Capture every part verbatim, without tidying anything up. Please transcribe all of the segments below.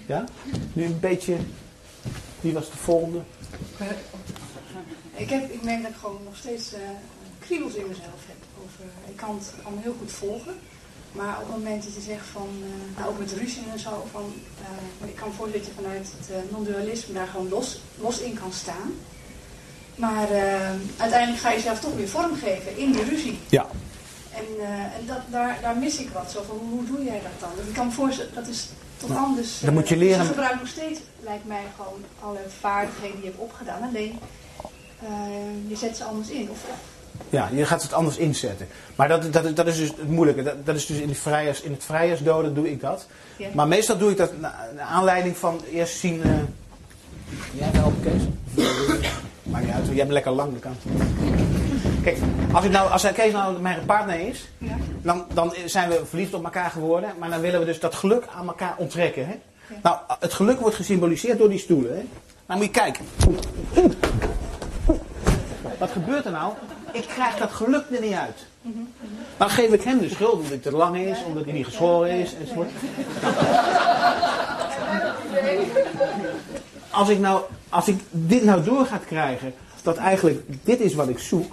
Ja? Nu een beetje... Wie was de volgende? Ik, heb, ik merk dat ik gewoon nog steeds uh, kriebels in mezelf heb. Over, ik kan het allemaal heel goed volgen. Maar op het moment dat je zegt van, uh, nou ook met ruzie en zo, van, uh, ik kan me voorstellen dat je vanuit het uh, non-dualisme daar gewoon los, los in kan staan. Maar uh, uiteindelijk ga je jezelf toch weer vormgeven in die ruzie. Ja. En, uh, en dat, daar, daar mis ik wat. Zo van, hoe doe jij dat dan? Ik kan me voorstellen, dat is toch nou, anders. Dan moet je leren. Dus je gebruikt nog steeds, lijkt mij, gewoon alle vaardigheden die je hebt opgedaan. Alleen, uh, je zet ze anders in. Of, ja, je gaat het anders inzetten. Maar dat, dat, dat is dus het moeilijke. Dat, dat is dus in, de vrijers, in het vrijheidsdoden doe ik dat. Ja. Maar meestal doe ik dat naar aanleiding van eerst zien... Uh, jij hebt helpen, Kees? Maakt niet uit, jij bent lekker lang de kant. Kijk, als, ik nou, als Kees nou mijn partner is, ja. dan, dan zijn we verliefd op elkaar geworden. Maar dan willen we dus dat geluk aan elkaar onttrekken. Hè? Ja. Nou, het geluk wordt gesymboliseerd door die stoelen. Hè? Nou moet je kijken. Wat gebeurt er nou? Ik krijg dat geluk er niet uit. Dan geef ik hem de schuld omdat hij te lang is, omdat hij niet geschoren is enzovoort. Als ik nou, als ik dit nou door ga krijgen, dat eigenlijk dit is wat ik zoek.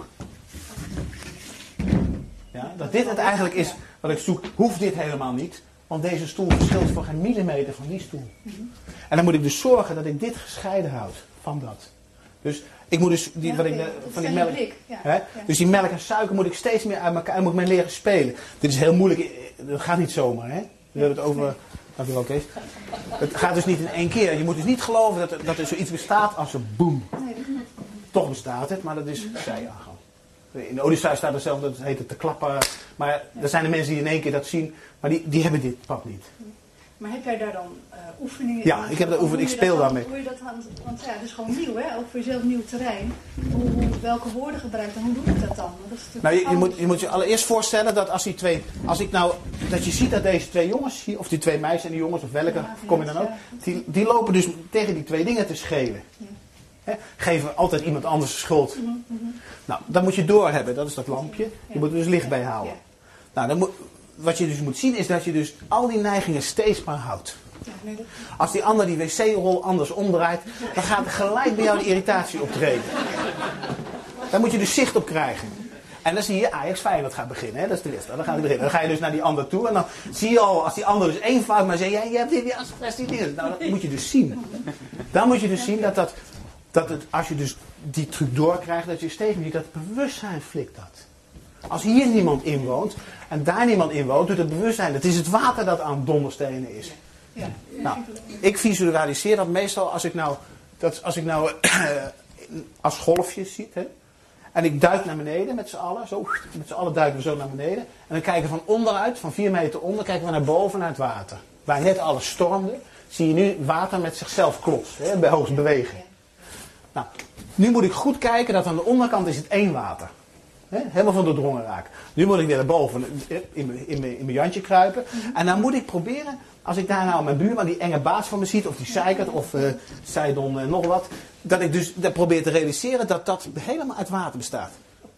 Ja, dat dit het eigenlijk is wat ik zoek, hoeft dit helemaal niet. Want deze stoel verschilt voor geen millimeter van die stoel. En dan moet ik dus zorgen dat ik dit gescheiden houd van dat. Dus ik moet dus die, ja, wat okay. ik, van die melk, ja. hè? Ja. Dus die melk en suiker moet ik steeds meer uit elkaar, moet ik mee leren spelen. Dit is heel moeilijk, dat gaat niet zomaar, hè? We hebben het over, dankjewel Kees. Het gaat dus niet in één keer. Je moet dus niet geloven dat er, dat er zoiets bestaat als een boem. Toch bestaat het, maar dat is zijagel. In de Odyssee staat er zelf, dat heet het te klappen. Maar er zijn de mensen die in één keer dat zien, maar die, die hebben dit pad niet. Maar heb jij daar dan uh, oefeningen in? Ja, ik heb daar oefeningen, ik speel daarmee. Hoe je dat aan, want ja, het is gewoon nieuw, hè? Ook voor jezelf nieuw terrein. Hoe, hoe, welke woorden gebruikt en hoe doe ik dat dan? Dat is nou, je, je, moet, je moet je allereerst voorstellen dat als die twee, als ik nou, dat je ziet dat deze twee jongens hier, of die twee meisjes en die jongens, of welke, ja, kom je dan ook, die, die lopen dus tegen die twee dingen te schelen. Ja. He, geven altijd iemand anders de schuld. Mm-hmm, mm-hmm. Nou, dat moet je doorhebben, dat is dat lampje. Je ja. moet er dus licht bij houden. Ja. Nou, dan moet, wat je dus moet zien is dat je dus al die neigingen steeds maar houdt. Ja, nee, dat... Als die ander die wc-rol anders omdraait, dan gaat er gelijk bij jou de irritatie optreden. Daar moet je dus zicht op krijgen. En dan zie je Ajax Feyenoord gaat beginnen, hè? Dat is de wedstrijd. Dan gaat het beginnen. Dan ga je dus naar die ander toe en dan zie je al, als die ander dus één fout maar zegt, ja, je hebt dit, ja, dat is die dingen. Nou, dat moet je dus zien. Dan moet je dus zien dat dat, dat het, als je dus die truc doorkrijgt, dat je steeds meer, dat bewustzijn flikt dat. Als hier niemand in woont en daar niemand in woont, doet het bewustzijn. Het is het water dat aan donderstenen is. Ja. Nou, ik visualiseer dat meestal als ik nou, dat als ik nou als golfjes ziet, hè, en ik duik naar beneden met z'n allen, zo, met z'n allen duiken we zo naar beneden. En dan kijken we van onderuit, van vier meter onder, kijken we naar boven naar het water. Waar net alles stormde, zie je nu water met zichzelf klots, hè, bij hoogst bewegen. Nou, nu moet ik goed kijken dat aan de onderkant is het één water. He, helemaal van doordrongen raken. Nu moet ik weer naar boven in mijn, in mijn, in mijn jantje kruipen. Mm-hmm. En dan moet ik proberen, als ik daar nou mijn buurman, die enge baas van me ziet, of die zeikert, of uh, Seidon uh, nog wat, dat ik dus dat probeer te realiseren dat dat helemaal uit water bestaat.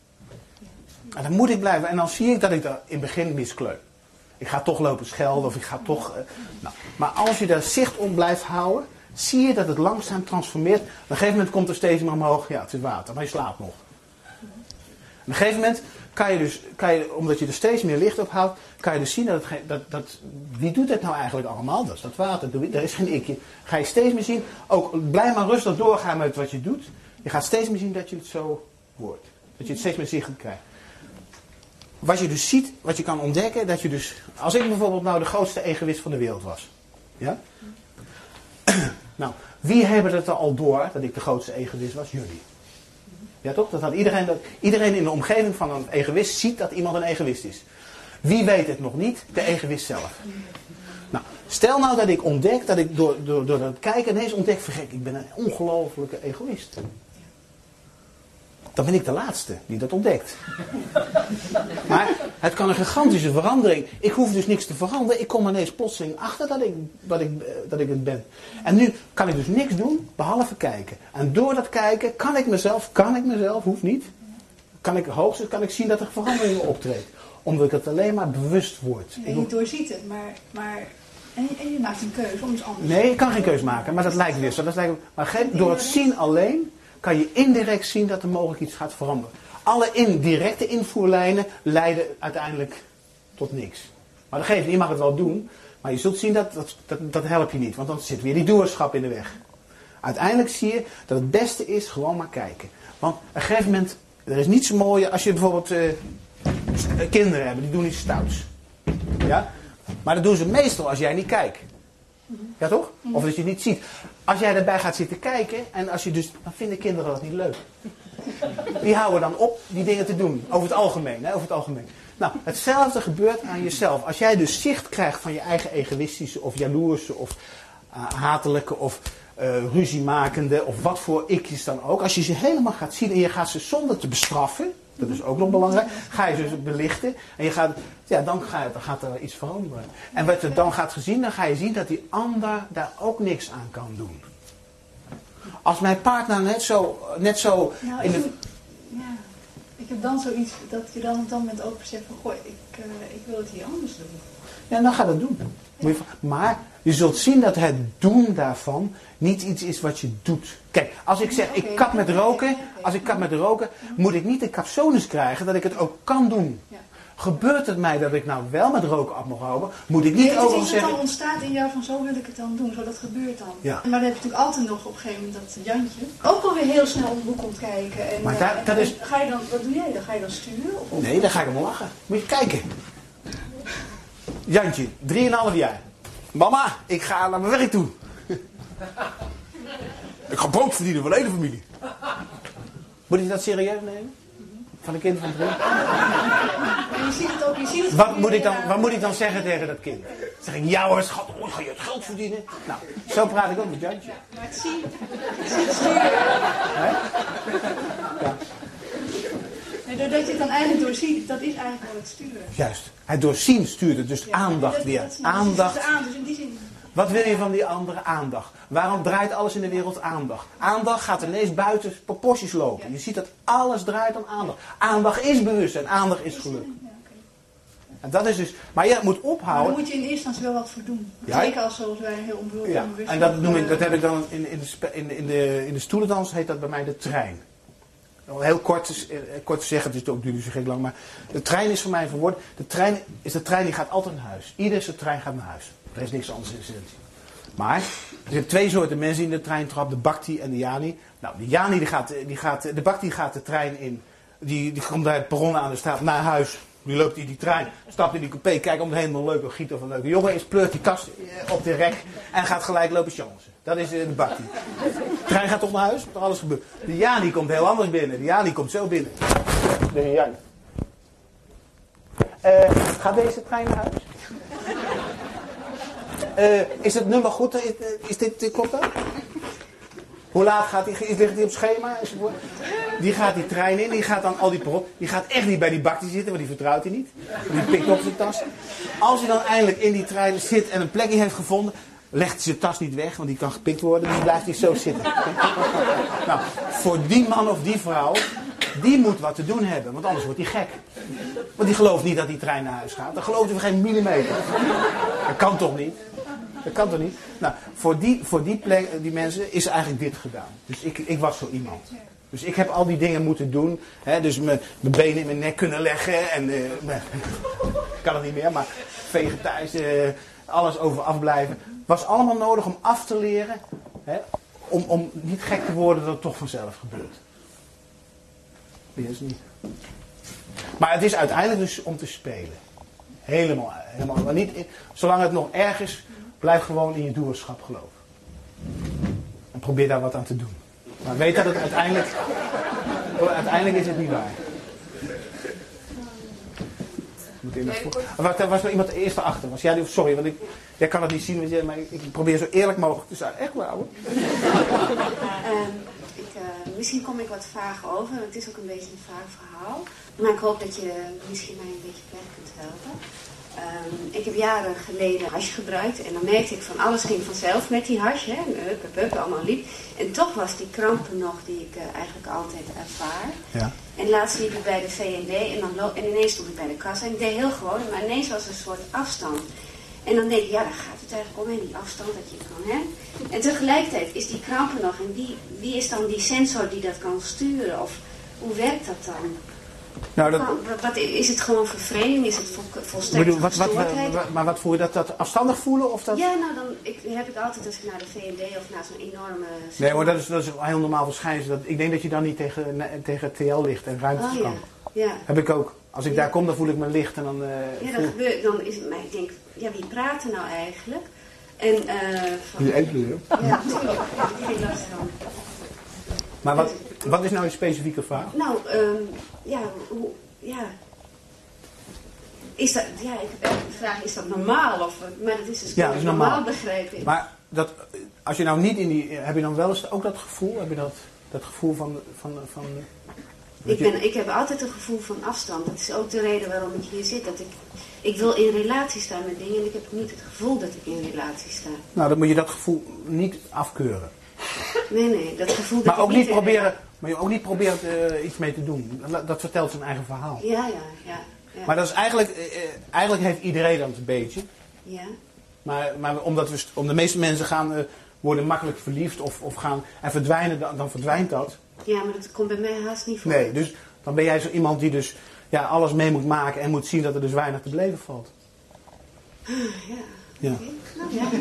En dan moet ik blijven. En dan zie ik dat ik daar in het begin miskleun. Ik ga toch lopen schelden, of ik ga toch... Uh, nou. Maar als je daar zicht om blijft houden, zie je dat het langzaam transformeert. Op een gegeven moment komt er steeds meer omhoog, ja, het is water, maar je slaapt nog. Op een gegeven moment kan je dus, kan je, omdat je er steeds meer licht op houdt, kan je dus zien dat, het, dat, dat wie doet het nou eigenlijk allemaal? Dat is dat water, er is geen ikje. Ga je steeds meer zien, ook blijf maar rustig doorgaan met wat je doet. Je gaat steeds meer zien dat je het zo hoort. Dat je het steeds meer zicht krijgt. Wat je dus ziet, wat je kan ontdekken, dat je dus, als ik bijvoorbeeld nou de grootste egoïst van de wereld was. Ja? Nou, wie hebben het er al door dat ik de grootste egoïst was? Jullie. Ja toch? Dat had iedereen, dat, iedereen in de omgeving van een egoïst ziet dat iemand een egoïst is. Wie weet het nog niet? De egoïst zelf. Nou, stel nou dat ik ontdek, dat ik door, door, door dat kijken ineens ontdek, vergek, ik ben een ongelofelijke egoïst. Dan ben ik de laatste die dat ontdekt. Maar het kan een gigantische verandering. Ik hoef dus niks te veranderen. Ik kom ineens plotseling achter dat ik, dat ik, dat ik het ben. En nu kan ik dus niks doen, behalve kijken. En door dat kijken kan ik mezelf, kan ik mezelf, hoeft niet. Kan ik hoogstens kan ik zien dat er veranderingen optreedt. Omdat ik het alleen maar bewust word. Nee, je doorziet het, maar, maar En je, en je maakt een keuze om iets anders. Nee, je kan geen keuze maken, maar dat lijkt weer zo. Dat lijkt, maar door het zien alleen kan je indirect zien dat er mogelijk iets gaat veranderen. Alle indirecte invoerlijnen leiden uiteindelijk tot niks. Maar dat geeft niet, je mag het wel doen, maar je zult zien dat dat, dat dat helpt je niet, want dan zit weer die doerschap in de weg. Uiteindelijk zie je dat het beste is gewoon maar kijken. Want op een gegeven moment, er is niets mooier als je bijvoorbeeld uh, kinderen hebt, die doen iets stouts. Ja? Maar dat doen ze meestal als jij niet kijkt. Ja toch? Of als je het niet ziet. Als jij erbij gaat zitten kijken, en als je dus, dan vinden kinderen dat niet leuk. Die houden dan op die dingen te doen. Over het algemeen. Hè? Over het algemeen. Nou, hetzelfde gebeurt aan jezelf. Als jij dus zicht krijgt van je eigen egoïstische of jaloerse of uh, hatelijke of uh, ruziemakende of wat voor ikjes dan ook. Als je ze helemaal gaat zien en je gaat ze zonder te bestraffen. Dat is ook nog belangrijk. Ga je ze belichten. En je gaat, ja, dan, ga je, dan gaat er iets veranderen. En wat je dan gaat zien, dan ga je zien dat die ander daar ook niks aan kan doen. Als mijn partner net zo... Net zo nou, in de... ik, ja, ik heb dan zoiets dat je dan op dat moment ook beseft van... Goh, ik, uh, ik wil het hier anders doen. Ja, dan ga dat doen. Ja. Maar je zult zien dat het doen daarvan niet iets is wat je doet. Kijk, als ik zeg, Ja, okay. ik kap met roken, als ik kap met roken, moet ik niet de capsones krijgen dat ik het ook kan doen. Ja. Gebeurt het mij dat ik nou wel met roken af mag houden, moet ik niet nee, overal het zeggen... dan ontstaat in jou van zo wil ik het dan doen, zo dat gebeurt dan. Ja. Maar dan heb je natuurlijk altijd nog op een gegeven moment dat Jantje ook alweer heel snel om de hoek komt kijken. En, Maar daar, uh, dat en is... ga je dan, wat doe jij dan? Ga je dan sturen? Of, Nee, dan ga ik hem lachen. Moet je kijken. Jantje, drieënhalf jaar. Mama, ik ga naar mijn werk toe. Ik ga brood verdienen voor de hele familie. Moet je dat serieus nemen? Van een kind van drie? En je ziet het ook, je ziet het Wat moet ik dan, wat moet ik dan zeggen tegen dat kind? Zeg ik, ja hoor schat, oh, ga je het geld verdienen? Nou, zo praat ik ook met Jantje. Maar het zien, het zien sturen. Hè? Ja. En doordat je het dan eigenlijk doorziet, dat is eigenlijk wel het sturen. Juist. Het doorzien stuurt het, dus Ja, aandacht dat, weer. dat is, Aandacht. Dat is aan, dus in die zin... Wat wil je van die andere aandacht? Waarom draait alles in de wereld aandacht? Aandacht gaat ineens buiten proporties lopen. Je ziet dat alles draait om aandacht. Aandacht is bewustzijn, aandacht is geluk. Ja, okay. En dat is dus, maar je moet Maar ophouden. daar moet je in eerste instantie wel wat voor doen. Ja. Zeker als zoals wij heel onbewust Ja, onbewust en dat, noem ik, uh, dat heb ik dan in, in, de, spe- in, de, in, de, in de stoelendans heet dat bij mij de trein. Heel kort, eh, kort te zeggen, het is ook duurt zo lang, maar de trein is voor mij verwoord. De trein is de trein die gaat altijd naar huis. Iedere trein gaat naar huis. Er is niks anders in essentie. Maar er zijn twee soorten mensen in de trein trappen, de Bhakti en de Jani. Nou, de Jani, die gaat, die gaat, de Bhakti gaat de trein in, die, die komt bij het perron aan de straat naar huis. Die loopt in die trein, stapt in die coupé, kijkt om de heen, een leuke giet of een leuke jongen is, pleurt die kast op de rek en gaat gelijk lopen chansen. Dat is de Bhakti. De trein gaat toch naar huis, er alles gebeurt. De Jani komt heel anders binnen, de Jani komt zo binnen. De Jani. Uh, gaat deze trein naar huis? Uh, is het nummer goed? Is, is dit, klopt dat? Hoe laat gaat die? Ligt die op schema? Enzovoort? Die gaat die trein in, die gaat dan al die perron. Die gaat echt niet bij die Bhakti zitten, want die vertrouwt hij niet. Die pikt op zijn tas. Als hij dan eindelijk in die trein zit en een plekje heeft gevonden, legt hij zijn tas niet weg, want die kan gepikt worden, dus blijft hij zo zitten. Nou, voor die man of die vrouw, die moet wat te doen hebben, want anders wordt hij gek. Want die gelooft niet dat die trein naar huis gaat. Dan gelooft hij voor geen millimeter. Dat kan toch niet? Dat kan toch niet? Nou, voor die, voor die, plek, die mensen is eigenlijk dit gedaan. Dus ik, ik was zo iemand. Dus ik heb al die dingen moeten doen. Hè, dus mijn benen in mijn nek kunnen leggen. En, uh, ik kan het niet meer, maar vegetarisch, uh, alles over afblijven. Was allemaal nodig om af te leren. Hè, om, om niet gek te worden dat het toch vanzelf gebeurt. Eerst niet. Maar het is uiteindelijk dus om te spelen. Helemaal, helemaal. Maar niet, zolang het nog erg is, blijf gewoon in je doerschap geloven. En probeer daar wat aan te doen. Maar weet dat het uiteindelijk, uiteindelijk is het niet waar. Moet in er was er iemand eerst erachter. Was jij, sorry, want ik, jij kan het niet zien, want jij, maar ik probeer zo eerlijk mogelijk te zijn. Echt waar hoor. Um, ik, uh, misschien kom ik wat vaag over, want het is ook een beetje een vaag verhaal. Maar ik hoop dat je misschien mij een beetje verder kunt helpen. Um, ik heb jaren geleden hash gebruikt en dan merkte ik van alles ging vanzelf met die hash, hè, up, up, up, allemaal liep. En toch was die krampen nog die ik uh, eigenlijk altijd ervaar. Ja. En laatst liep ik bij de V en D en, dan lo- en ineens stond ik bij de kassa en ik deed heel gewoon, maar ineens was er een soort afstand. En dan denk je, ja, daar gaat het eigenlijk om, hè, die afstand dat je kan, hè. En tegelijkertijd is die kramp er nog. En wie, wie is dan die sensor die dat kan sturen? Of hoe werkt dat dan? Nou, dat... Wat, wat, is het gewoon vervreemding? Is het vol, volstrekt Bedoel, wat, wat, gestoordheid? wat, maar wat voel je dat, dat afstandig voelen? Of dat... Ja, nou dan ik, heb ik altijd als ik naar de V N D of naar zo'n enorme... Nee, maar dat is, dat is een heel normaal verschijnsel. Dat, ik denk dat je dan niet tegen, ne, tegen T L ligt en ruimtes oh, kan. Ja. Ja. Heb ik ook. Als ik ja. daar kom, dan voel ik me licht. En dan, uh, ja, dan, voel... gebeurt, dan is het mij, ik denk, ja, wie praat er nou eigenlijk? En, uh, van... Je eetluur. Ja, natuurlijk. Geen last van. Maar wat, wat is nou je specifieke vraag? Nou, um, ja, hoe, ja... Is dat, ja, ik heb de vraag, is dat normaal? Of, maar dat is dus ja, dat is normaal. normaal, begrijp ik. Maar dat, als je nou niet in die... Heb je dan wel eens ook dat gevoel? Heb je dat, dat gevoel van... van, van ik, ben, ik heb altijd een gevoel van afstand. Dat is ook de reden waarom ik hier zit. Dat ik, ik wil in relatie staan met dingen en ik heb niet het gevoel dat ik in relatie sta. Nou, dan moet je dat gevoel niet afkeuren. Nee, nee, dat gevoel dat maar ik ook niet... niet proberen, maar je ook niet proberen uh, iets mee te doen. Dat, dat vertelt zijn eigen verhaal. Ja, ja, ja. Ja. Maar dat is eigenlijk, eh, eigenlijk heeft iedereen dat een beetje. Ja. Maar, maar omdat we, om de meeste mensen gaan uh, worden makkelijk verliefd of, of gaan en verdwijnen, dan, dan verdwijnt dat. Ja, maar dat komt bij mij haast niet voor. Nee, dus dan ben jij zo iemand die dus ja, alles mee moet maken en moet zien dat er dus weinig te beleven valt. Ja. Ja. Okay. Nou, ja.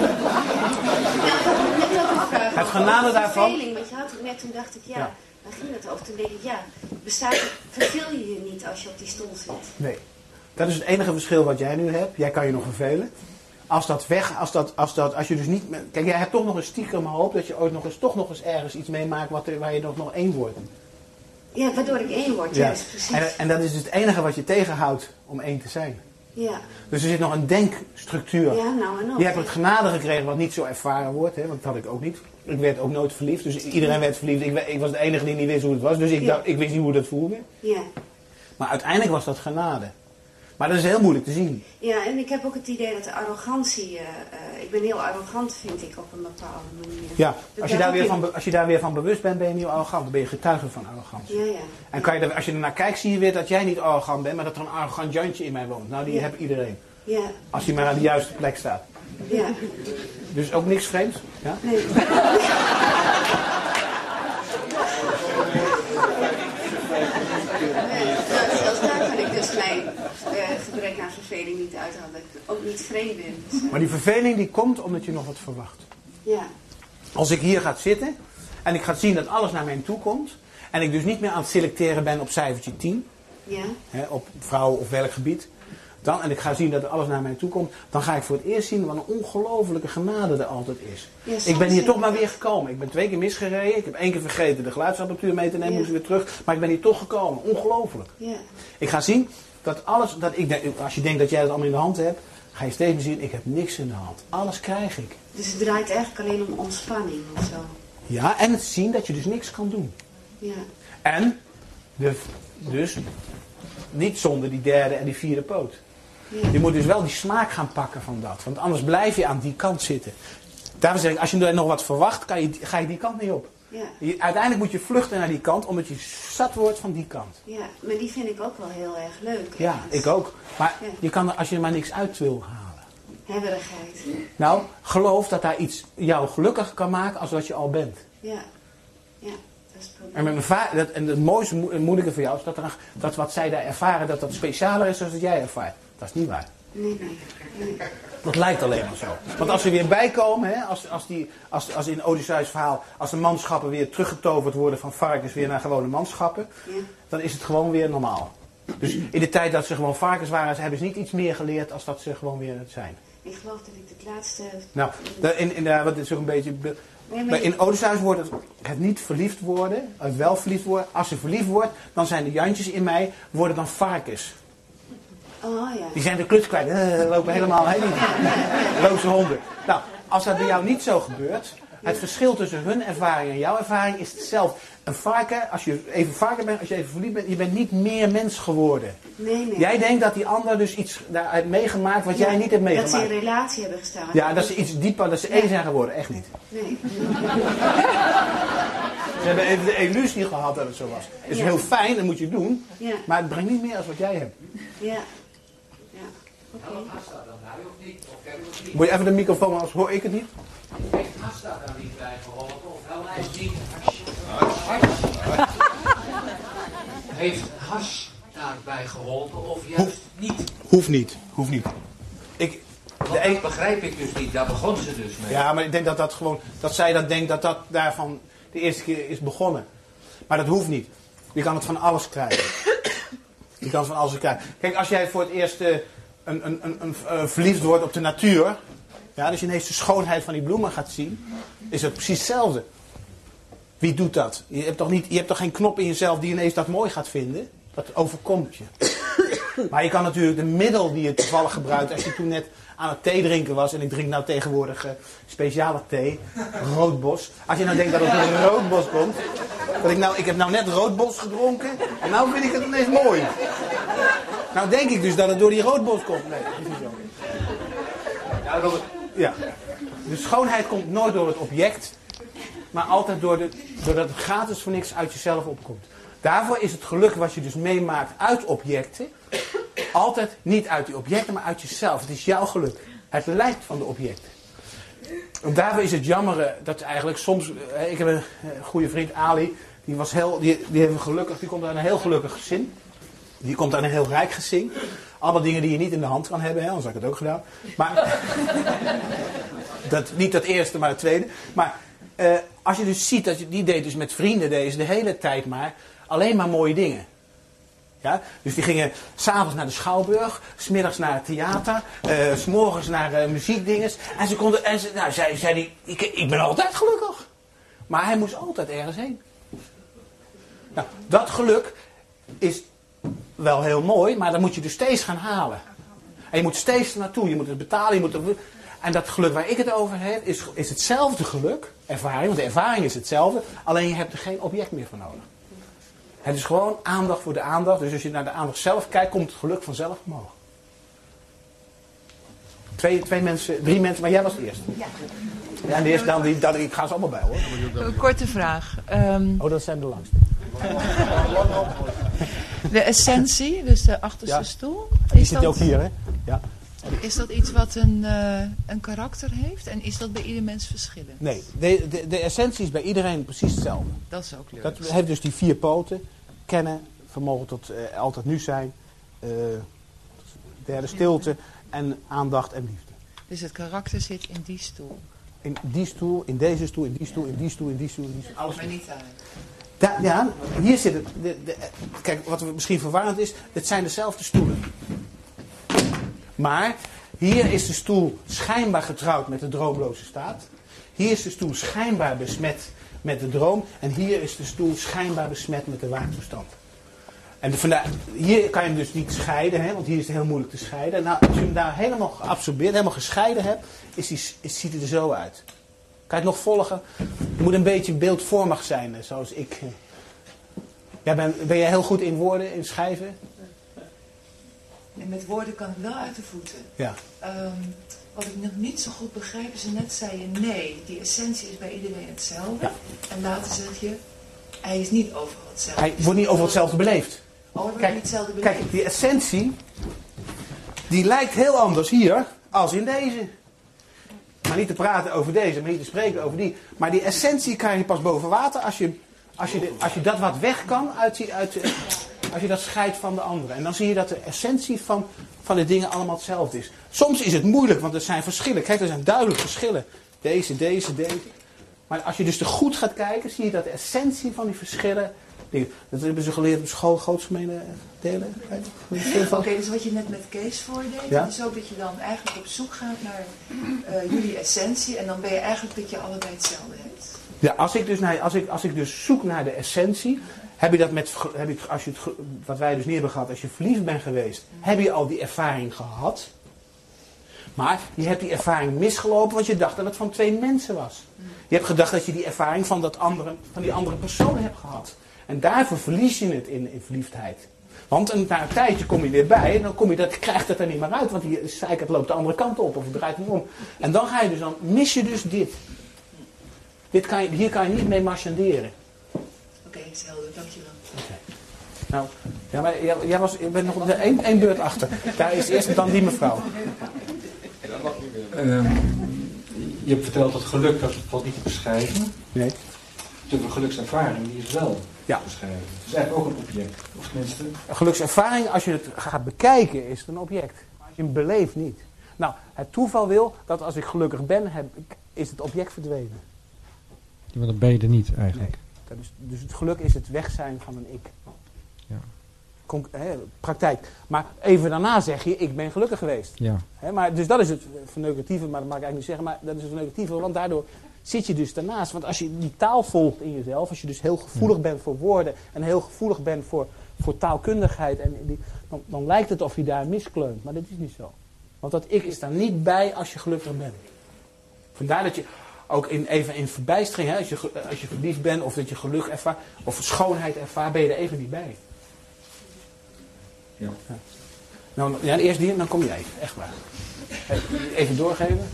ja het genade daarvan. Verveling, want je had het net, toen dacht ik, ja. ja. Waar ging het over? Toen denk ik, ja, bestaat, verveel je je niet als je op die stoel zit? Nee. Dat is het enige verschil wat jij nu hebt. Jij kan je nog vervelen. Als dat weg, als dat, als dat, als je dus niet... Kijk, jij hebt toch nog een stiekem hoop dat je ooit nog eens, toch nog eens ergens iets meemaakt wat er, waar je nog, nog één wordt. Ja, waardoor ik één word, ja. juist, precies. En, en dat is het enige wat je tegenhoudt om één te zijn. Ja. Dus er zit nog een denkstructuur. Ja, nou en nog. Je hebt het genade gekregen wat niet zo ervaren wordt, hè, want dat had ik ook niet. Ik werd ook nooit verliefd, dus iedereen werd verliefd. Ik, ik was de enige die niet wist hoe het was, dus ik, ja. dacht, ik wist niet hoe dat voelde. Ja. Maar uiteindelijk was dat genade. Maar dat is heel moeilijk te zien. Ja, en ik heb ook het idee dat de arrogantie... Uh, uh, ik ben heel arrogant, vind ik, op een bepaalde manier. Ja, als je, daar weer van, als je daar weer van bewust bent, ben je niet arrogant. Dan ben je getuige van arrogantie. Ja, ja. En kan je er, als je ernaar kijkt, zie je weer dat jij niet arrogant bent, maar dat er een arrogant Jantje in mij woont. Nou, die ja. heeft iedereen. Ja. Als je maar aan de juiste plek staat. Ja. Dus ook niks vreemds? Ja? Nee. Zelfs daar kan ik dus mijn uh, gebrek aan verveling niet uithalen. Dat ik ook niet vreemd ben. Dus, uh... Maar die verveling die komt omdat je nog wat verwacht. Ja. Als ik hier ga zitten en ik ga zien dat alles naar mij toe komt. En ik dus niet meer aan het selecteren ben op cijfertje tien. Ja. Hè, op vrouw of welk gebied. Dan, en ik ga zien dat er alles naar mij toe komt. Dan ga ik voor het eerst zien wat een ongelofelijke genade er altijd is. Ja, ik ben hier toch maar weer gekomen. Ik ben twee keer misgereden. Ik heb één keer vergeten de geluidsapparatuur mee te nemen. Ja. Moest weer terug. Maar ik ben hier toch gekomen. Ongelooflijk. Ja. Ik ga zien dat alles... Dat ik denk, als je denkt dat jij het allemaal in de hand hebt. Ga je steeds meer zien. Ik heb niks in de hand. Alles krijg ik. Dus het draait eigenlijk alleen om ontspanning of zo. Ja, en het zien dat je dus niks kan doen. Ja. En de, dus niet zonder die derde en die vierde poot. Ja. Je moet dus wel die smaak gaan pakken van dat. Want anders blijf je aan die kant zitten. Daarom zeg ik, als je er nog wat verwacht, kan je, ga je die kant niet op. Ja. Je, uiteindelijk moet je vluchten naar die kant, omdat je zat wordt van die kant. Ja, maar die vind ik ook wel heel erg leuk. Ja, ergens. ik ook. Maar ja. je kan er, als je er maar niks uit wil halen. Hebberigheid. Nou, geloof dat daar iets jou gelukkiger kan maken als wat je al bent. Ja, ja. En, met mijn va- dat, en het mooiste mo- moeilijke voor jou is dat, er, dat wat zij daar ervaren, dat dat specialer is dan wat jij ervaart. Dat is niet waar. Nee, nee, nee. Dat lijkt alleen maar zo. Want als ze weer bijkomen, hè, als, als, die, als, als in Odysseus verhaal, als de manschappen weer teruggetoverd worden van varkens weer naar gewone manschappen, ja. dan is het gewoon weer normaal. Dus in de tijd dat ze gewoon varkens waren, hebben ze niet iets meer geleerd als dat ze gewoon weer het zijn. Ik geloof dat ik het laatste... Nou, in, in, in, wat is ook een beetje... Nee, maar in Odysseus wordt het, het niet verliefd worden, het wel verliefd worden. Als ze verliefd wordt, dan zijn de jantjes in mij, worden dan varkens. Oh ja. Die zijn de kluts kwijt, uh, lopen helemaal heen. Loze honden. Nou, als dat bij jou niet zo gebeurt, het verschil tussen hun ervaring en jouw ervaring is hetzelfde. Een varken, als je even varken bent, als je even verliefd bent, je bent niet meer mens geworden. Nee, nee. Jij denkt dat die ander dus iets daaruit heeft meegemaakt wat ja, jij niet hebt meegemaakt. Dat ze in een relatie hebben gestaan. Ja, dat ze iets dieper, dat ze één zijn geworden. Echt niet. Nee. Ze hebben even de illusie gehad dat het zo was. Het is ja. heel fijn, dat moet je doen. Ja. Maar het brengt niet meer als wat jij hebt. Ja. Ja. Helpt Hasta dan bij of niet? Of heb ik het niet? Moet je even de microfoon, anders hoor ik het niet. Heeft Hasta daar niet bij geholpen? Of helpt hij niet? Heeft Hash daarbij geholpen of juist niet? Hoeft niet, hoeft niet. Ik, Want de dat een, begrijp ik dus niet, daar begon ze dus mee. ja, maar ik denk dat dat gewoon, dat zij dat denkt dat dat daarvan de eerste keer is begonnen. Maar dat hoeft niet. Je kan het van alles krijgen. Je kan het van alles krijgen. Kijk, als jij voor het eerst uh, een, een, een, een, uh, verliefd wordt op de natuur, ja, dus je ineens de schoonheid van die bloemen gaat zien, is het precies hetzelfde. Wie doet dat? Je hebt toch, niet, je hebt toch geen knop in jezelf die ineens dat mooi gaat vinden? Dat overkomt je. Maar je kan natuurlijk de middel die je toevallig gebruikt, als je toen net aan het thee drinken was, en ik drink nou tegenwoordig uh, speciale thee, roodbos. Als je nou denkt dat het een roodbos komt, dat ik nou, ik heb nou net roodbos gedronken, en nou vind ik het ineens mooi. Nou denk ik dus dat het door die roodbos komt. Nee, dat is niet zo. Ja, door het, ja. De schoonheid komt nooit door het object, maar altijd door de, doordat het gratis voor niks uit jezelf opkomt. Daarvoor is het geluk wat je dus meemaakt uit objecten, altijd niet uit die objecten, maar uit jezelf. Het is jouw geluk. Het lijkt van de objecten. En daarvoor is het jammer dat eigenlijk soms, ik heb een goede vriend Ali, die was heel, die, die heeft een gelukkig, die komt uit een heel gelukkig gezin. Die komt uit een heel rijk gezin. Allemaal dingen die je niet in de hand kan hebben, hè, anders had ik het ook gedaan. Maar dat, niet dat eerste, maar het tweede. Maar uh, als je dus ziet, dat je, die deed dus met vrienden deze de hele tijd maar alleen maar mooie dingen. Ja? Dus die gingen s'avonds naar de Schouwburg, 's middags naar het theater, uh, 's morgens naar uh, muziekdinges. En ze konden, en ze, nou, zei, zei die, ik, ik ben altijd gelukkig. Maar hij moest altijd ergens heen. Nou, dat geluk is wel heel mooi, maar dan moet je dus steeds gaan halen. En je moet steeds er naartoe, je moet het betalen, je moet het... En dat geluk waar ik het over heb, is, is hetzelfde geluk, ervaring, want de ervaring is hetzelfde, alleen je hebt er geen object meer voor nodig. Het is gewoon aandacht voor de aandacht, dus als je naar de aandacht zelf kijkt, komt het geluk vanzelf omhoog. Twee, twee mensen, drie mensen, maar jij was de eerste. Ja. Ja, en de eerste, dan, die, dan, ik ga ze allemaal bij hoor. Een korte vraag. Um, oh, dat zijn de langste. De essentie, dus de achterste ja. stoel. Die is zit dat, ook hier, hè? Ja. Is dat iets wat een, uh, een karakter heeft? En is dat bij ieder mens verschillend? Nee, de, de, de essentie is bij iedereen precies hetzelfde. Dat is ook leuk. Dat heeft dus die vier poten. Kennen, vermogen tot uh, altijd nu zijn. Uh, derde stilte en aandacht en liefde. Dus het karakter zit in die stoel? In die stoel, in deze stoel, in die stoel, in die stoel, in die stoel, in die stoel. Alles maar niet aan. Da, ja, hier zit het. De, de, kijk, wat misschien verwarrend is, het zijn dezelfde stoelen. Maar hier is de stoel schijnbaar getrouwd met de droomloze staat. Hier is de stoel schijnbaar besmet met de droom. En hier is de stoel schijnbaar besmet met de waaktoestand. En de, vandaar, hier kan je hem dus niet scheiden, hè, want hier is het heel moeilijk te scheiden. Nou, als je hem daar helemaal geabsorbeerd, helemaal gescheiden hebt, is die, is, ziet hij er zo uit. Kan je het nog volgen? Je moet een beetje beeldvormig zijn, zoals ik. Ja, ben, ben jij heel goed in woorden, in schrijven? En met woorden kan ik wel uit de voeten. Ja. Um, wat ik nog niet zo goed begrijp is, net zei je nee, die essentie is bij iedereen hetzelfde. Ja. En later zeg je, hij is niet overal hetzelfde. Hij wordt niet overal hetzelfde beleefd. Oh, hij wordt kijk, niet hetzelfde beleefd. Kijk, die essentie, die lijkt heel anders hier als in deze. Maar niet te praten over deze, maar niet te spreken over die. Maar die essentie kan je pas boven water als je, als je, de, als je dat wat weg kan uit die... Uit, als je dat scheidt van de andere. En dan zie je dat de essentie van, van de dingen allemaal hetzelfde is. Soms is het moeilijk, want er zijn verschillen. Kijk, er zijn duidelijk verschillen. Deze, deze, deze. Maar als je dus te goed gaat kijken, zie je dat de essentie van die verschillen... Die, dat hebben ze geleerd op school, grootsgemene delen. Oké, okay, dus wat je net met Kees voordeed, ja? is ook dat je dan eigenlijk op zoek gaat naar uh, jullie essentie. En dan ben je eigenlijk dat je allebei hetzelfde hebt. Ja, als ik dus, naar, als ik, als ik dus zoek naar de essentie... Heb je dat met, heb je, als je het, wat wij dus niet hebben gehad, als je verliefd bent geweest, heb je al die ervaring gehad. Maar je hebt die ervaring misgelopen, want je dacht dat het van twee mensen was. Je hebt gedacht dat je die ervaring van, dat andere, van die andere persoon hebt gehad. En daarvoor verlies je het in, in verliefdheid. Want een, na een tijdje kom je weer bij en dan kom je dat, krijgt het er niet meer uit, want die zeikert loopt de andere kant op of het draait hem om. En dan ga je dus, dan mis je dus dit. dit kan je, hier kan je niet mee marchanderen. Oké, is helder, dankjewel. Okay. Nou, Ja, maar jij, jij was, je bent nog op de één, één beurt achter. Daar is eerst dan die mevrouw. Uh, je hebt verteld dat geluk, dat valt niet te beschrijven. Nee. De gelukservaring, die is wel ja. te beschrijven. Het is eigenlijk ook een object. Of tenminste... Een gelukservaring, als je het gaat bekijken, is het een object. Maar als je hem beleeft, niet. Nou, het toeval wil dat als ik gelukkig ben, heb, is het object verdwenen. Ja, maar dan ben je er niet eigenlijk. Nee. Dat is, dus het geluk is het wegzijn van een ik. Ja. Conc- he, praktijk. Maar even daarna zeg je, ik ben gelukkig geweest. Ja. He, maar, dus dat is het verneukeratieve, maar dat mag ik eigenlijk niet zeggen. Maar dat is het verneukeratieve, want daardoor zit je dus daarnaast. Want als je die taal volgt in jezelf, als je dus heel gevoelig bent voor woorden en heel gevoelig bent voor, voor taalkundigheid, en die, dan, dan lijkt het of je daar miskleunt. Maar dat is niet zo. Want dat ik is daar niet bij als je gelukkig bent. Vandaar dat je ook in, even in verbijstering, hè, als, je, als je verliefd bent of dat je geluk ervaart of schoonheid ervaart, ben je er even niet bij. Ja. Ja. Nou, ja, eerst die en dan kom jij. Echt waar. Even doorgeven.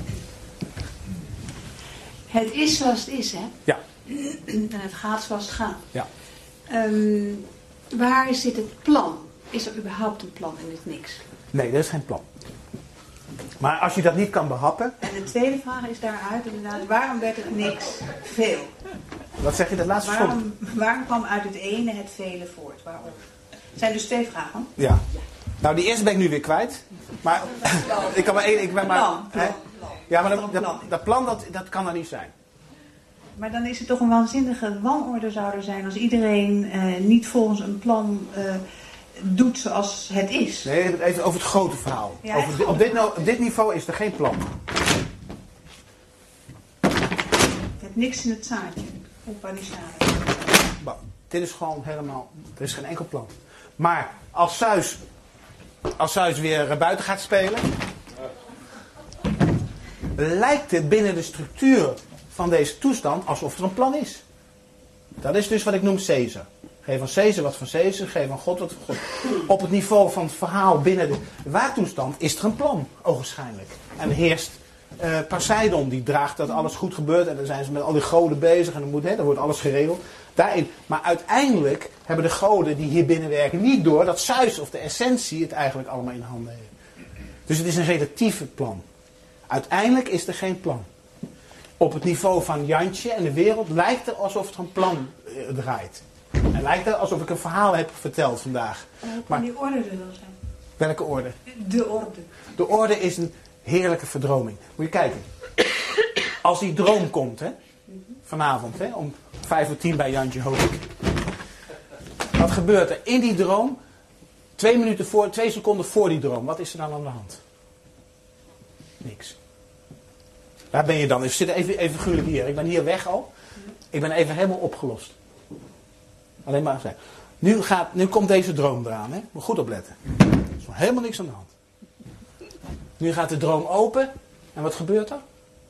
Het is zoals het is, hè? Ja. En het gaat zoals het gaat. Ja. Um, waar zit het plan? Is er überhaupt een plan in dit niks? Nee, dat is geen plan. Maar als je dat niet kan behappen... En de tweede vraag is daaruit inderdaad, waarom werd het niks veel? Wat zeg je dat laatste waarom, waarom kwam uit het ene het vele voort? Waarom? Het zijn dus twee vragen. Ja. Nou, die eerste ben ik nu weer kwijt. Maar ik kan maar één... Ik ben maar, plan, plan, hè? plan. Ja, maar dat, dat, dat plan, dat, dat kan er niet zijn. Maar dan is het toch een waanzinnige wanorde zou er zijn als iedereen uh, niet volgens een plan uh, doet zoals het is. Nee, even over het grote verhaal. Ja, over dit, op, dit, op dit niveau is er geen plan. Het niks in het zaadje. Upanishad. Bah, dit is gewoon helemaal... Er is geen enkel plan. Maar als Zeus, als Zeus weer buiten gaat spelen... lijkt het binnen de structuur van deze toestand alsof er een plan is. Dat is dus wat ik noem Caesar. Geef aan Caesar wat van Caesar, geef aan God wat van God. Op het niveau van het verhaal binnen de waartoestand is er een plan, ogenschijnlijk. En heerst uh, Poseidon, die draagt dat alles goed gebeurt. En dan zijn ze met al die goden bezig en dan, moet, hè, dan wordt alles geregeld. Daarin. Maar uiteindelijk hebben de goden die hier binnen werken niet door dat Zeus of de essentie het eigenlijk allemaal in handen heeft. Dus het is een relatieve plan. Uiteindelijk is er geen plan. Op het niveau van Jantje en de wereld lijkt het alsof er een plan uh, draait. En lijkt het alsof ik een verhaal heb verteld vandaag. Hoe maar kan die orde er wel zijn? Welke orde? De orde. De orde is een heerlijke verdroming. Moet je kijken. Als die droom komt, hè, vanavond, hè, om vijf uur tien bij Jantje, hoop ik. Wat gebeurt er in die droom? Twee minuten voor, twee seconden voor die droom. Wat is er dan aan de hand? Niks. Waar ben je dan? Ik zit even, even figuurlijk hier. Ik ben hier weg al. Ik ben even helemaal opgelost. Alleen maar zeggen. Nu, gaat, nu komt deze droom eraan. Hè? Moet goed opletten. Er is nog helemaal niks aan de hand. Nu gaat de droom open. En wat gebeurt er?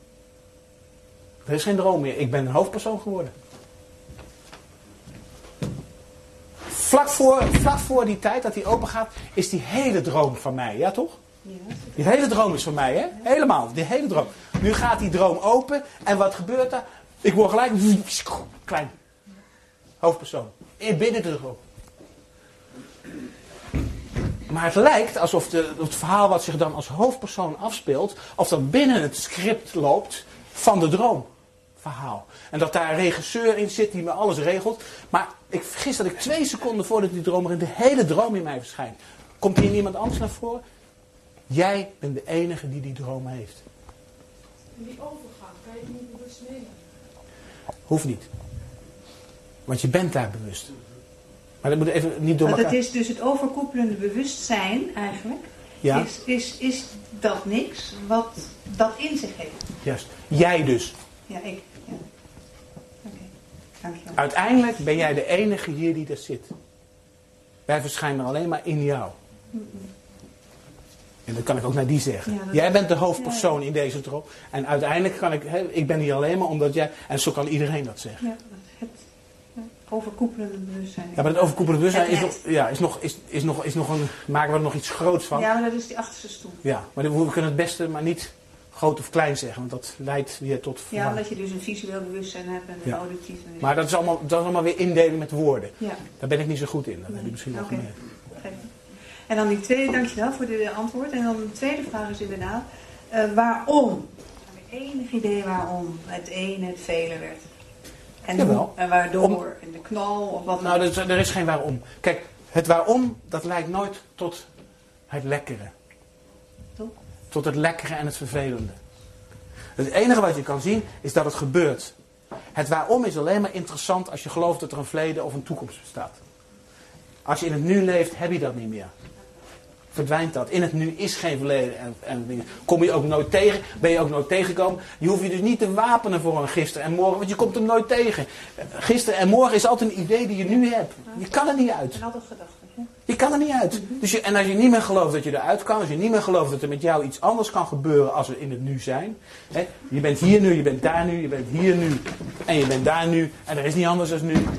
Er is geen droom meer. Ik ben een hoofdpersoon geworden. Vlak voor, vlak voor die tijd dat die open gaat, is die hele droom van mij. Ja, toch? Ja. Die hele droom is van mij, hè? Helemaal. Die hele droom. Nu gaat die droom open. En wat gebeurt er? Ik word gelijk klein. Hoofdpersoon. Binnen de droom. Maar het lijkt alsof de, het verhaal wat zich dan als hoofdpersoon afspeelt, of dat binnen het script loopt van de droomverhaal. En dat daar een regisseur in zit die me alles regelt. Maar ik vergis dat ik twee seconden voordat die droom erin, de hele droom in mij verschijnt. Komt hier niemand anders naar voren? Jij bent de enige die die droom heeft. En die overgang, kan je het niet bewust nemen? Hoeft niet. Want je bent daar bewust. Maar dat moet even niet door Want elkaar... het is dus het overkoepelende bewustzijn eigenlijk. Ja. Is, is, is dat niks wat dat in zich heeft? Juist. Jij dus. Ja, ik. Ja. Oké, okay. Dankjewel. Uiteindelijk ben jij de enige hier die er zit. Wij verschijnen alleen maar in jou. Mm-mm. En dat kan ik ook naar die zeggen. Ja, dat jij is... bent de hoofdpersoon ja. in deze droom. En uiteindelijk kan ik... He, ik ben hier alleen maar omdat jij... En zo kan iedereen dat zeggen. Ja, het overkoepelende bewustzijn. Ja, maar het overkoepelende bewustzijn is het nog... Ja, is nog, is, is nog, is nog een... Maken we er nog iets groots van. Ja, maar dat is die achterste stoel. Ja, maar we kunnen het beste maar niet groot of klein zeggen, want dat leidt weer tot Ja, verwarring. omdat je dus een visueel bewustzijn hebt en een Ja. auditief. En Maar dat is, allemaal, dat is allemaal weer indelen met woorden. Ja. Daar ben ik niet zo goed in, dat Nee. heb je misschien wel Oké. gemerkt. Begrijp je. En dan die tweede, dankjewel voor de antwoord. En dan de tweede vraag is inderdaad, uh, waarom? Heb je enig idee waarom het ene het vele werd? En, Jawel. hoe, en waardoor? Om- En de knal of wat Nou, dan? er is, er is geen waarom. Kijk, het waarom, dat leidt nooit tot het lekkere. Toch? Tot het lekkere en het vervelende. Het enige wat je kan zien, is dat het gebeurt. Het waarom is alleen maar interessant als je gelooft dat er een verleden of een toekomst bestaat. Als je in het nu leeft, heb je dat niet meer. Verdwijnt dat. In het nu is geen verleden en, en dingen. Kom je ook nooit tegen, ben je ook nooit tegengekomen. Je hoeft je dus niet te wapenen voor een gisteren en morgen, want je komt hem nooit tegen. Gisteren en morgen is altijd een idee die je nu hebt. Je kan er niet uit. En altijd gedachten. Hè? Je kan er niet uit. Dus je, en als je niet meer gelooft dat je eruit kan, als je niet meer gelooft dat er met jou iets anders kan gebeuren als we in het nu zijn. Hè? Je bent hier nu, je bent daar nu, je bent hier nu en je bent daar nu en er is niet anders dan nu.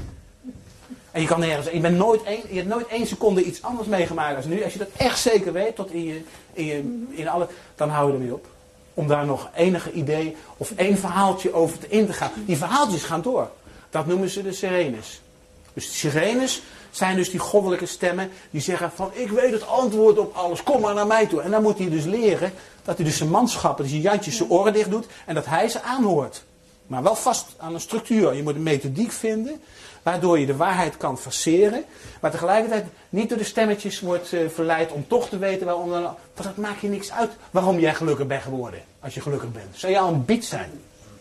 En je kan nergens, je, bent nooit één, je hebt nooit één seconde iets anders meegemaakt als nu. Als je dat echt zeker weet, tot in je, in je, in alle, dan hou je ermee op. Om daar nog enige idee of één verhaaltje over te in te gaan. Die verhaaltjes gaan door. Dat noemen ze de sirenes. Dus de sirenes zijn dus die goddelijke stemmen die zeggen van ik weet het antwoord op alles, kom maar naar mij toe. En dan moet hij dus leren dat hij dus zijn manschappen, dus die jantjes zijn oren dicht doet en dat hij ze aanhoort. Maar wel vast aan een structuur. Je moet een methodiek vinden waardoor je de waarheid kan verseren, maar tegelijkertijd niet door de stemmetjes wordt uh, verleid om toch te weten waarom dan. Want dat maakt je niks uit waarom jij gelukkig bent geworden. Als je gelukkig bent. Zou jou een bied zijn?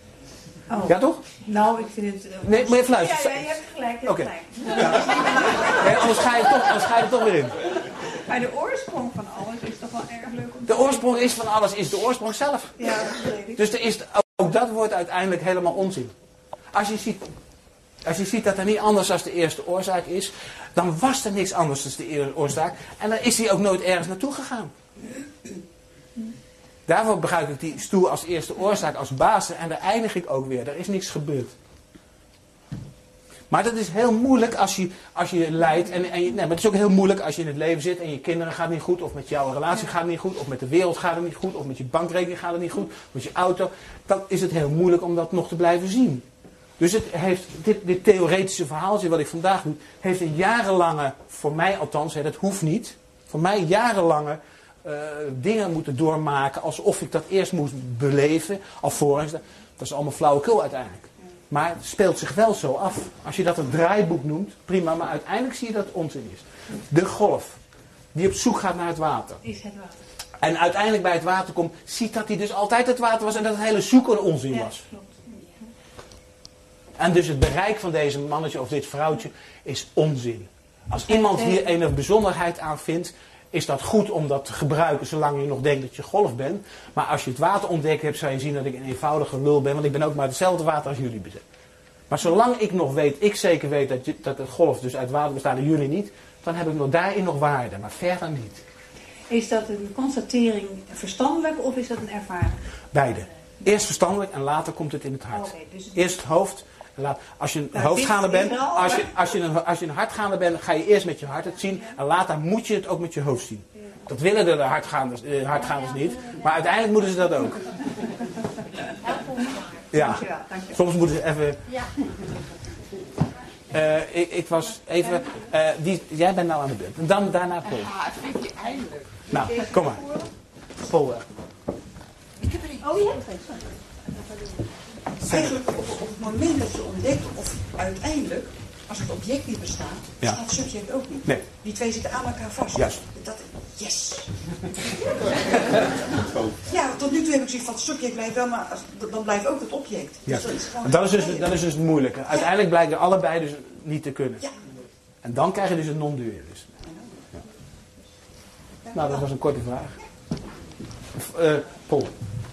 Oh. Ja toch? Nou, ik vind het... Uh, Nee, maar even luisteren. Ja, ja, je hebt gelijk. Je hebt Oké. gelijk. Ja. Nee, anders, ga je toch, anders ga je er toch weer in. Maar de oorsprong van alles is toch wel erg leuk om te De oorsprong is van alles, is de oorsprong zelf. Ja, dat weet ik. Dus er is, ook dat wordt uiteindelijk helemaal onzin. Als je ziet, als je ziet dat er niet anders als de eerste oorzaak is, dan was er niks anders dan de eerste oorzaak. En dan is hij ook nooit ergens naartoe gegaan. Daarvoor gebruik ik die stoel als eerste oorzaak, als basis. En daar eindig ik ook weer. Er is niks gebeurd. Maar dat is heel moeilijk als je, als je lijdt. En, en je, nee, maar het is ook heel moeilijk als je in het leven zit en je kinderen gaat niet goed. Of met jouw relatie gaat het niet goed. Of met de wereld gaat het niet goed. Of met je bankrekening gaat het niet goed. Of met je auto. Dan is het heel moeilijk om dat nog te blijven zien. Dus het heeft, dit, dit theoretische verhaaltje wat ik vandaag doe, heeft een jarenlange, voor mij althans, hè, dat hoeft niet. Voor mij jarenlange uh, dingen moeten doormaken alsof ik dat eerst moest beleven. Alvorens, dat is allemaal flauwekul uiteindelijk. Maar het speelt zich wel zo af. Als je dat een draaiboek noemt, prima. Maar uiteindelijk zie je dat het onzin is. De golf, die op zoek gaat naar het water. Is het water. En uiteindelijk bij het water komt, ziet dat hij dus altijd het water was. En dat het hele zoeken een onzin Ja, was. klopt. En dus het bereik van deze mannetje of dit vrouwtje is onzin. Als iemand hier een bijzonderheid aan vindt, is dat goed om dat te gebruiken zolang je nog denkt dat je golf bent. Maar als je het water ontdekt hebt, zou je zien dat ik een eenvoudige lul ben. Want ik ben ook maar hetzelfde water als jullie bezet. Maar zolang ik nog weet, ik zeker weet dat, je, dat het golf dus uit water bestaat en jullie niet, dan heb ik nog daarin nog waarde. Maar verder niet. Is dat een constatering verstandelijk of is dat een ervaring? Beide. Eerst verstandelijk en later komt het in het hart. Oké, dus het- Eerst het hoofd. en laat- Als je een Nou, hoofdgaander dit is bent, wel- als je, als, je een, als je een hartgaander bent, ga je eerst met je hart het zien. En later moet je het ook met je hoofd zien. Dat willen de hartgaanders, eh, hartgaanders niet. Maar uiteindelijk moeten ze dat ook. Ja. Dankjewel, dankjewel. Soms moeten ze even... Eh, ik, ik was even... eh, die, jij bent nou aan de beurt. En dan daarna Paul. Ah, vind je eindelijk. Nou, kom maar. Paul. eh. Oh ja? Eigenlijk op, op het moment dat je ontdekt, of uiteindelijk, als het object niet bestaat, Ja. bestaat het subject ook niet. Nee. Die twee zitten aan elkaar vast. Juist. Dat, yes! Ja, tot nu toe heb ik zoiets van het subject blijft wel, maar als, dan blijft ook het object. Ja. Dus dat is gewoon En dat is, dus, heel dat is dus het moeilijke. Uiteindelijk blijken allebei dus niet te kunnen. Ja. En dan krijg je dus een non-dualisme. Ja. Nou, dat was een korte vraag. Uh, Paul.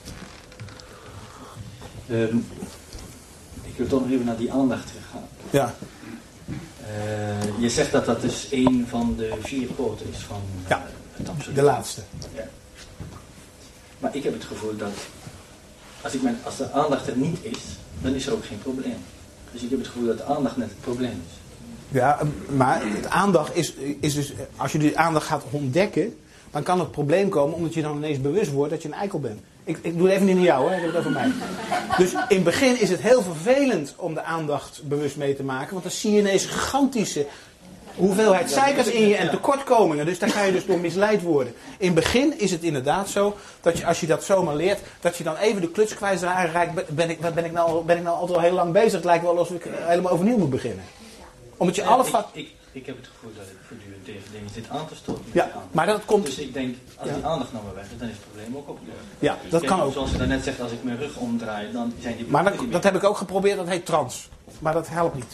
Um, ik wil toch nog even naar die aandacht teruggaan. Ja. Uh, je zegt dat dat dus een van de vier poten is van uh, Ja, het absoluut. de laatste. Ja. Maar ik heb het gevoel dat als, ik mijn, als de aandacht er niet is, dan is er ook geen probleem. Dus ik heb het gevoel dat de aandacht net het probleem is. Ja, maar het aandacht is, is dus, als je die aandacht gaat ontdekken, dan kan het probleem komen omdat je dan ineens bewust wordt dat je een eikel bent. Ik, ik doe het even niet naar jou, hè. Ik heb het over mij. Dus in het begin is het heel vervelend om de aandacht bewust mee te maken. Want dan zie je ineens gigantische hoeveelheid zeikers in je en tekortkomingen. Dus daar kan je dus door misleid worden. In het begin is het inderdaad zo, dat je, als je dat zomaar leert, dat je dan even de kluts kwijtraakt. Ben ik, ben ik nou, ben ik nou altijd al heel lang bezig? Het lijkt wel alsof ik helemaal overnieuw moet beginnen. Omdat je ja, alle... Ik, va- ik, ik heb het gevoel dat ik voortdurend tegen dingen zit aan te stoten. Ja, maar dat komt... Dus ik denk, als ja. die aandacht nou maar weg is, dan is het probleem ook opgelost. Ja, dat Kijk, kan ook. Zoals je daarnet zegt, als ik mijn rug omdraai, dan zijn die... Maar dat, dat heb ik ook geprobeerd, dat heet trance. Maar dat helpt niet.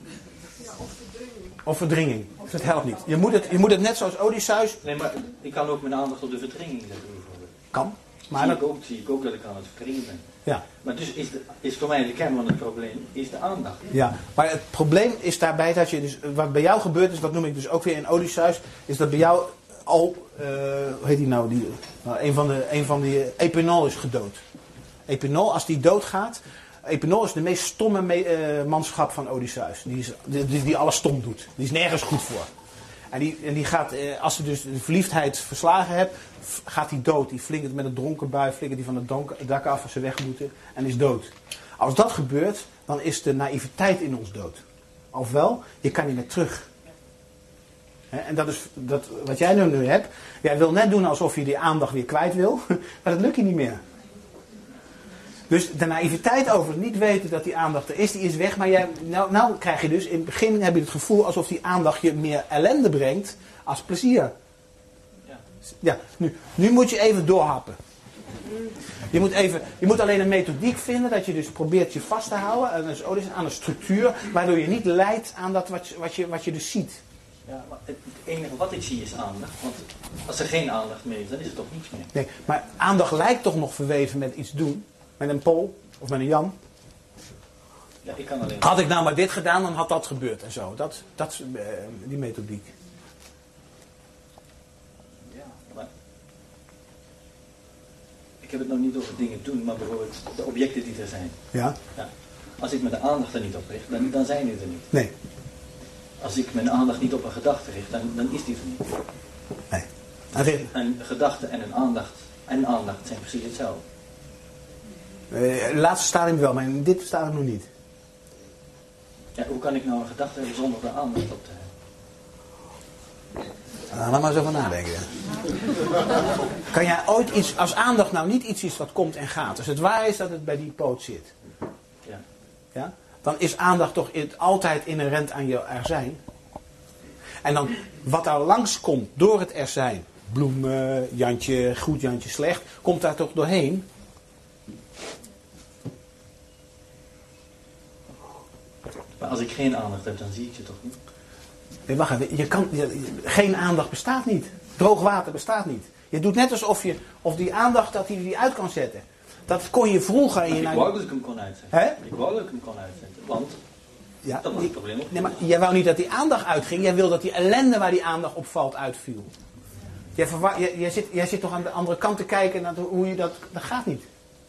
Of verdringing. Dat helpt niet. Je moet het, je moet het net zoals Odysseus... Nee, maar ik kan ook mijn aandacht op de verdringing zetten bijvoorbeeld. Kan. Maar zie, dat, ik ook, zie ik ook dat ik aan het verdringen ben. ja. Maar dus is, de, is voor mij de kern van het probleem, is de aandacht. Ja, maar het probleem is daarbij dat je dus... Wat bij jou gebeurt is, dat noem ik dus ook weer in Odysseus... Is dat bij jou al... Uh, hoe heet die nou? Die, nou een van de... Een van die Epenol is gedood. Epenol, als die doodgaat... Epenol is de meest stomme me, uh, manschap van Odysseus. Die, is, die, die alles stom doet. Die is nergens goed voor. En die, en die gaat, uh, als ze dus de verliefdheid verslagen hebt, gaat hij dood. Die flikkert met een dronken bui, flikkert die van het donk, dak af als ze weg moeten. En is dood. Als dat gebeurt, dan is de naïviteit in ons dood. Ofwel, je kan niet meer terug. He, en dat is dat, wat jij nu, nu hebt. Jij wil net doen alsof je die aandacht weer kwijt wil. Maar dat lukt je niet meer. Dus de naïviteit over niet weten dat die aandacht er is, die is weg. Maar jij, nou, nou krijg je dus, in het begin heb je het gevoel alsof die aandacht je meer ellende brengt als plezier. Ja, ja nu, nu moet je even doorhappen. Je moet, even, je moet alleen een methodiek vinden dat je dus probeert je vast te houden aan een, aan een structuur, waardoor je niet leidt aan dat wat je, wat je, wat je dus ziet. Ja, maar het enige wat ik zie is aandacht. Want als er geen aandacht meer is, dan is er toch niets meer. Nee, maar aandacht lijkt toch nog verweven met iets doen. Met een Paul of met een Jan. Ja, ik kan alleen... Had ik nou maar dit gedaan, dan had dat gebeurd en zo. Dat, dat is uh, die methodiek. Ja, maar... Ik heb het nou niet over dingen doen, maar bijvoorbeeld de objecten die er zijn. Ja. Ja. Als ik mijn aandacht er niet op richt, dan, dan zijn die er niet. Nee. Als ik mijn aandacht niet op een gedachte richt, dan, dan is die er niet. Nee. Een, een gedachte en een aandacht en aandacht zijn precies hetzelfde. Uh, het laatste stadium wel, maar in dit stadium nog niet. Ja, hoe kan ik nou een gedachte hebben zonder de aandacht op te hebben? Nou, laat maar eens over nadenken. Kan jij ooit iets, als aandacht nou niet iets is wat komt en gaat. Als het waar is dat het bij die poot zit. Ja. Ja? Dan is aandacht toch in, altijd inherent aan je er zijn. En dan wat daar langskomt door het er zijn. Bloemen, Jantje, goed, Jantje, slecht. Komt daar toch doorheen. Maar als ik geen aandacht heb, dan zie ik je toch niet? Nee, wacht even. Je kan, je, geen aandacht bestaat niet. Droog water bestaat niet. Je doet net alsof je, of die aandacht dat hij die uit kan zetten. Dat kon je vroeger... In je ik nou, wou dat ik hem kon uitzetten. Hè? Ik wou dat ik hem kon uitzetten. Want ja, dat was het probleem ook. Nee, maar jij wou niet dat die aandacht uitging. Jij wil dat die ellende waar die aandacht op valt uitviel. Jij, verwa- jij, jij, zit, jij zit toch aan de andere kant te kijken naar hoe je dat... Dat gaat niet.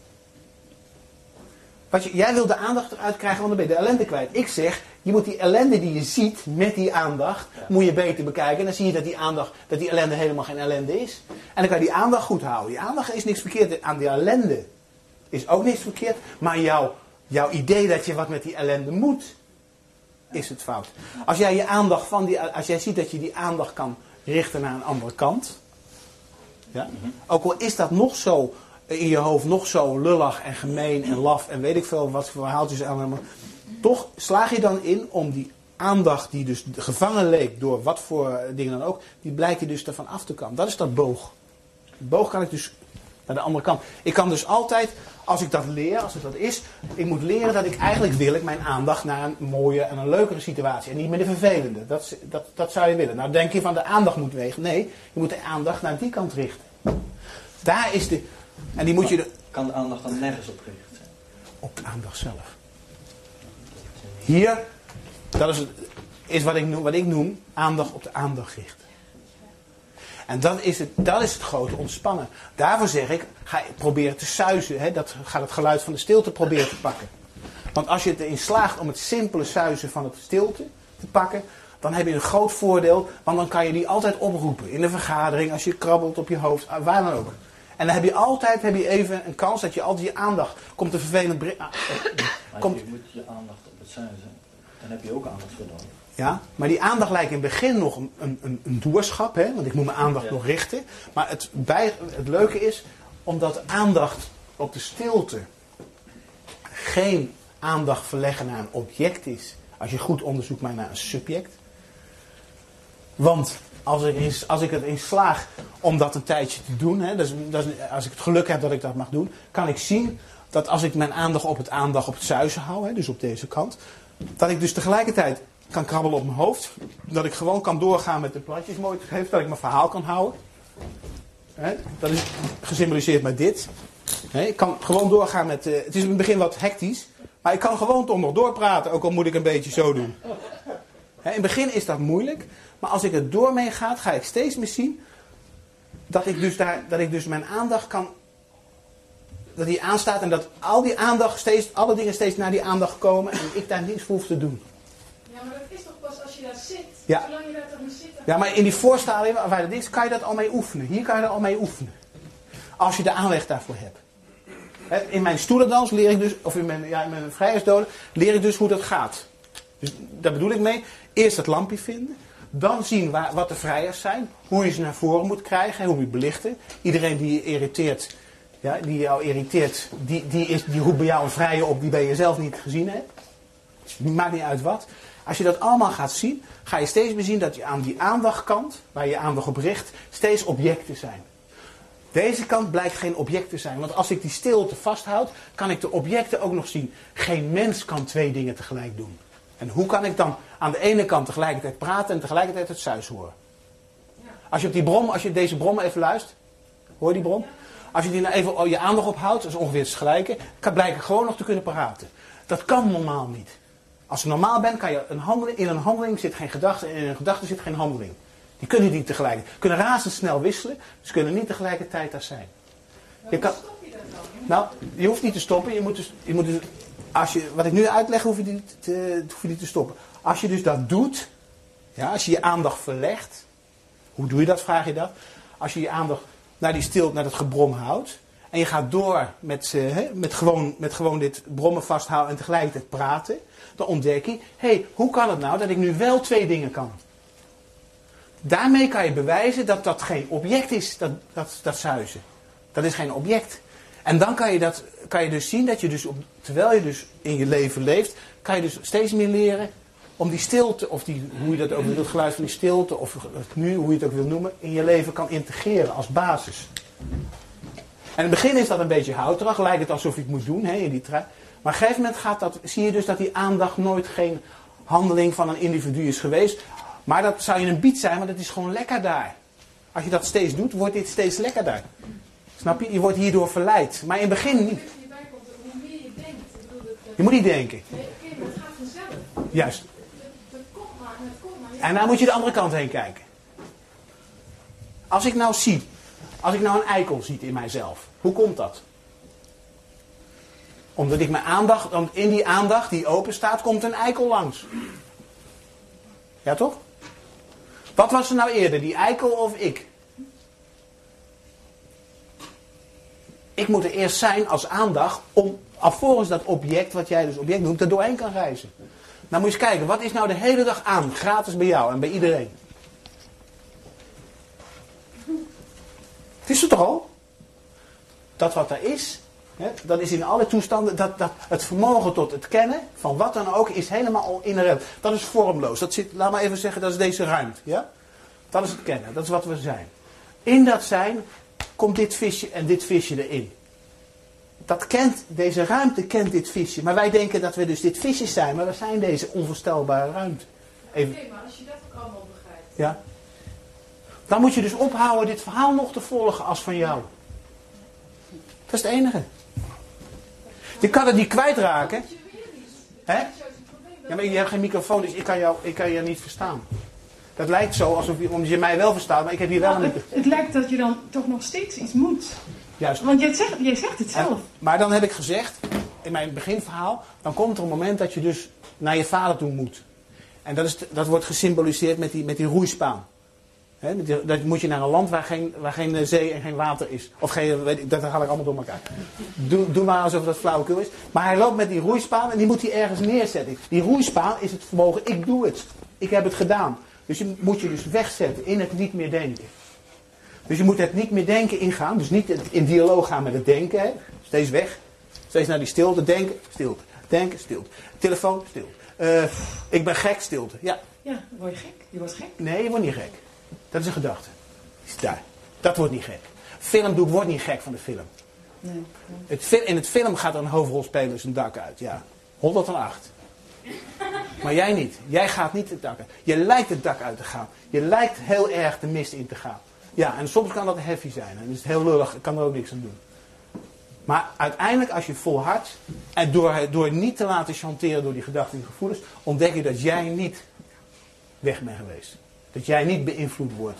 Wat je, jij wil de aandacht eruit krijgen, want dan ben je de ellende kwijt. Ik zeg, je moet die ellende die je ziet met die aandacht, ja. moet je beter bekijken. En dan zie je dat die aandacht, dat die ellende helemaal geen ellende is. En dan kan je die aandacht goed houden. Die aandacht is niks verkeerd. Aan die ellende is ook niks verkeerd. Maar jouw, jouw idee dat je wat met die ellende moet, is het fout. Als jij je aandacht van die, als jij ziet dat je die aandacht kan richten naar een andere kant. Ja? Ook al is dat nog zo... in je hoofd nog zo lullig en gemeen en laf en weet ik veel wat voor verhaaltjes allemaal. Toch slaag je dan in om die aandacht die dus gevangen leek door wat voor dingen dan ook, die blijkt je dus ervan af te komen. Dat is dat boog. De boog kan ik dus naar de andere kant. Ik kan dus altijd, als ik dat leer, als het dat is, ik moet leren dat ik eigenlijk wil ik mijn aandacht naar een mooie en een leukere situatie. En niet meer de vervelende. Dat, dat, dat zou je willen. Nou denk je van de aandacht moet wegen. Nee, je moet de aandacht naar die kant richten. Daar is de... En die moet je de... Kan de aandacht dan nergens op gericht zijn? Op de aandacht zelf. Hier, dat is, het, is wat, ik noem, wat ik noem aandacht op de aandacht richten. En dat is het, dat is het grote ontspannen. Daarvoor zeg ik, ga proberen te suizen. Hè, dat gaat het geluid van de stilte proberen te pakken. Want als je erin slaagt om het simpele suizen van het stilte te pakken, dan heb je een groot voordeel. Want dan kan je die altijd oproepen. In de vergadering, als je krabbelt op je hoofd, waar dan ook. En dan heb je altijd heb je even een kans dat je altijd je aandacht... Komt een vervelend bericht... Ah, Maar komt, je moet je aandacht op het zuizen. Dan heb je ook aandacht voor nodig. ja, maar die aandacht lijkt in het begin nog een, een, een doerschap. Hè? Want ik moet mijn aandacht Ja. nog richten. Maar het, bij, het leuke is... Omdat aandacht op de stilte... Geen aandacht verleggen naar een object is. Als je goed onderzoekt maar naar een subject. Want als ik, in, als ik het in slaag om dat een tijdje te doen, hè, dat is, dat is, als ik het geluk heb dat ik dat mag doen, kan ik zien dat als ik mijn aandacht op het aandacht op het zuizen hou, hè, dus op deze kant, dat ik dus tegelijkertijd kan krabbelen op mijn hoofd, dat ik gewoon kan doorgaan met de platjes mooi te geven, dat ik mijn verhaal kan houden. Hè, dat is gesymboliseerd met dit. Hè, ik kan gewoon doorgaan met, uh, het is in het begin wat hectisch, maar ik kan gewoon toch nog doorpraten, ook al moet ik een beetje zo doen. Hè, in het begin is dat moeilijk. Maar als ik het door mee ga, ga ik steeds meer zien dat ik dus, daar, dat ik dus mijn aandacht kan, dat die aanstaat en dat al die aandacht steeds, alle dingen steeds naar die aandacht komen en ik daar niets voor hoef te doen. Ja, maar dat is toch pas als je daar zit? Ja. Zolang je daar toch niet zit... Ja, maar in die voorstadium waar het is, kan je dat al mee oefenen. Hier kan je er al mee oefenen. Als je de aanleg daarvoor hebt. Hè, in mijn stoelendans leer ik dus, of in mijn, ja, in mijn vrijheidsdolen, leer ik dus hoe dat gaat. Dus daar bedoel ik mee, eerst het lampje vinden. Dan zien waar, wat de vrijers zijn. Hoe je ze naar voren moet krijgen. Hoe je het belichten. Iedereen die je irriteert. Ja, die jou irriteert. Die, die, is, die roept bij jou een vrije op die bij jezelf niet gezien hebt. Maakt niet uit wat. Als je dat allemaal gaat zien. Ga je steeds meer zien dat je aan die aandachtkant. Waar je aandacht op richt. Steeds objecten zijn. Deze kant blijkt geen object te zijn. Want als ik die stilte vasthoud. Kan ik de objecten ook nog zien. Geen mens kan twee dingen tegelijk doen. En hoe kan ik dan aan de ene kant tegelijkertijd praten en tegelijkertijd het suis horen? Als je op die brom, als je deze brom even luistert, hoor je die brom? Als je die nou even je aandacht ophoudt, dat is ongeveer het gelijke, kan blijken gewoon nog te kunnen praten. Dat kan normaal niet. Als je normaal bent, kan je een handeling, in een handeling zit geen gedachte en in een gedachte zit geen handeling. Die kunnen niet tegelijk. Kunnen razendsnel wisselen, dus kunnen niet tegelijkertijd daar zijn. Je kan, stop je dat dan? nou, je hoeft niet te stoppen, je moet dus, je moet dus als je, wat ik nu uitleg, hoef je, niet te, hoef je niet te stoppen. Als je dus dat doet, ja, als je je aandacht verlegt, hoe doe je dat, vraag je dat? Als je je aandacht naar die stilte, naar dat gebrom houdt, en je gaat door met, uh, met, gewoon, met gewoon dit brommen vasthouden en tegelijkertijd praten, dan ontdek je, hé, hey, hoe kan het nou dat ik nu wel twee dingen kan? Daarmee kan je bewijzen dat dat geen object is, dat, dat, dat zuizen. Dat is geen object. En dan kan je, dat, kan je dus zien dat je dus, op, terwijl je dus in je leven leeft, kan je dus steeds meer leren om die stilte, of die, hoe je dat ook wil, het geluid van die stilte, of het nu, hoe je het ook wil noemen, in je leven kan integreren als basis. En in het begin is dat een beetje houterig, lijkt het alsof je het moet doen, hè, in die trui. Maar op een gegeven moment gaat dat, zie je dus dat die aandacht nooit geen handeling van een individu is geweest. Maar dat zou je een bied zijn, want het is gewoon lekker daar. Als je dat steeds doet, wordt dit steeds lekkerder. Snap je? Je wordt hierdoor verleid. Maar in het begin niet. Hoe meer je denkt, Je moet niet denken. nee, oké, maar het gaat vanzelf. Juist. Dat komt maar, dat komt maar. En nou moet je de andere kant heen kijken. Als ik nou zie, als ik nou een eikel zie in mijzelf, hoe komt dat? Omdat ik mijn aandacht, want in die aandacht die open staat, komt een eikel langs. Ja toch? Wat was er nou eerder, die eikel of ik? Ik moet er eerst zijn als aandacht om alvorens dat object, wat jij dus object noemt, er doorheen kan reizen. Nou moet je eens kijken, wat is nou de hele dag aan, gratis bij jou en bij iedereen? Het is er toch al? Dat wat er is, hè, dat is in alle toestanden, dat, dat, het vermogen tot het kennen van wat dan ook is helemaal al inherent. Dat is vormloos. Dat zit, laat maar even zeggen, dat is deze ruimte. Ja? Dat is het kennen, dat is wat we zijn. In dat zijn komt dit visje en dit visje erin. Dat kent, deze ruimte kent dit visje. Maar wij denken dat we dus dit visje zijn, maar we zijn deze onvoorstelbare ruimte. Even. Oké, maar als je dat ook allemaal begrijpt. Ja. Dan moet je dus ophouden dit verhaal nog te volgen als van jou. Dat is het enige. Je kan het niet kwijtraken. Hè? Ja, maar je hebt geen microfoon, dus ik kan jou, ik kan je niet verstaan. Dat lijkt zo alsof je, omdat je mij wel verstaat, maar ik heb hier wel een Nou, microfoon. het, het lijkt dat je dan toch nog steeds iets moet. Juist. Want jij zegt, jij zegt het zelf. En, maar dan heb ik gezegd, in mijn beginverhaal, dan komt er een moment dat je dus naar je vader toe moet. En dat, is, dat wordt gesymboliseerd met die, met die roeispaan. He, dat, dat moet je naar een land waar geen, waar geen zee en geen water is. Of geen, weet ik, dat haal ik allemaal door elkaar. Doe, doe maar alsof dat flauwekul is. Maar hij loopt met die roeispaan en die moet hij ergens neerzetten. Die roeispaan is het vermogen, ik doe het. Ik heb het gedaan. Dus je moet je dus wegzetten in het niet meer denken. Dus je moet het niet meer denken ingaan. Dus niet in dialoog gaan met het denken. Hè. Steeds weg. Steeds naar die stilte. Denken, stilte. Denken, stilte. Telefoon, stilte. Uh, ik ben gek, stilte. Ja. Ja, word je gek? Je wordt gek? Nee, je wordt niet gek. Dat is een gedachte. Is daar. Dat wordt niet gek. Filmdoek wordt niet gek van de film. Nee. nee. Het, in het film gaat er een hoofdrolspeler zijn dak uit. Ja. honderdacht. Maar jij niet. Jij gaat niet het dak uit. Je lijkt het dak uit te gaan. Je lijkt heel erg de mist in te gaan. Ja, en soms kan dat heavy zijn. En dan is het heel lullig. Ik kan er ook niks aan doen. Maar uiteindelijk, als je volhardt, en door, door niet te laten chanteren door die gedachten en gevoelens, ontdek je dat jij niet weg bent geweest. Dat jij niet beïnvloed wordt.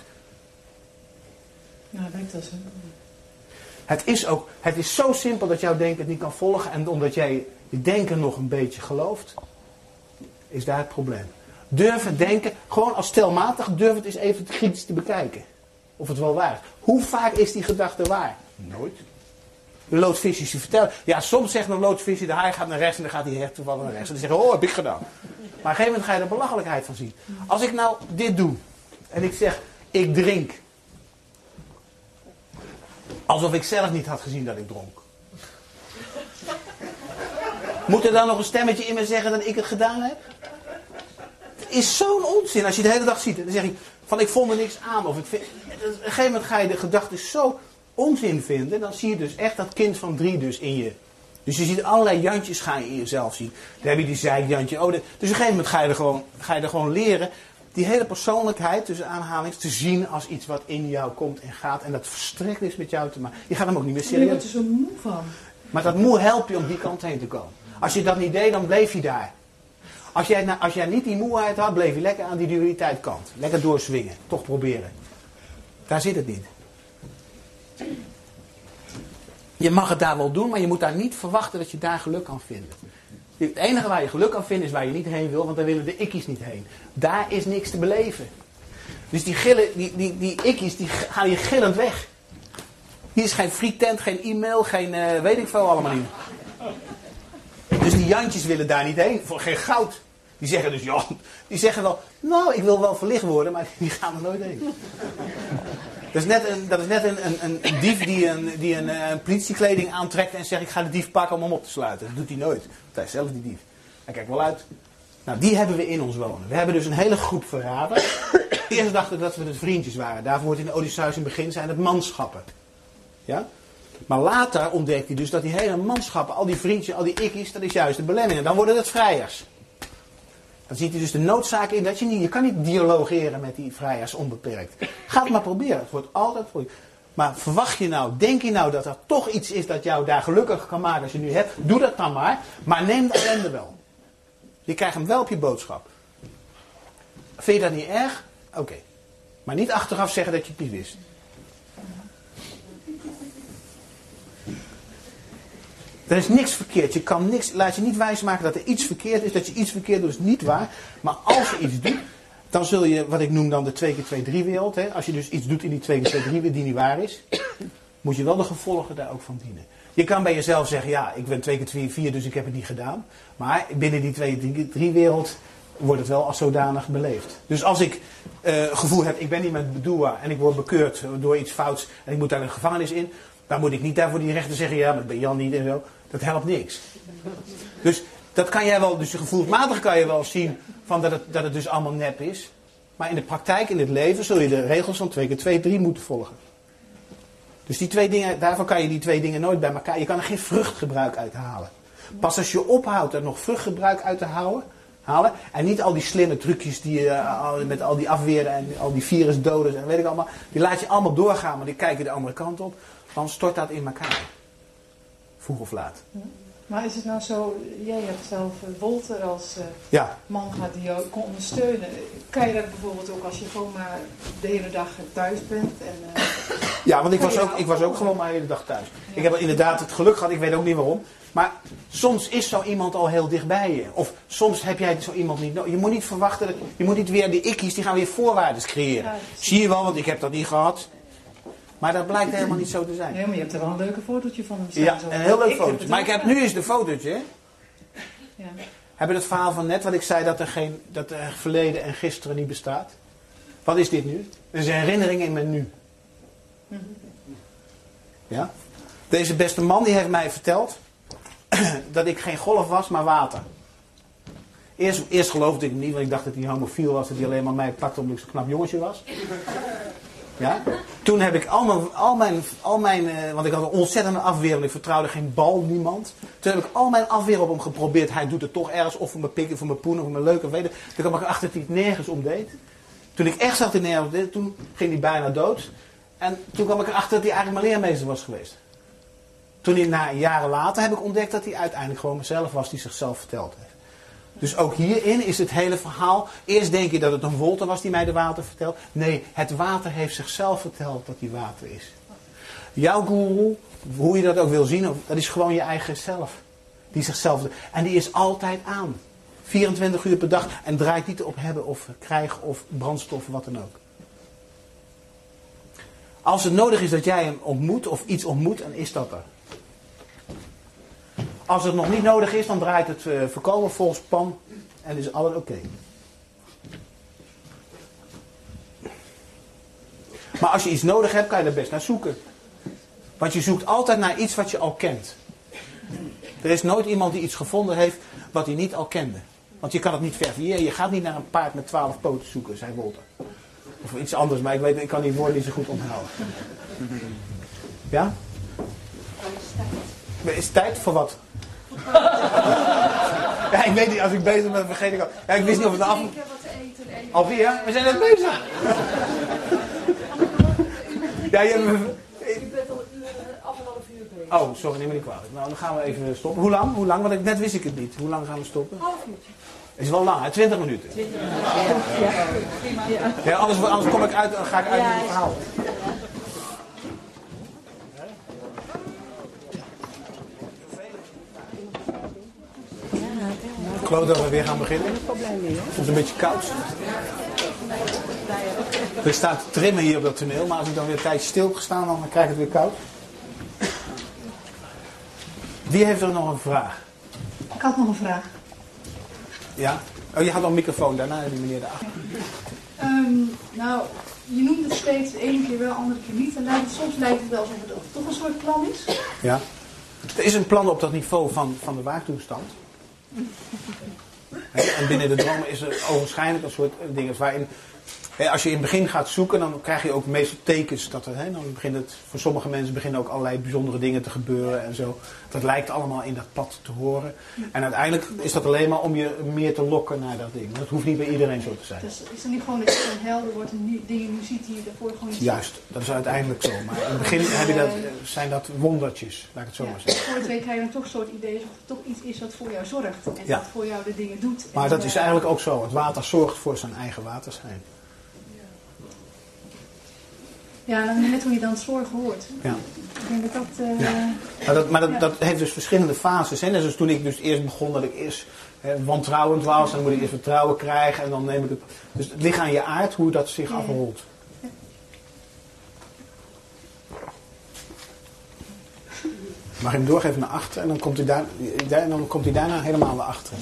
Nou, werkt dat zo. Het is ook, het is zo simpel dat jouw denken het niet kan volgen. En omdat jij je denken nog een beetje gelooft, is daar het probleem. Durven denken, gewoon als stelmatig, durf het eens even kritisch te bekijken. Of het wel waar is. Hoe vaak is die gedachte waar? Nooit. De loodvisjes die vertellen. Ja, soms zegt een loodvisje, de haai gaat naar rechts en dan gaat die hert toevallig naar rechts. En dan zeggen, oh, heb ik gedaan. Maar op een gegeven moment ga je er belachelijkheid van zien. Als ik nou dit doe en ik zeg, ik drink. Alsof ik zelf niet had gezien dat ik dronk. Moet er dan nog een stemmetje in me zeggen dat ik het gedaan heb? Het is zo'n onzin als je de hele dag ziet. Dan zeg je van ik vond er niks aan. Of ik vind, op een gegeven moment ga je de gedachte zo onzin vinden. Dan zie je dus echt dat kind van drie dus in je. Dus je ziet allerlei jantjes ga je in jezelf zien. Dan heb je die zeikjantje. Oh, de, dus op een gegeven moment ga je, er gewoon, ga je er gewoon leren. Die hele persoonlijkheid tussen aanhalings te zien als iets wat in jou komt en gaat. En dat verstrekt is met jou te maken. Je gaat hem ook niet meer serieus. Je wordt er zo moe van. Maar dat moe helpt je om die kant heen te komen. Als je dat niet deed, dan bleef je daar. Als jij, als jij niet die moeheid had, bleef je lekker aan die dualiteit kant. Lekker doorswingen. Toch proberen. Daar zit het niet. Je mag het daar wel doen, maar je moet daar niet verwachten dat je daar geluk kan vinden. Het enige waar je geluk kan vinden is waar je niet heen wil, want daar willen de ikkies niet heen. Daar is niks te beleven. Dus die, gillen, die, die, die ikkies die gaan hier gillend weg. Hier is geen frietent, geen e-mail, geen uh, weet ik veel allemaal niet. Dus die jantjes willen daar niet heen, voor geen goud. Die zeggen dus, ja, die zeggen wel, nou ik wil wel verlicht worden, maar die gaan er nooit heen. Dat is net een, dat is net een, een, een dief die, een, die een, een politiekleding aantrekt en zegt ik ga de dief pakken om hem op te sluiten. Dat doet hij nooit. Want hij is zelf die dief. Hij kijkt wel uit. Nou, die hebben we in ons wonen. We hebben dus een hele groep verraden. Eerst dachten we dat we het vriendjes waren. Daarvoor wordt in de Odysseus in het begin zijn het manschappen. Ja? Maar later ontdekt hij dus dat die hele manschappen, al die vriendjes, al die ikkies, dat is juist de belemmingen. Dan worden het vrijers. Dan ziet hij dus de noodzaak in dat je niet, je kan niet dialogeren met die vrijers onbeperkt. Ga het maar proberen. Het wordt altijd voor je. Maar verwacht je nou, denk je nou dat er toch iets is dat jou daar gelukkig kan maken als je nu hebt? Doe dat dan maar. Maar neem de ellende wel. Je krijgt hem wel op je boodschap. Vind je dat niet erg? Oké. Okay. Maar niet achteraf zeggen dat je het niet wist. Er is niks verkeerd. Je kan niks, laat je niet wijsmaken dat er iets verkeerd is. Dat je iets verkeerd doet is niet waar. Maar als je iets doet, dan zul je, wat ik noem dan de twee keer twee drie wereld. Hè, als je dus iets doet in die twee keer twee drie wereld die niet waar is, moet je wel de gevolgen daar ook van dienen. Je kan bij jezelf zeggen, ja, ik ben twee keer twee vier, dus ik heb het niet gedaan. Maar binnen die twee keer drie wereld wordt het wel als zodanig beleefd. Dus als ik uh, gevoel heb, ik ben niet met bedoeler en ik word bekeurd door iets fouts en ik moet daar de gevangenis in, dan moet ik niet daarvoor die rechter zeggen, ja, maar dat ben Jan niet en zo. Dat helpt niks. Dus dat kan jij wel, dus gevoelsmatig kan je wel zien van dat, het, dat het dus allemaal nep is. Maar in de praktijk, in het leven, zul je de regels van twee keer twee drie moeten volgen. Dus die twee dingen, daarvan kan je die twee dingen nooit bij elkaar. Je kan er geen vruchtgebruik uit halen. Pas als je ophoudt er nog vruchtgebruik uit te houden, halen. En niet al die slimme trucjes die je uh, met al die afweren en al die virusdoden en weet ik allemaal. Die laat je allemaal doorgaan, maar die kijken de andere kant op. Dan stort dat in elkaar. Vroeg of laat. Maar is het nou zo, jij hebt zelf uh, Wolter als uh, ja. man gehad die jou kon ondersteunen. Kan je dat bijvoorbeeld ook als je gewoon maar de hele dag thuis bent? En, uh, ja, want ik was, ook, ik was ook gewoon maar de hele dag thuis. Ja. Ik heb inderdaad het geluk gehad, ik weet ook niet waarom. Maar soms is zo iemand al heel dichtbij je. Of soms heb jij zo iemand niet nodig. Je moet niet verwachten, dat, je moet niet weer die ikkies, die gaan weer voorwaarden creëren. Ja, zie je wel, want ik heb dat niet gehad. Maar dat blijkt helemaal niet zo te zijn. Nee, maar je hebt er wel een leuke fotootje van hem staan. Ja, zo. een heel leuk ik fotootje. Maar ik heb nu eens de fotootje. Hè? Ja. Heb je het verhaal van net wat ik zei dat er geen dat er verleden en gisteren niet bestaat? Wat is dit nu? Het is een herinnering in mijn nu. Mm-hmm. Ja? Deze beste man die heeft mij verteld dat ik geen golf was, maar water. Eerst, eerst geloofde ik hem niet, want ik dacht dat hij homofiel was, dat hij alleen maar mij pakte omdat ik zo'n knap jongetje was. Ja? Toen heb ik al mijn, al mijn, al mijn uh, want ik had een ontzettende afweer, want ik vertrouwde geen bal, niemand. Toen heb ik al mijn afweer op hem geprobeerd. Hij doet het toch ergens, of voor mijn pik, of voor mijn poen, of voor mijn leuke weten. Toen kwam ik erachter dat hij het nergens om deed. Toen ik echt zag dat hij nergens om deed, toen ging hij bijna dood. En toen kwam ik erachter dat hij eigenlijk mijn leermeester was geweest. Toen hij, na jaren later, heb ik ontdekt dat hij uiteindelijk gewoon mezelf was die zichzelf verteld heeft. Dus ook hierin is het hele verhaal. Eerst denk je dat het een Wolter was die mij de water vertelt. Nee, het water heeft zichzelf verteld dat die water is. Jouw goeroe, hoe je dat ook wil zien, dat is gewoon je eigen zelf. Die zichzelf. En die is altijd aan. vierentwintig uur per dag. En draait niet op hebben of krijgen of brandstof, wat dan ook. Als het nodig is dat jij hem ontmoet of iets ontmoet, dan is dat er. Als het nog niet nodig is, dan draait het uh, voorkomen volgens plan en is alles oké. Okay. Maar als je iets nodig hebt, kan je er best naar zoeken. Want je zoekt altijd naar iets wat je al kent. Er is nooit iemand die iets gevonden heeft wat hij niet al kende. Want je kan het niet verifiëren. Je gaat niet naar een paard met twaalf poten zoeken, zei Wolter. Of iets anders, maar ik weet, ik kan die woorden niet zo goed onthouden. Ja? Is het tijd voor wat? Ja, ik weet niet, als ik bezig ben, vergeet ik al. Ja, ik wist niet of het af... Alweer? We zijn net bezig. Ja, je... Je bent al anderhalf uur bezig. Oh, sorry, neem me niet kwalijk. Nou, dan gaan we even stoppen. Hoe lang? Hoe lang? Want ik, net wist ik het niet. Hoe lang gaan we stoppen? Half uurtje. Het is wel lang, hè? twintig minuten. twintig minuten. Ja. Ja. Ja, anders, anders kom ik uit, ga ik uit met het verhaal. Ik geloof dat we weer gaan beginnen. Het is een beetje koud. Er staat trimmen hier op dat toneel, maar als ik dan weer een tijdje stil heb gestaan, dan krijg ik het weer koud. Wie heeft er nog een vraag? Ik had nog een vraag. Ja? Oh, je had al een microfoon, daarna die meneer daarachter. Um, nou, je noemt het steeds de ene keer wel, andere keer niet. En lijkt, soms lijkt het wel alsof het toch een soort plan is. Ja. Er is een plan op dat niveau van, van de waartoestand. He, en binnen de dromen is er ogenschijnlijk een soort dingen waarin... He, als je in het begin gaat zoeken, dan krijg je ook meestal tekens. Dat er, he, dan begint het, voor sommige mensen beginnen ook allerlei bijzondere dingen te gebeuren en zo. Dat lijkt allemaal in dat pad te horen. En uiteindelijk is dat alleen maar om je meer te lokken naar dat ding. Dat hoeft niet bij iedereen zo te zijn. Dus is het niet gewoon dat je een helder wordt en die dingen nu ziet die je daarvoor gewoon niet ziet? Juist, dat is uiteindelijk zo. Maar in het begin heb je dat, zijn dat wondertjes, laat ik het zo ja, maar zeggen. voor het weet krijg je dan toch een soort idee alsof het toch iets is wat voor jou zorgt. En Ja. wat voor jou de dingen doet. Maar en, dat is uh, eigenlijk ook zo. Het water zorgt voor zijn eigen waterschijn. Ja, dan net hoe je dan het zorgen hoort. Ja. Ik denk dat dat... Uh, Ja. Maar, dat, maar dat, ja. dat heeft dus verschillende fases. Hè? Dus toen ik dus eerst begon dat ik eerst hè, wantrouwend was. En dan moet ik eerst vertrouwen krijgen. En dan neem ik het... Dus het ligt aan je aard hoe dat zich Ja. afrolt. Ja. Mag je hem doorgeven naar achter. En dan komt hij, daar, daar, dan komt hij daarna helemaal naar achteren.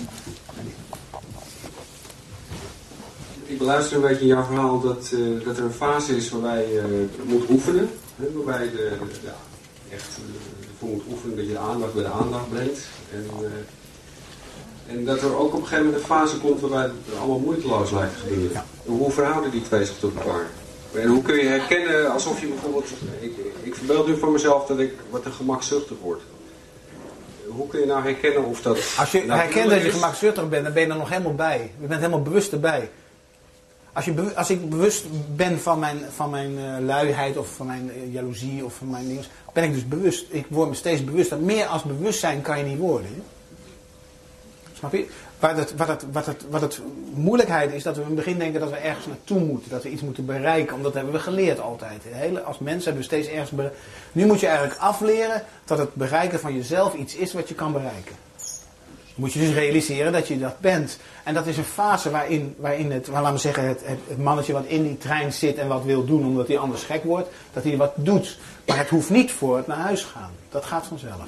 Ik beluister een beetje in jouw verhaal dat, uh, dat er een fase is waarbij je uh, moet oefenen. Hè, waarbij je de, de, ja, echt uh, ervoor moet oefenen dat je de aandacht bij de aandacht brengt. En, uh, en dat er ook op een gegeven moment een fase komt waarbij het allemaal moeiteloos lijkt te gebeuren. Ja. Hoe verhouden die twee zich tot elkaar? En hoe kun je herkennen alsof je bijvoorbeeld... Ik, ik verbeeld nu van mezelf dat ik wat te gemakzuchtig word. Hoe kun je nou herkennen of dat... Als je nou herkent dat je is? gemakzuchtig bent, dan ben je er nog helemaal bij. Je bent helemaal bewust erbij. Als, je be, als ik bewust ben van mijn, van mijn uh, luiheid of van mijn uh, jaloezie of van mijn dingen, ben ik dus bewust. Ik word me steeds bewuster. Meer als bewustzijn kan je niet worden. Hè? Snap je? Waar het, wat, het, wat, het, wat het moeilijkheid is dat we in het begin denken dat we ergens naartoe moeten. Dat we iets moeten bereiken. Omdat dat hebben we geleerd altijd. Hele, als mensen hebben we steeds ergens bereikt. Nu moet je eigenlijk afleren dat het bereiken van jezelf iets is wat je kan bereiken. Dan moet je dus realiseren dat je dat bent. En dat is een fase waarin, waarin het, waar, laten we zeggen, het, het, het mannetje wat in die trein zit en wat wil doen omdat hij anders gek wordt, dat hij wat doet. Maar het hoeft niet voor het naar huis gaan. Dat gaat vanzelf.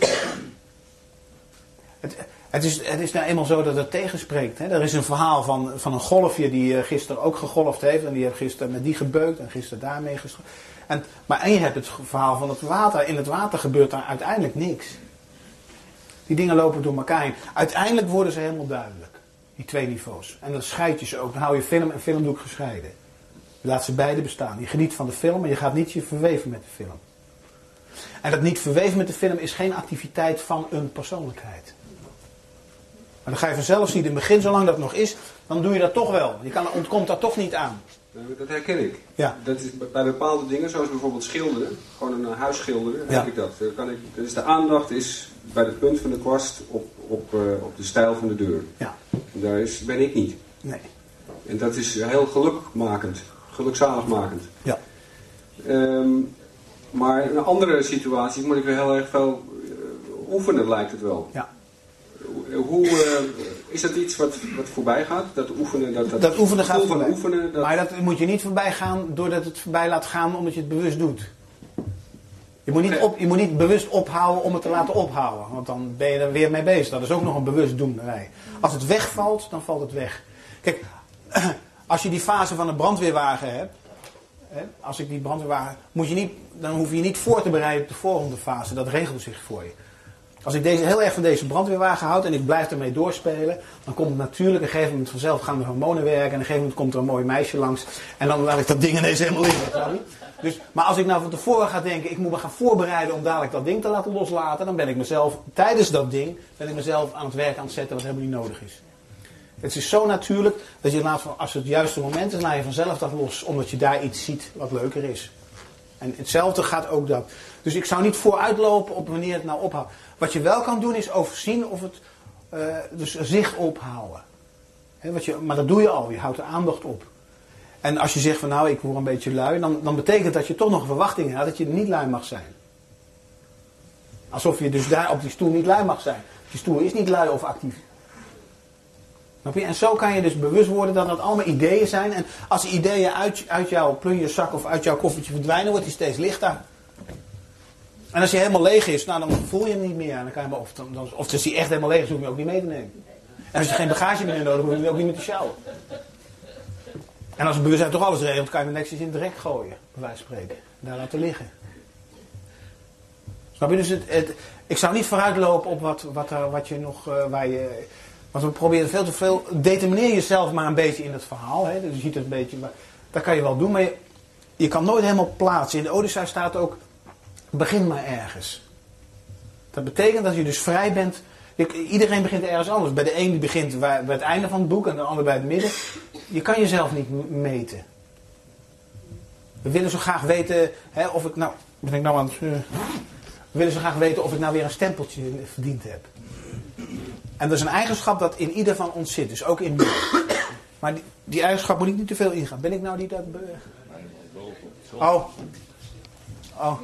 Het, het, is, het is nou eenmaal zo dat het tegenspreekt. Hè? Er is een verhaal van, van een golfje die gisteren ook gegolfd heeft. En die heeft gisteren met die gebeukt en gisteren daarmee geschoten. En, maar en je hebt het verhaal van het water. In het water gebeurt daar uiteindelijk niks. Die dingen lopen door elkaar heen. Uiteindelijk worden ze helemaal duidelijk. Die twee niveaus. En dan scheid je ze ook. Dan hou je film en filmdoek gescheiden. Je laat ze beide bestaan. Je geniet van de film, maar je gaat niet je verweven met de film. En dat niet verweven met de film is geen activiteit van een persoonlijkheid. Maar dan ga je vanzelf zien. In het begin, zolang dat nog is, dan doe je dat toch wel. Je kan, ontkomt daar toch niet aan. Dat herken ik. Ja. Dat is bij bepaalde dingen, zoals bijvoorbeeld schilderen. Gewoon een huis schilderen, ja. heb ik dat. Dan kan ik, dus de aandacht is bij de punt van de kwast op, op, uh, op de stijl van de deur. Ja. Daar is, ben ik niet. Nee. En dat is heel gelukmakend. Gelukzaligmakend. Ja. Um, maar in andere situaties moet ik weer heel erg veel uh, oefenen, lijkt het wel. Ja. Hoe, uh, is dat iets wat, wat voorbij gaat? Dat oefenen, dat, dat, dat oefenen gaat voorbij. Oefenen, dat... Maar dat moet je niet voorbij gaan doordat het voorbij laat gaan omdat je het bewust doet. Je moet, niet op, je moet niet bewust ophouden om het te laten ophouden. Want dan ben je er weer mee bezig. Dat is ook nog een bewustdoenerij. Als het wegvalt, dan valt het weg. Kijk, als je die fase van een brandweerwagen hebt. Als ik die brandweerwagen... Moet je niet, dan hoef je niet voor te bereiden op de volgende fase. Dat regelt zich voor je. Als ik deze, heel erg van deze brandweerwagen houd en ik blijf ermee doorspelen, dan komt het natuurlijk, op een gegeven moment vanzelf gaan de hormonen werken en op een gegeven moment komt er een mooi meisje langs en dan laat ik dat ding ineens helemaal liggen. Dus, maar als ik nou van tevoren ga denken, ik moet me gaan voorbereiden om dadelijk dat ding te laten loslaten, dan ben ik mezelf, tijdens dat ding, ben ik mezelf aan het werk aan het zetten wat helemaal niet nodig is. Het is zo natuurlijk dat je laat, als het juiste moment is, laat je vanzelf dat los, omdat je daar iets ziet wat leuker is. En hetzelfde gaat ook dat. Dus ik zou niet vooruitlopen op wanneer het nou ophoudt. Wat je wel kan doen is overzien of het uh, dus zicht ophouden. He, wat je, maar dat doe je al, je houdt de aandacht op. En als je zegt van nou ik word een beetje lui, dan, dan betekent dat je toch nog een verwachting hebt dat je niet lui mag zijn. Alsof je dus daar op die stoel niet lui mag zijn. Die stoel is niet lui of actief. Snap je? En zo kan je dus bewust worden dat dat allemaal ideeën zijn. En als die ideeën uit, uit jouw plunjeszak of uit jouw koffertje verdwijnen, wordt die steeds lichter. En als hij helemaal leeg is, nou, dan voel je hem niet meer. Dan kan je hem, of, dan, of als hij echt helemaal leeg is, hoef je hem ook niet mee te nemen. En als je geen bagage meer nodig hebt, hoef je hem ook niet meer te sjouwen. En als het bewustzijn toch alles regelt, kan je hem netjes in het rek gooien. Bij wijze van spreken. Daar laten liggen. Snap je? Dus het, het, ik zou niet vooruitlopen op wat, wat, er, wat je nog, uh, waar je... Want we proberen veel te veel... Determineer jezelf maar een beetje in het verhaal. Hè? Dus je ziet het een beetje... Maar, dat kan je wel doen, maar je, je kan nooit helemaal plaatsen. In de Odyssee staat ook... Begin maar ergens. Dat betekent dat je dus vrij bent. Je, iedereen begint ergens anders. Bij de een die begint bij het einde van het boek en de ander bij het midden. Je kan jezelf niet meten. We willen zo graag weten hè, of ik nou... Ben ik nou aan het, uh, we willen zo graag weten of ik nou weer een stempeltje verdiend heb. En dat is een eigenschap dat in ieder van ons zit. Dus ook in mij. Maar die, die eigenschap moet ik niet te veel ingaan. Ben ik nou die dat... Be... Oh. Oh.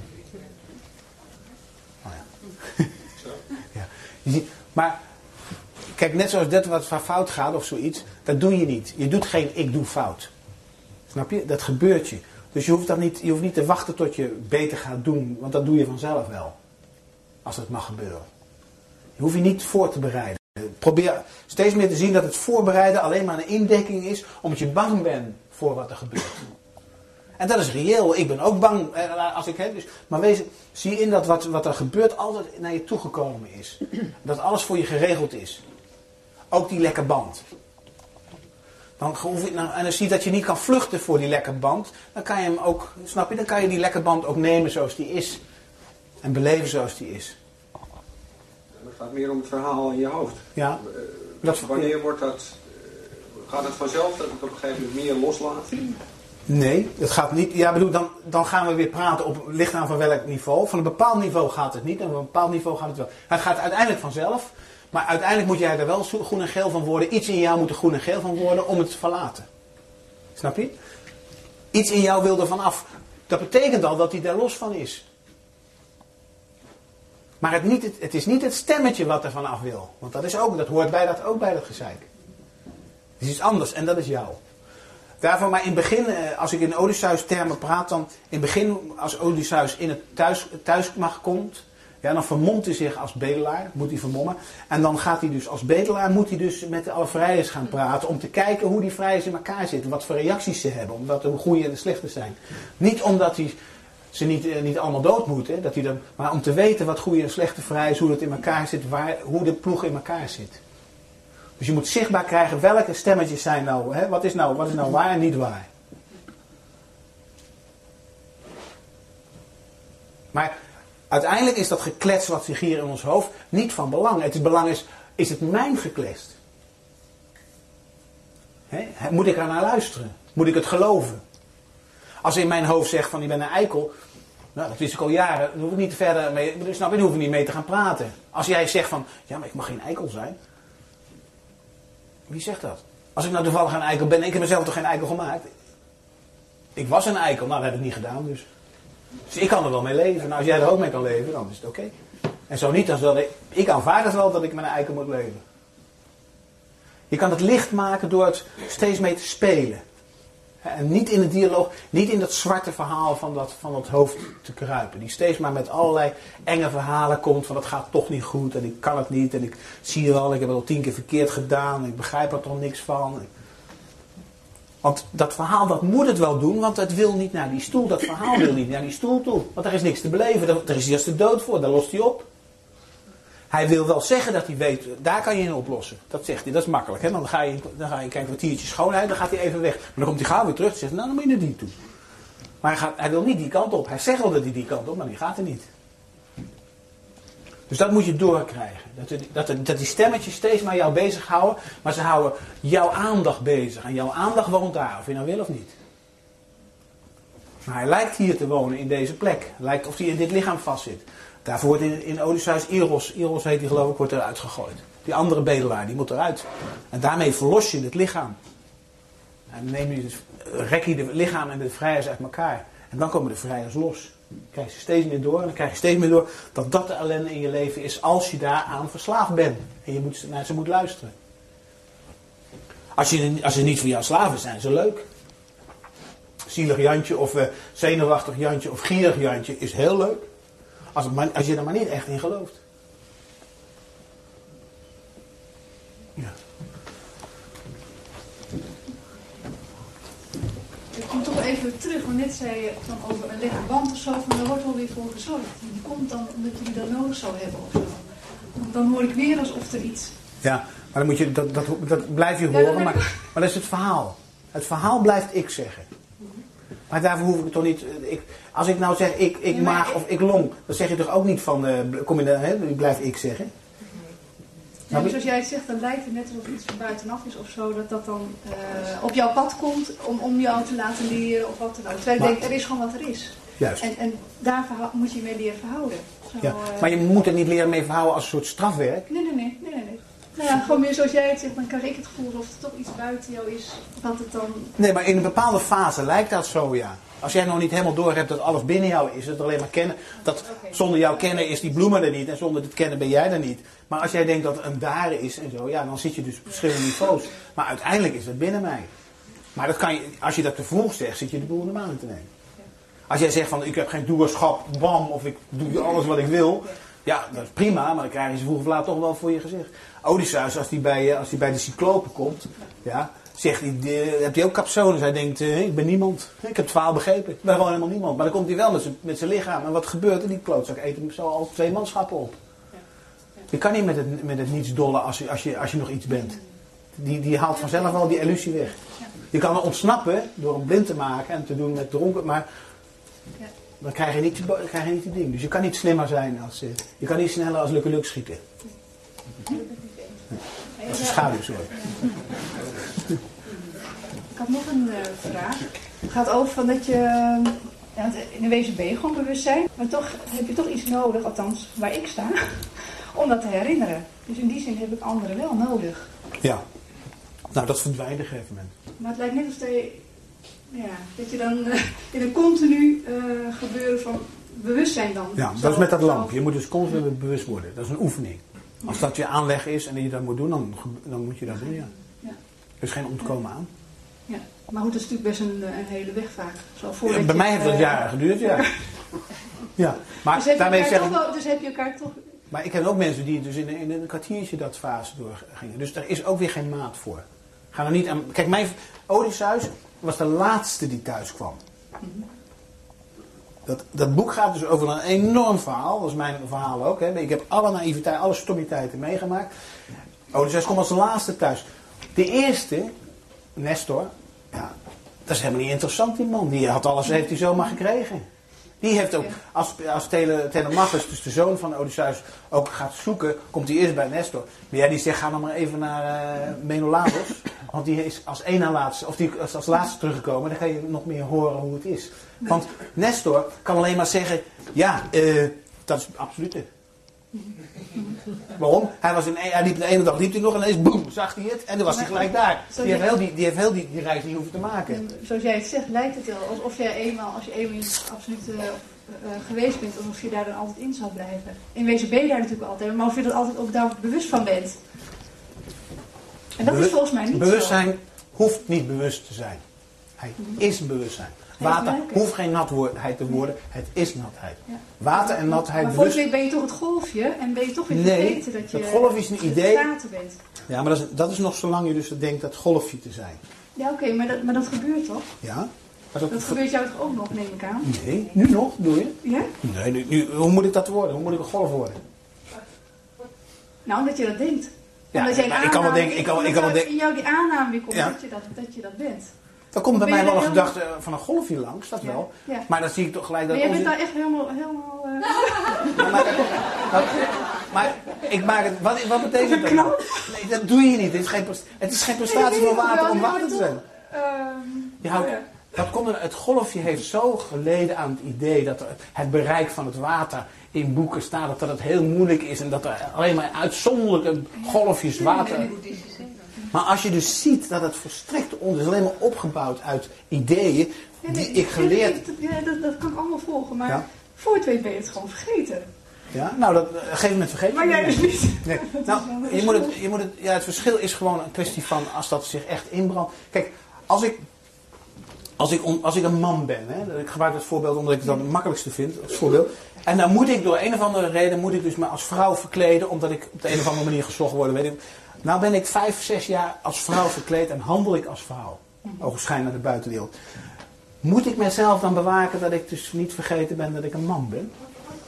Oh ja. Ja. Je ziet, maar kijk, net zoals dat wat fout gaat of zoiets, dat doe je niet. Je doet geen ik doe fout. Snap je? Dat gebeurt je. Dus je hoeft, dat niet, je hoeft niet te wachten tot je beter gaat doen, want dat doe je vanzelf wel. Als het mag gebeuren. Je hoeft je niet voor te bereiden. Probeer steeds meer te zien dat het voorbereiden alleen maar een indekking is, omdat je bang bent voor wat er gebeurt. En dat is reëel. Ik ben ook bang. Als ik, hè, dus, maar wees, zie in dat wat, wat er gebeurt altijd naar je toegekomen is. Dat alles voor je geregeld is. Ook die lekke band. Dan hoef je, nou, en als je ziet dat je niet kan vluchten voor die lekke band, dan kan je hem ook, snap je, dan kan je die lekke band ook nemen zoals die is. En beleven zoals die is. Het gaat meer om het verhaal in je hoofd. Ja. Dat, Wanneer wordt dat... gaat het vanzelf dat ik op een gegeven moment meer loslaat? Nee, het gaat niet. Ja, bedoel, dan, dan gaan we weer praten op ligt aan van welk niveau. Van een bepaald niveau gaat het niet en van een bepaald niveau gaat het wel. Het gaat uiteindelijk vanzelf, maar uiteindelijk moet jij er wel groen en geel van worden. Iets in jou moet er groen en geel van worden om het te verlaten. Snap je? Iets in jou wil er vanaf. Dat betekent al dat hij daar los van is. Maar het, niet, het, het is niet het stemmetje wat er vanaf wil. Want dat, is ook, dat hoort bij dat, ook bij dat gezeik. Het is iets anders en dat is jou. Daarvoor, maar in het begin, als ik in Odysseus termen praat, dan in het begin, als Odysseus in het thuis, thuismacht komt, ja, dan vermomt hij zich als bedelaar, moet hij vermommen. En dan gaat hij dus als bedelaar, moet hij dus met alle vrijers gaan praten, om te kijken hoe die vrijers in elkaar zitten, wat voor reacties ze hebben, omdat er goede en de slechte zijn. Niet omdat hij ze niet, niet allemaal dood moeten, dat hij dan, maar om te weten wat goede en slechte vrijers, hoe het in elkaar zit, waar, hoe de ploeg in elkaar zit. Dus je moet zichtbaar krijgen welke stemmetjes zijn nou, hè, wat is nou, wat is nou waar en niet waar. Maar uiteindelijk is dat geklets wat zich hier in ons hoofd niet van belang. Het is belang is, is het mijn gekletst? Hè? Moet ik er naar luisteren? Moet ik het geloven? Als in mijn hoofd zegt van ik ben een eikel, nou dat wist ik al jaren, dan hoef ik niet verder mee, snap je, dan hoef ik niet mee te gaan praten. Als jij zegt van, ja maar ik mag geen eikel zijn. Wie zegt dat? Als ik nou toevallig een eikel ben, ik heb mezelf toch geen eikel gemaakt? Ik was een eikel, nou dat heb ik niet gedaan dus. Dus ik kan er wel mee leven. Nou als jij er ook mee kan leven, dan is het oké. Okay. En zo niet, dan zal ik, ik aanvaard het wel dat ik met een eikel moet leven. Je kan het licht maken door het steeds mee te spelen. En niet in de dialoog, niet in dat zwarte verhaal van dat, van dat hoofd te kruipen. Die steeds maar met allerlei enge verhalen komt van het gaat toch niet goed en ik kan het niet. En ik zie wel, ik heb het al tien keer verkeerd gedaan en ik begrijp er toch niks van. Want dat verhaal, dat moet het wel doen, want het wil niet naar die stoel. Dat verhaal wil niet naar die stoel toe. Want er is niks te beleven, daar is juist de dood voor, daar lost hij op. Hij wil wel zeggen dat hij weet, daar kan je in oplossen. Dat zegt hij, dat is makkelijk. Hè? Dan ga je, dan ga je kijken, een kwartiertje schoonheid, dan gaat hij even weg. Maar dan komt hij gauw weer terug en zegt, nou dan moet je naar die toe. Maar hij, gaat, hij wil niet die kant op. Hij zegt wel dat hij die kant op, maar die gaat er niet. Dus dat moet je doorkrijgen. Dat, dat, dat die stemmetjes steeds maar jou bezighouden, maar ze houden jouw aandacht bezig. En jouw aandacht woont daar, of je nou wil of niet. Maar hij lijkt hier te wonen, in deze plek. Lijkt of hij in dit lichaam vastzit. Daarvoor wordt in, in Odysseus Eros, Eros heet die geloof ik, wordt eruit gegooid. Die andere bedelaar, die moet eruit. En daarmee verlos je het lichaam. En dan neem je dus, rek je het lichaam en de vrijers uit elkaar. En dan komen de vrijers los. Dan krijg je steeds meer door. En dan krijg je steeds meer door dat dat de ellende in je leven is als je daaraan verslaafd bent. En je moet, naar ze moet luisteren. Als, je, als ze niet voor jou slaven zijn, zo leuk. Zielig Jantje of uh, zenuwachtig Jantje of gierig Jantje is heel leuk. Als, het maar, als je er maar niet echt in gelooft. Ja. Ik kom toch even terug, want net zei je dan over een lege band of zo, van daar wordt wel weer voor gezorgd. Die komt dan omdat jullie dat nodig zou hebben of zo. Want dan hoor ik weer alsof er iets... Ja, maar dan moet je, dat, dat, dat blijf je horen, maar, maar dat is het verhaal. Het verhaal blijft ik zeggen. Maar daarvoor hoef ik het toch niet... Ik, als ik nou zeg ik, ik maag of ik long, dan zeg je toch ook niet van... Uh, kom je, hè, blijf ik zeggen. Ja, dus als jij het zegt, dan lijkt het net alsof iets van buitenaf is of zo, dat dat dan uh, op jouw pad komt om, om jou te laten leren of wat dan ook. Terwijl ik denk, er is gewoon wat er is. Juist. En, en daar verha- moet je mee leren verhouden. Zo, ja. uh, Maar je moet er niet leren mee verhouden als een soort strafwerk. Nee, nee, nee. nee, nee, nee. Nou ja, gewoon meer zoals jij het zegt, dan krijg ik het gevoel alsof er toch iets buiten jou is, wat het dan... Nee, maar in een bepaalde fase lijkt dat zo, ja. Als jij nog niet helemaal door hebt dat alles binnen jou is, het alleen maar kennen. Dat zonder jouw kennen is die bloemen er niet en zonder het kennen ben jij er niet. Maar als jij denkt dat het een daar is en zo, ja, dan zit je dus op verschillende niveaus. Maar uiteindelijk is het binnen mij. Maar dat kan je, als je dat te vroeg zegt, zit je de boel in de maan te nemen. Als jij zegt van ik heb geen doerschap, bam, of ik doe alles wat ik wil. Ja, dat is prima, maar dan krijg je ze vroeg of laat toch wel voor je gezicht. Odysseus, als hij bij, als hij bij de cyclopen komt, ja, zegt hij, de, heb hij ook capsones. Hij denkt, uh, ik ben niemand. Ik heb het verhaal begrepen. Ik ben gewoon helemaal niemand. Maar dan komt hij wel met zijn, met zijn lichaam. En wat gebeurt er? Die klootzak eet hem zo al twee manschappen op. Je kan niet met het, met het niets dollen als je, als, je, als je nog iets bent. Die, die haalt vanzelf al die illusie weg. Je kan er ontsnappen door hem blind te maken en te doen met dronken. Maar dan krijg je niet, dan krijg je niet die ding. Dus je kan niet slimmer zijn als... Je kan niet sneller als Lucky Luke schieten. Ja, schaduw, sorry. Ik had nog een uh, vraag. Het gaat over van dat je, ja, in een wezen ben je gewoon bewustzijn, maar toch heb je toch iets nodig, althans waar ik sta, om dat te herinneren. Dus in die zin heb ik anderen wel nodig. Ja. Nou, dat verdwijnt op een gegeven moment. Maar het lijkt net alsof je, ja, dat je dan uh, in een continu uh, gebeuren van bewustzijn dan. Ja, dat is met dat lamp. Je moet dus continu bewust worden. Dat is een oefening. Als dat je aanleg is en je dat moet doen, dan, dan moet je dat doen, ja. Ja. Er is geen ontkomen aan. Ja, maar goed, dat is natuurlijk best een, een hele weg vaak. Zo voordat Ja, bij je, mij heeft dat uh, jaren geduurd, ja. Ja, maar dus heb, daarmee je zeg elkaar ik... toch wel, dus heb je elkaar toch... Maar ik heb ook mensen die dus in, in een kwartiertje dat fase doorgingen. Dus daar is ook weer geen maat voor. Ga er niet aan... Kijk, mijn Odysseus was de laatste die thuis kwam. Dat, dat boek gaat dus over een enorm verhaal. Dat is mijn verhaal ook. Hè. Ik heb alle naïviteit, alle stommiteiten meegemaakt. Odysseus komt als laatste thuis. De eerste, Nestor, ja, dat is helemaal niet interessant, die man. Die had alles, heeft hij zomaar gekregen. Die heeft ook, als, als Tele, Telemachus, dus de zoon van Odysseus, ook gaat zoeken, komt hij eerst bij Nestor. Maar ja, die zegt, ga dan maar even naar uh, Menelaos. Want die is als één na laatste, of die is als laatste teruggekomen. Dan ga je nog meer horen hoe het is. Want Nestor kan alleen maar zeggen, ja, uh, dat is absoluut. Waarom? Hij, was in, hij liep de ene dag liep hij nog en ineens boem, zag hij het en dan was hij gelijk daar. Die heeft heel die, die, heeft heel die, die reis niet hoeven te maken. En zoals jij het zegt, lijkt het wel alsof jij eenmaal, als je eenmaal in het absolute uh, uh, geweest bent, alsof je daar dan altijd in zal blijven. In wezen ben je daar natuurlijk altijd, maar of je er altijd ook daar bewust van bent. En dat Bewust, is volgens mij niet bewustzijn zo. Hoeft niet bewust te zijn. Hij is een bewustzijn. Water hoeft geen natheid te worden, het is natheid. Ja. Water en natheid maar bewust... volgens mij ben je toch het golfje en ben je toch weer nee, vergeten dat je het golf is een idee. water bent. Ja, maar dat is, dat is nog zolang je dus denkt dat golfje te zijn. Ja, oké, okay, maar, dat, maar dat gebeurt toch? Ja. Dat, dat gebeurt jou toch ook nog, neem ik aan? Nee, nu nog, doe je? Ja? Nee, nu, nu, hoe moet ik dat worden? Hoe moet ik een golf worden? Nou, omdat je dat denkt. Ja, omdat jij maar ik kan wel denken... Ik kan, ik kan wel denken in jou die aanname weer komt ja. dat, je dat, dat je dat bent. Dan komt bij ben mij wel een helemaal... gedachte van een golfje langs, dat ja. wel. Ja. Maar dan zie ik toch gelijk dat... Maar jij onze... bent daar echt helemaal... helemaal uh... ja, maar, maar, maar ik maak het... Wat, wat betekent dat? Nee, dat doe je niet. Het is geen, het is geen prestatie van water om water te zijn. Je houdt, dat komt er, het golfje heeft zo geleden aan het idee dat er het bereik van het water in boeken staat. Dat het heel moeilijk is en dat er alleen maar uitzonderlijke golfjes water... Maar als je dus ziet dat het volstrekt onder is, alleen maar opgebouwd uit ideeën ja, die nee, ik geleerd... Ja, dat, dat kan ik allemaal volgen, maar ja? voor het weet ben je het gewoon vergeten. Ja, nou, dat, op een gegeven moment vergeet je maar jij dus niet. Nee. Nou, je moet het, je moet het, ja, het verschil is gewoon een kwestie van als dat zich echt inbrandt. Kijk, als ik, als ik, als ik een man ben, hè, ik gebruik het voorbeeld omdat ik het dan het makkelijkste vind, als voorbeeld. En dan moet ik door een of andere reden, moet ik dus me als vrouw verkleden, omdat ik op de een of andere manier gezocht word, weet ik. Nou ben ik vijf, zes jaar als vrouw verkleed en handel ik als vrouw. Ogenschijn naar de buitenwereld. Moet ik mezelf dan bewaken dat ik dus niet vergeten ben dat ik een man ben?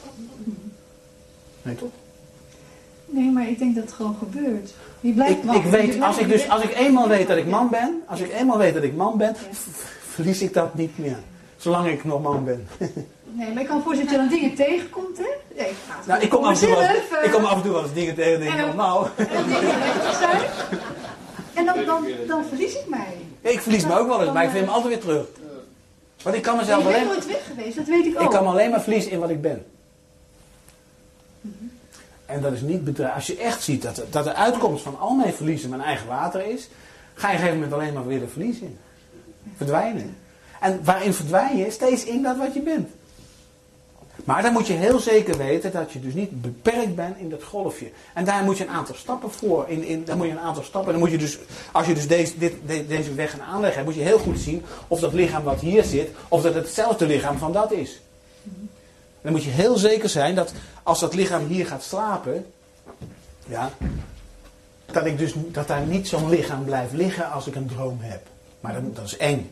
Nee toch? Nee, maar ik denk dat het gewoon gebeurt. Je blijft ik, man. ik weet, blijft, als ik dus, als ik eenmaal weet dat ik man ben, als ik eenmaal weet dat ik man ben, verlies ik dat niet meer. Zolang ik nog man ben. Nee, maar ik kan voorstellen dat je dan dingen tegenkomt, hè? Nee, ik, nou, ik, kom af en toe wel, ik kom af en toe wel eens dingen tegen en denk ik, nou... En dingen weg zijn. En dan, dan, dan verlies ik mij. Ja, ik verlies me ook wel eens, maar ik vind hem altijd weer terug. Want ik kan mezelf ik ben alleen... nooit weg geweest, dat weet ik ook. Ik kan me alleen maar verliezen in wat ik ben. Mm-hmm. En dat is niet bedreigend. Als je echt ziet dat, dat de uitkomst van al mijn verliezen mijn eigen water is, ga je op een gegeven moment alleen maar weer de verlies in. Verdwijnen. En waarin verdwijn je? Steeds in dat wat je bent. Maar dan moet je heel zeker weten dat je dus niet beperkt bent in dat golfje. En daar moet je een aantal stappen voor. In, in, daar moet je een aantal stappen. Dan moet je dus, als je dus deze, dit, de, deze weg gaan aanleggen hebt, moet je heel goed zien of dat lichaam wat hier zit, of dat hetzelfde lichaam van dat is. Dan moet je heel zeker zijn dat als dat lichaam hier gaat slapen, ja, dat, ik dus, dat daar niet zo'n lichaam blijft liggen als ik een droom heb. Maar dat, dat is eng.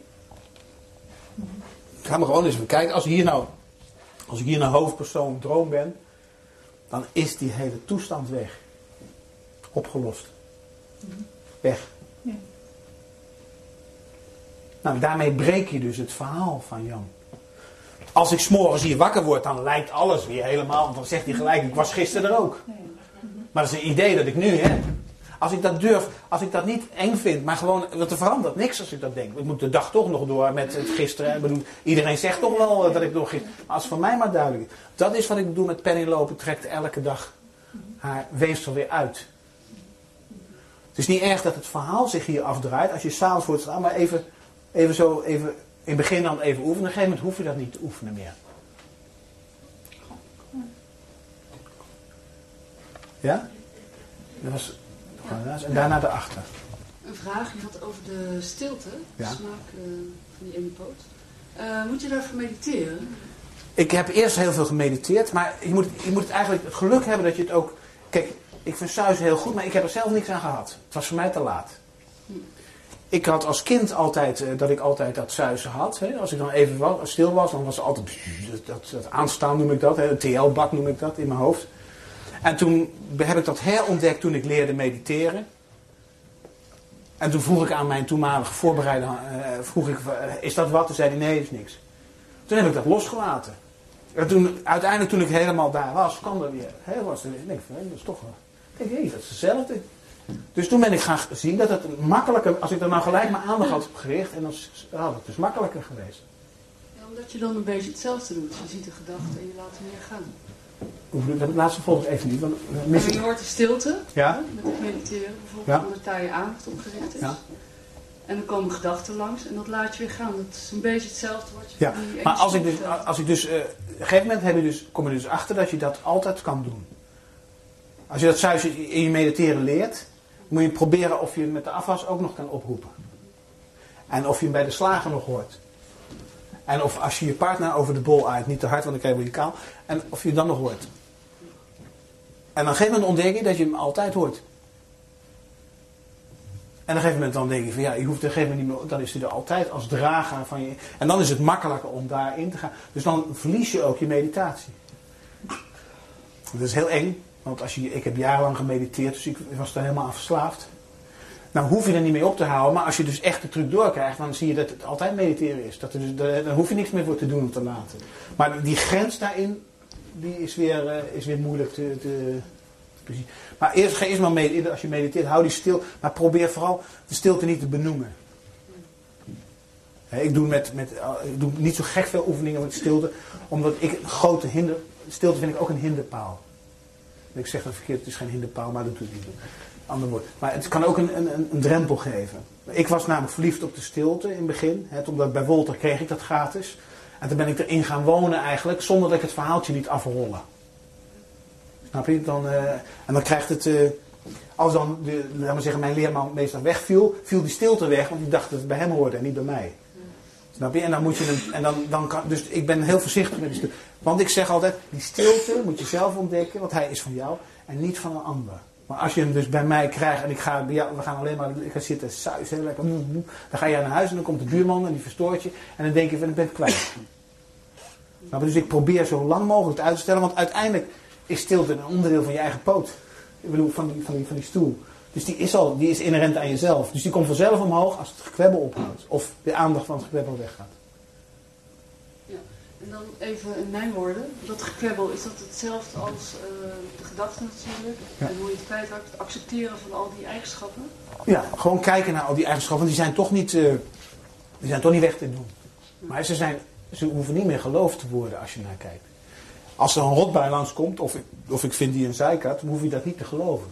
Ga maar gewoon eens even kijken. Als, hier nou, als ik hier een hoofdpersoon droom ben, dan is die hele toestand weg. Opgelost. Weg. Ja. Nou, daarmee breek je dus het verhaal van Jan. Als ik 's morgens hier wakker word, dan lijkt alles weer helemaal. Want dan zegt hij gelijk, ik was gisteren er ook. Maar dat is een idee dat ik nu heb. Als ik dat durf, als ik dat niet eng vind, maar gewoon, want er verandert niks als ik dat denk. Ik moet de dag toch nog door met het gisteren. Ik bedoel, iedereen zegt toch wel dat ik nog gisteren... Maar als het voor mij maar duidelijk is. Dat is wat ik bedoel met Penny lopen, trekt elke dag haar weefsel weer uit. Het is niet erg dat het verhaal zich hier afdraait. Als je s'avonds voor het staan, maar even, even zo, even, in het begin dan even oefenen. Op een gegeven moment hoef je dat niet te oefenen meer. Ja? Dat was... En daarna daarachter. Een vraag, je had over de stilte, de ja. smaak uh, van die ene poot. Uh, moet je daarvoor mediteren? Ik heb eerst heel veel gemediteerd, maar je moet, je moet het eigenlijk het geluk hebben dat je het ook... Kijk, ik vind suizen heel goed, maar ik heb er zelf niks aan gehad. Het was voor mij te laat. Hm. Ik had als kind altijd, uh, dat ik altijd dat suizen had. Hè. Als ik dan even was, stil was, dan was er altijd... Dat, dat, dat aanstaan noem ik dat, hè. Een T L-bak noem ik dat in mijn hoofd. En toen heb ik dat herontdekt toen ik leerde mediteren. En toen vroeg ik aan mijn toenmalige voorbereider, uh, vroeg ik, uh, is dat wat? Toen zei hij, nee, dat is niks. Toen heb ik dat losgelaten. En toen, uiteindelijk toen ik helemaal daar was, kwam er weer, heel was er weer, ik denk, dat is toch wel, kijk, hé, dat is hetzelfde. Dus toen ben ik gaan zien dat het makkelijker, als ik er nou gelijk mijn aandacht had op gericht, en dan had het dus makkelijker geweest. Ja, omdat je dan een beetje hetzelfde doet. Je ziet de gedachten en je laat hem weer gaan. Dat laatste volgens even niet. Want en je hoort de stilte, ja? hè, met het mediteren bijvoorbeeld, ja? omdat daar je aandacht op gericht is. Ja? En dan komen gedachten langs en dat laat je weer gaan. Dat is een beetje hetzelfde wat je ja, maar als ik dus, als ik dus uh, op een gegeven moment heb je dus, kom je dus achter dat je dat altijd kan doen. Als je dat zuis in je mediteren leert, moet je proberen of je het met de afwas ook nog kan oproepen. En of je hem bij de slager nog hoort. En of als je je partner over de bol aait, niet te hard, want dan krijg je je kaal. En of je het dan nog hoort. En op een gegeven moment ontdek je dat je hem altijd hoort. En op een gegeven moment dan denk je van ja, je hoeft op een gegeven moment niet meer, dan is hij er altijd als drager van je. En dan is het makkelijker om daarin te gaan. Dus dan verlies je ook je meditatie. Dat is heel eng, want als je, ik heb jarenlang gemediteerd, dus ik was daar helemaal aan verslaafd. Nou hoef je er niet mee op te houden, maar als je dus echt de truc doorkrijgt, dan zie je dat het altijd mediteren is. Dat er dus, daar hoef je niks meer voor te doen of te laten. Maar die grens daarin, die is weer, uh, is weer moeilijk te, te, te zien. Maar eerst, ga eerst maar mee, als je mediteert, hou die stil, maar probeer vooral de stilte niet te benoemen. He, ik, doe met, met, uh, ik doe niet zo gek veel oefeningen met stilte, omdat ik een grote hinder, stilte vind ik ook een hinderpaal. Ik zeg dat verkeerd, het is geen hinderpaal, maar dat doet het niet. Ander woord. Maar het kan ook een, een, een drempel geven. Ik was namelijk verliefd op de stilte in het begin. Hè, omdat bij Wolter kreeg ik dat gratis. En toen ben ik erin gaan wonen eigenlijk, zonder dat ik het verhaaltje liet afrollen. Snap je? Dan, uh, en dan krijgt het... Uh, als dan, de, laten we zeggen, mijn leerman meestal wegviel, viel die stilte weg, want die dacht dat het bij hem hoorde en niet bij mij. Snap je? En dan moet je hem... En dan, dan kan, dus ik ben heel voorzichtig met die stilte. Want ik zeg altijd, die stilte moet je zelf ontdekken, want hij is van jou en niet van een ander. Maar als je hem dus bij mij krijgt en ik ga bij jou, we gaan alleen maar, ik ga zitten suizen, heel lekker, dan ga je naar huis en dan komt de buurman en die verstoort je en dan denk je van ik ben het kwijt. Nou, dus ik probeer zo lang mogelijk uit te stellen, want uiteindelijk is stilte een onderdeel van je eigen poot. Ik bedoel, van die, van die, van die stoel. Dus die is al, die is inherent aan jezelf. Dus die komt vanzelf omhoog als het gekwebbel ophoudt. Of de aandacht van het gekwebbel weggaat. Ja, en dan even in mijn woorden. Dat gekwebbel, is dat hetzelfde als uh, de gedachten natuurlijk? Ja. En hoe je het kwijtraakt, het accepteren van al die eigenschappen? Ja, gewoon kijken naar al die eigenschappen. Want die zijn toch niet, uh, die zijn toch niet weg te doen. Maar ze, zijn, ze hoeven niet meer geloofd te worden als je naar kijkt. Als er een rotbui langskomt, of ik, of ik vind die een zeikert, dan hoef je dat niet te geloven.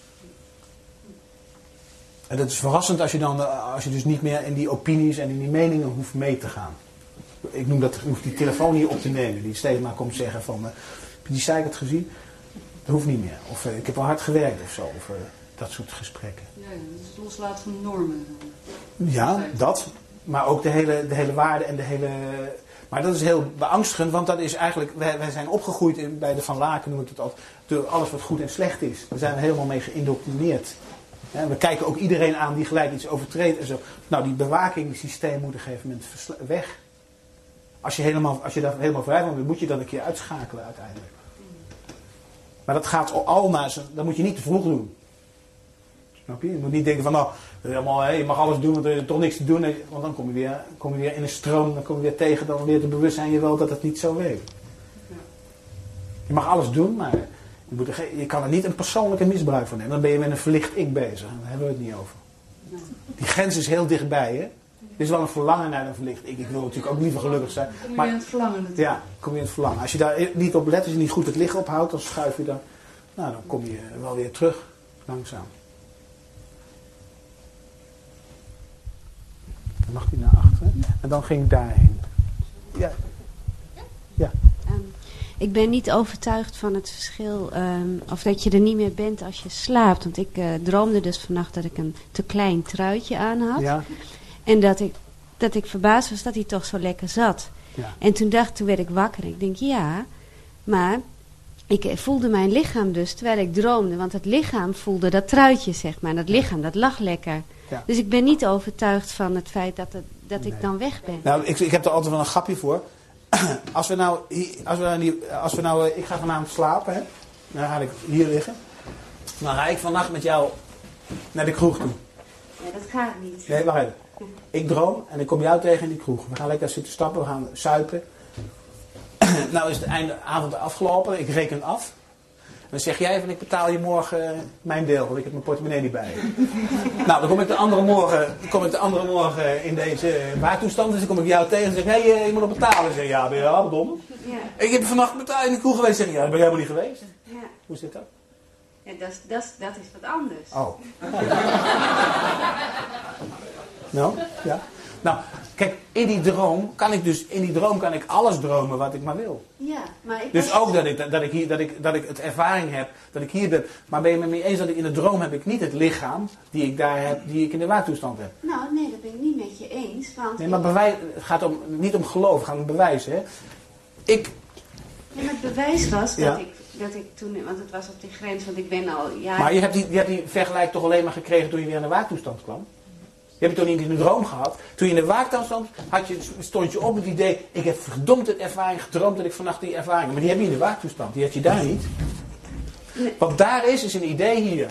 En dat is verrassend als je, dan, als je dus niet meer in die opinies en in die meningen hoeft mee te gaan. Ik noem dat, je hoeft die telefoon niet op te nemen. Die steeds maar komt zeggen van, uh, heb je die zeikert gezien? Dat hoeft niet meer. Of uh, ik heb wel hard gewerkt of zo. Of uh, dat soort gesprekken. Ja, ja, dus het loslaten van de normen. Ja, dat. Maar ook de hele, de hele waarde en de hele... Maar dat is heel beangstigend, want dat is eigenlijk... Wij, wij zijn opgegroeid in, bij de Van Laken, noem ik het altijd, door alles wat goed en slecht is. We zijn er helemaal mee geïndoctrineerd. Ja, we kijken ook iedereen aan die gelijk iets overtreedt en zo. Nou, die bewakingssysteem moet op een gegeven moment weg. Als je, helemaal, als je daar helemaal vrij van bent, moet je dat een keer uitschakelen uiteindelijk. Maar dat gaat al naar zijn... Dat moet je niet te vroeg doen. Snap je? Je moet niet denken van, nou, helemaal, je mag alles doen, want er is toch niks te doen. Want dan kom je weer, kom je weer in een stroom, dan kom je weer tegen, dan leert het bewustzijn je wel dat het niet zo werkt. Je mag alles doen, maar Je, moet er geen, je kan er niet een persoonlijke misbruik van nemen. Dan ben je met een verlicht ik bezig. Daar hebben we het niet over. Die grens is heel dichtbij, hè. Er is wel een verlangen naar een verlicht ik. Ik wil natuurlijk ook liever gelukkig zijn. Kom je Maar, in het verlangen natuurlijk. ja, kom je in het verlangen. Als je daar niet op let, als je niet goed het licht ophoudt, dan schuif je dan... Nou, dan kom je wel weer terug. Langzaam. Dan mag hij naar achteren. En dan ging ik daarheen. Ja. Ja. Um, ik ben niet overtuigd van het verschil, um, of dat je er niet meer bent als je slaapt. Want ik uh, droomde dus vannacht dat ik een te klein truitje aan had. Ja. En dat ik, dat ik verbaasd was dat hij toch zo lekker zat. Ja. En toen dacht, toen werd ik wakker. Ik denk, ja, maar ik voelde mijn lichaam dus terwijl ik droomde. Want het lichaam voelde dat truitje, zeg maar. En dat lichaam, dat lag lekker. Ja. Dus ik ben niet overtuigd van het feit dat, het, dat ik Nee. dan weg ben. Nou, ik, ik heb er altijd wel een grapje voor. Als we nou, als we nou, die, als we nou ik ga vanavond slapen, hè, dan ga ik hier liggen. Dan ga ik vannacht met jou naar de kroeg toe. Ja, dat gaat niet. Nee, wacht even. Ik droom en ik kom jou tegen in die kroeg. We gaan lekker zitten stappen, we gaan suipen. Nou is de einde avond afgelopen, ik reken af. Dan zeg jij van ik betaal je morgen mijn deel, want ik heb mijn portemonnee niet bij. Nou, dan kom ik de andere morgen, kom ik de andere morgen in deze waartoestand. Dus dan kom ik jou tegen en zeg, hé, hey, je moet nog betalen. Dan zeg je, ja, ben je al dom? Ja. Ik heb vannacht betaald in de kroeg geweest. Zeg je, ja, ben jij helemaal niet geweest? Ja. Hoe zit dat? Ja, dat, is- dat, is- dat is wat anders. Oh. Nou, ja. Nou, kijk, in die droom kan ik dus, in die droom kan ik alles dromen wat ik maar wil. Ja, maar ik Dus was- ook dat ik, dat ik hier, dat ik, dat ik het ervaring heb, dat ik hier ben. Maar ben je met me eens dat ik in de droom heb ik niet het lichaam die ik daar heb, die ik in de waartoestand heb? Nou, nee, dat ben ik niet met je eens. Want Nee, maar bewijs, het gaat om, niet om geloof, het gaat om bewijs, hè. Ik, ja, maar het bewijs was dat, Ja. ik, dat ik toen, want het was op die grens, want ik ben al jaren... maar je hebt, die, je hebt die vergelijk toch alleen maar gekregen toen je weer in de waartoestand kwam? Je hebt het toch niet in de droom gehad? Toen je in de waartoestand had je, stond je op met het idee, ik heb verdomd het ervaring gedroomd dat ik vannacht die ervaring. Maar die heb je in de waartoestand, die heb je daar niet. Nee. Wat daar is, is een idee hier.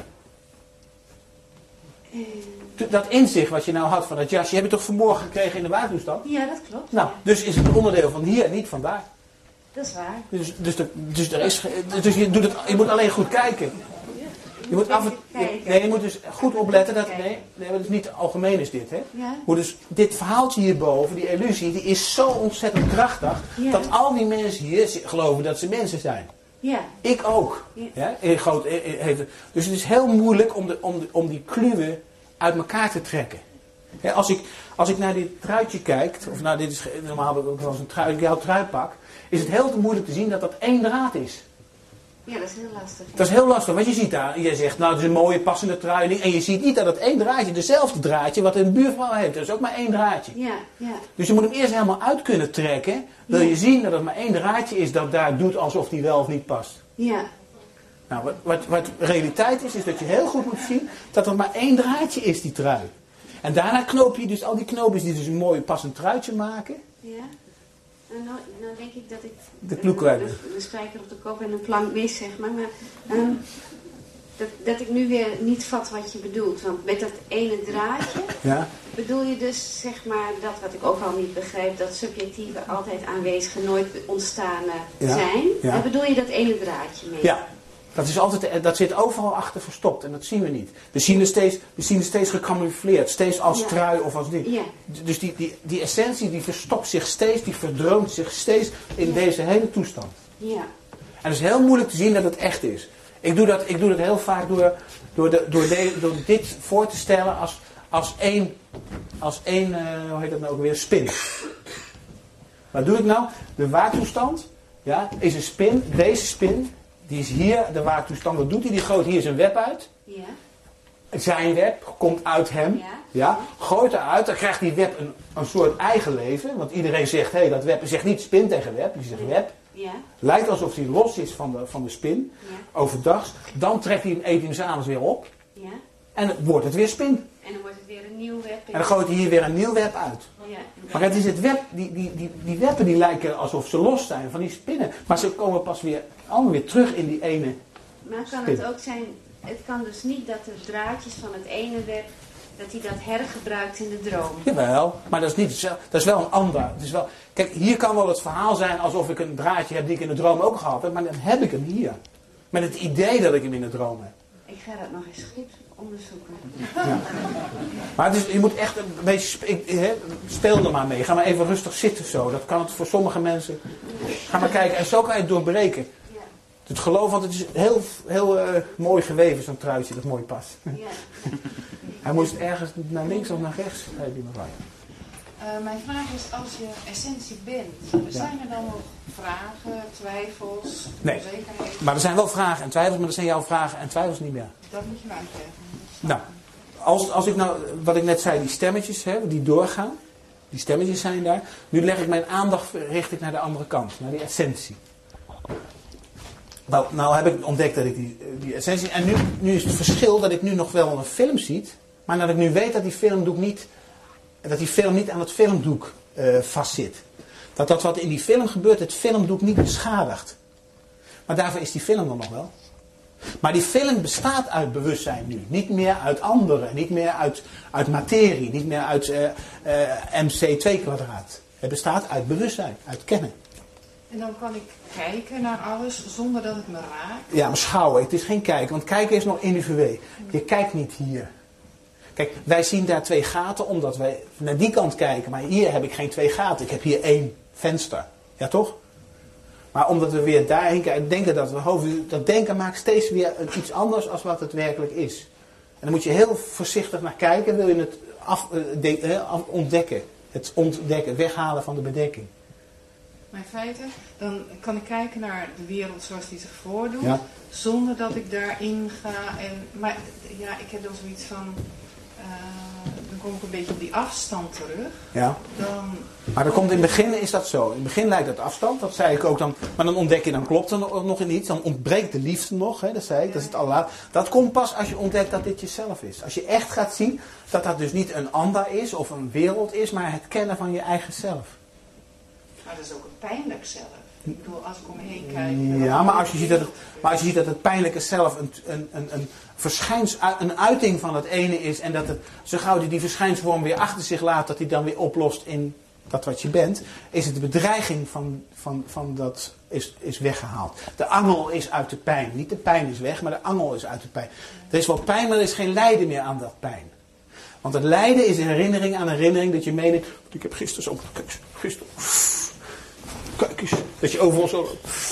Eh, Dat inzicht wat je nou had van dat jasje, heb je toch vanmorgen gekregen in de waartoestand? ja, dat klopt. Nou, dus is het een onderdeel van hier, niet van daar. Dat is waar. Dus, dus, er, dus, er is, ge- dus je, doet het, je moet alleen goed kijken. Je moet af en, je, nee, je moet dus goed opletten dat. Nee, nee, dat is niet algemeen is dit, hè? Ja. Hoe dus dit verhaaltje hierboven, die illusie, die is zo ontzettend krachtig. Ja. Dat al die mensen hier zi- geloven dat ze mensen zijn. Ja. Ik ook. Ja. Ja? In groot, in- in- heeft het- dus het is heel moeilijk om, de, om, de, om die kluwen uit elkaar te trekken. Ja, als, ik, als ik naar dit truitje kijk, of nou, dit is ge- normaal heb ik ook wel eens een trui, jouw trui pak, is het heel te moeilijk te zien dat dat één draad is. Ja, dat is heel lastig. Dat is heel lastig, want je ziet daar, je zegt, nou, het is een mooie passende trui. En je ziet niet dat het één draadje, dezelfde draadje, wat een buurvrouw heeft. Dat is ook maar één draadje. Ja, ja. Dus je moet hem eerst helemaal uit kunnen trekken. Wil je zien dat het maar één draadje is dat daar doet alsof die wel of niet past. Ja. Nou, wat, wat, wat realiteit is, is dat je heel goed moet zien dat er maar één draadje is, die trui. En daarna knoop je dus al die knoopjes die dus een mooi passend truitje maken. Ja. En nou, nou denk ik dat ik De kloek kwijt de, ben. de, de spijker op de kop en een plank mis, zeg maar. Maar ehm, dat, dat ik nu weer niet vat wat je bedoelt. Want met dat ene draadje Ja. bedoel je dus, zeg maar, dat wat ik ook al niet begrijp, dat subjectieve altijd aanwezige, nooit ontstane Ja, zijn. ja. Daar bedoel je dat ene draadje mee? Ja. Dat, is altijd, dat zit overal achter verstopt en dat zien we niet. We zien het steeds, we zien het steeds gecamoufleerd, steeds als Ja. trui of als ding. Ja. Dus die, die, die essentie die verstopt zich steeds, die verdroomt zich steeds in Ja. deze hele toestand. Ja. En het is heel moeilijk te zien dat het echt is. Ik doe dat, ik doe dat heel vaak door, door, de, door, de, door dit voor te stellen als, als één, als één uh, hoe heet dat nou ook weer, spin. Wat doe ik nou? De waartoestand, ja, is een spin. Deze spin, die is hier, de waartoestand. Wat doet hij? Die gooit hier zijn web uit. Ja. Zijn web komt uit hem. Ja. Ja, gooit eruit. Dan krijgt die web een, een soort eigen leven. Want iedereen zegt, hé, hey, dat web. Zegt niet spin tegen web. Die zegt web. Ja. Lijkt alsof hij los is van de, van de spin. Ja. Overdag. Dan trekt hij hem, eet hij hem s'avonds weer op. Ja. En dan wordt het weer spin. En dan wordt het weer een nieuw web. En dan gooit hij hier weer een nieuw web uit. Ja. Maar het is het web, die, die, die, die webben die lijken alsof ze los zijn van die spinnen. Maar ze komen pas weer, allemaal weer terug in die ene Maar kan spin. het ook zijn, het kan dus niet dat de draadjes van het ene web, dat hij dat hergebruikt in de droom. Jawel, maar dat is niet hetzelfde. Dat is wel een ander. Het is wel, kijk, hier kan wel het verhaal zijn alsof ik een draadje heb die ik in de droom ook gehad heb. Maar dan heb ik hem hier. Met het idee dat ik hem in de droom heb. Ik ga dat nog eens goed onderzoeken. Ja. Maar het is, je moet echt een beetje... Ik, he, speel er maar mee. Ga maar even rustig zitten zo. Dat kan het voor sommige mensen... Ga maar kijken. En zo kan je het doorbreken. Ja. Het geloof, want het is heel, heel uh, mooi geweven, zo'n truitje dat mooi past. Ja. Hij moest ergens naar links of naar rechts. Hey, die mevrouw. Uh, mijn vraag is, als je essentie bent, zijn er dan nog vragen, twijfels, nee. onzekerheden? Maar er zijn wel vragen en twijfels, maar dat zijn jouw vragen en twijfels niet meer. Dat moet je me uitleggen. Nou, als, als ik nou, wat ik net zei, die stemmetjes hè, die doorgaan, die stemmetjes zijn daar. Nu leg ik mijn aandacht, richt ik naar de andere kant, naar die essentie. Nou, nou heb ik ontdekt dat ik die, die essentie... En nu, nu is het verschil dat ik nu nog wel een film zie, maar dat ik nu weet dat die filmdoek niet... Dat die film niet aan het filmdoek uh, vastzit. Dat dat wat in die film gebeurt, het filmdoek niet beschadigt. Maar daarvoor is die film er nog wel. Maar die film bestaat uit bewustzijn nu. Niet meer uit anderen. Niet meer uit, uit materie. Niet meer uit uh, uh, M C twee kwadraat. Het bestaat uit bewustzijn. Uit kennen. En dan kan ik kijken naar alles zonder dat het me raakt? Ja, maar schouwen. Het is geen kijken. Want kijken is nog individueel. Je kijkt niet hier. Kijk, wij zien daar twee gaten omdat wij naar die kant kijken. Maar hier heb ik geen twee gaten. Ik heb hier één venster. Ja, toch? Maar omdat we weer daarheen kijken, denken dat we hoofd, dat denken maakt steeds weer iets anders dan wat het werkelijk is. En dan moet je heel voorzichtig naar kijken. Wil je het af, de, af, ontdekken. Het ontdekken, weghalen van de bedekking. Maar in feite, dan kan ik kijken naar de wereld zoals die zich voordoet. Ja. Zonder dat ik daarin ga. En, maar ja, ik heb dan zoiets van... Uh, dan kom ik een beetje op die afstand terug. Ja. Dan maar dan komt in het begin is dat zo. In het begin lijkt dat afstand, dat zei ik ook dan. Maar dan ontdek je, dan klopt er nog in iets. Dan ontbreekt de liefde nog, hè, dat zei ik. Dat is het allerlaat. Dat komt pas als je ontdekt dat dit jezelf is. Als je echt gaat zien dat dat dus niet een ander is of een wereld is, maar het kennen van je eigen zelf. Maar dat is ook een pijnlijk zelf. Ik bedoel, als ik om me heen kijk... Ja, maar als je ziet dat het, maar als je ziet dat het pijnlijke zelf een, een, een, een, verschijns, een uiting van het ene is... en dat het, zo gauw die, die verschijnsvorm weer achter zich laat... dat die dan weer oplost in dat wat je bent... is het de bedreiging van, van, van dat is, is weggehaald. De angel is uit de pijn. Niet de pijn is weg, maar de angel is uit de pijn. Er is wel pijn, maar er is geen lijden meer aan dat pijn. Want het lijden is een herinnering aan een herinnering dat je meent... ik heb gisteren zo... Gisteren... Kijk eens, dat je overal zo...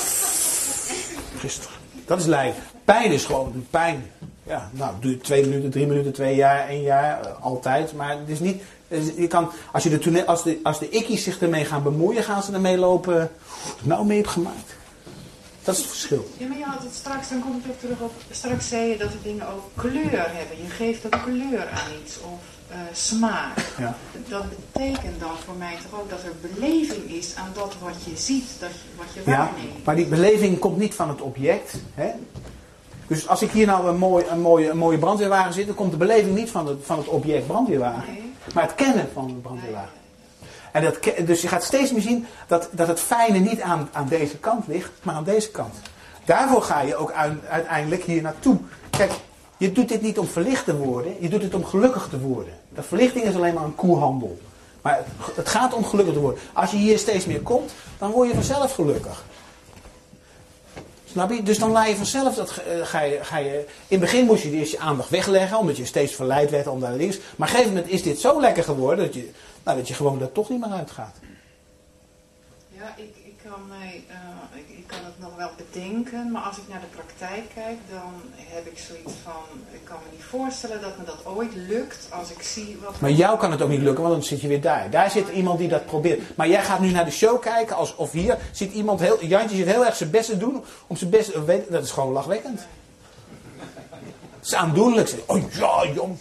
Gisteren. Dat is lijden. Pijn is gewoon pijn. Ja, nou, duurt twee minuten, drie minuten, twee jaar, één jaar, uh, altijd. Maar het is niet... Je kan, als, je de toene, als, de, als de ikkies zich ermee gaan bemoeien, gaan ze ermee lopen... Wat ik nou mee heb gemaakt. Dat is het verschil. Ja, maar je had het straks, dan kom ik ook terug op... Straks zei je dat de dingen ook kleur hebben. Je geeft ook kleur aan iets. Of uh, smaak. Ja. Dat betekent dan voor mij toch ook dat er beleving is aan dat wat je ziet, dat je, wat je Ja, waarneemt. maar die beleving komt niet van het object. Hè? Dus als ik hier nou een, mooi, een, mooie, een mooie brandweerwagen zit, dan komt de beleving niet van het, van het object brandweerwagen. Nee. Maar het kennen van de brandweerwagen. En dat, dus je gaat steeds meer zien dat, dat het fijne niet aan, aan deze kant ligt, maar aan deze kant. Daarvoor ga je ook uiteindelijk hier naartoe. Kijk, je doet dit niet om verlicht te worden, je doet het om gelukkig te worden. De verlichting is alleen maar een koehandel. Maar het, het gaat om gelukkig te worden. Als je hier steeds meer komt, dan word je vanzelf gelukkig. Snap je? Dus dan laat je vanzelf, dat, uh, ga je, ga je, in het begin moest je eerst je aandacht wegleggen, omdat je steeds verleid werd om naar links. Maar op een gegeven moment is dit zo lekker geworden, dat je, nou, dat je gewoon er toch niet meer uitgaat. Ja, ik, ik, kan mij, uh, ik, ik kan het nog wel bedenken, maar als ik naar de praktijk kijk, dan heb ik zoiets van, ik kan me niet voorstellen dat me dat ooit lukt als ik zie wat... Maar jou kan het ook niet lukken, want dan zit je weer daar. Daar zit iemand die dat probeert. Maar jij gaat nu naar de show kijken, alsof hier zit iemand, heel, Jantje zit heel erg zijn best te doen, om zijn best, dat is gewoon lachwekkend. Het is aandoenlijk. Oh ja, jong.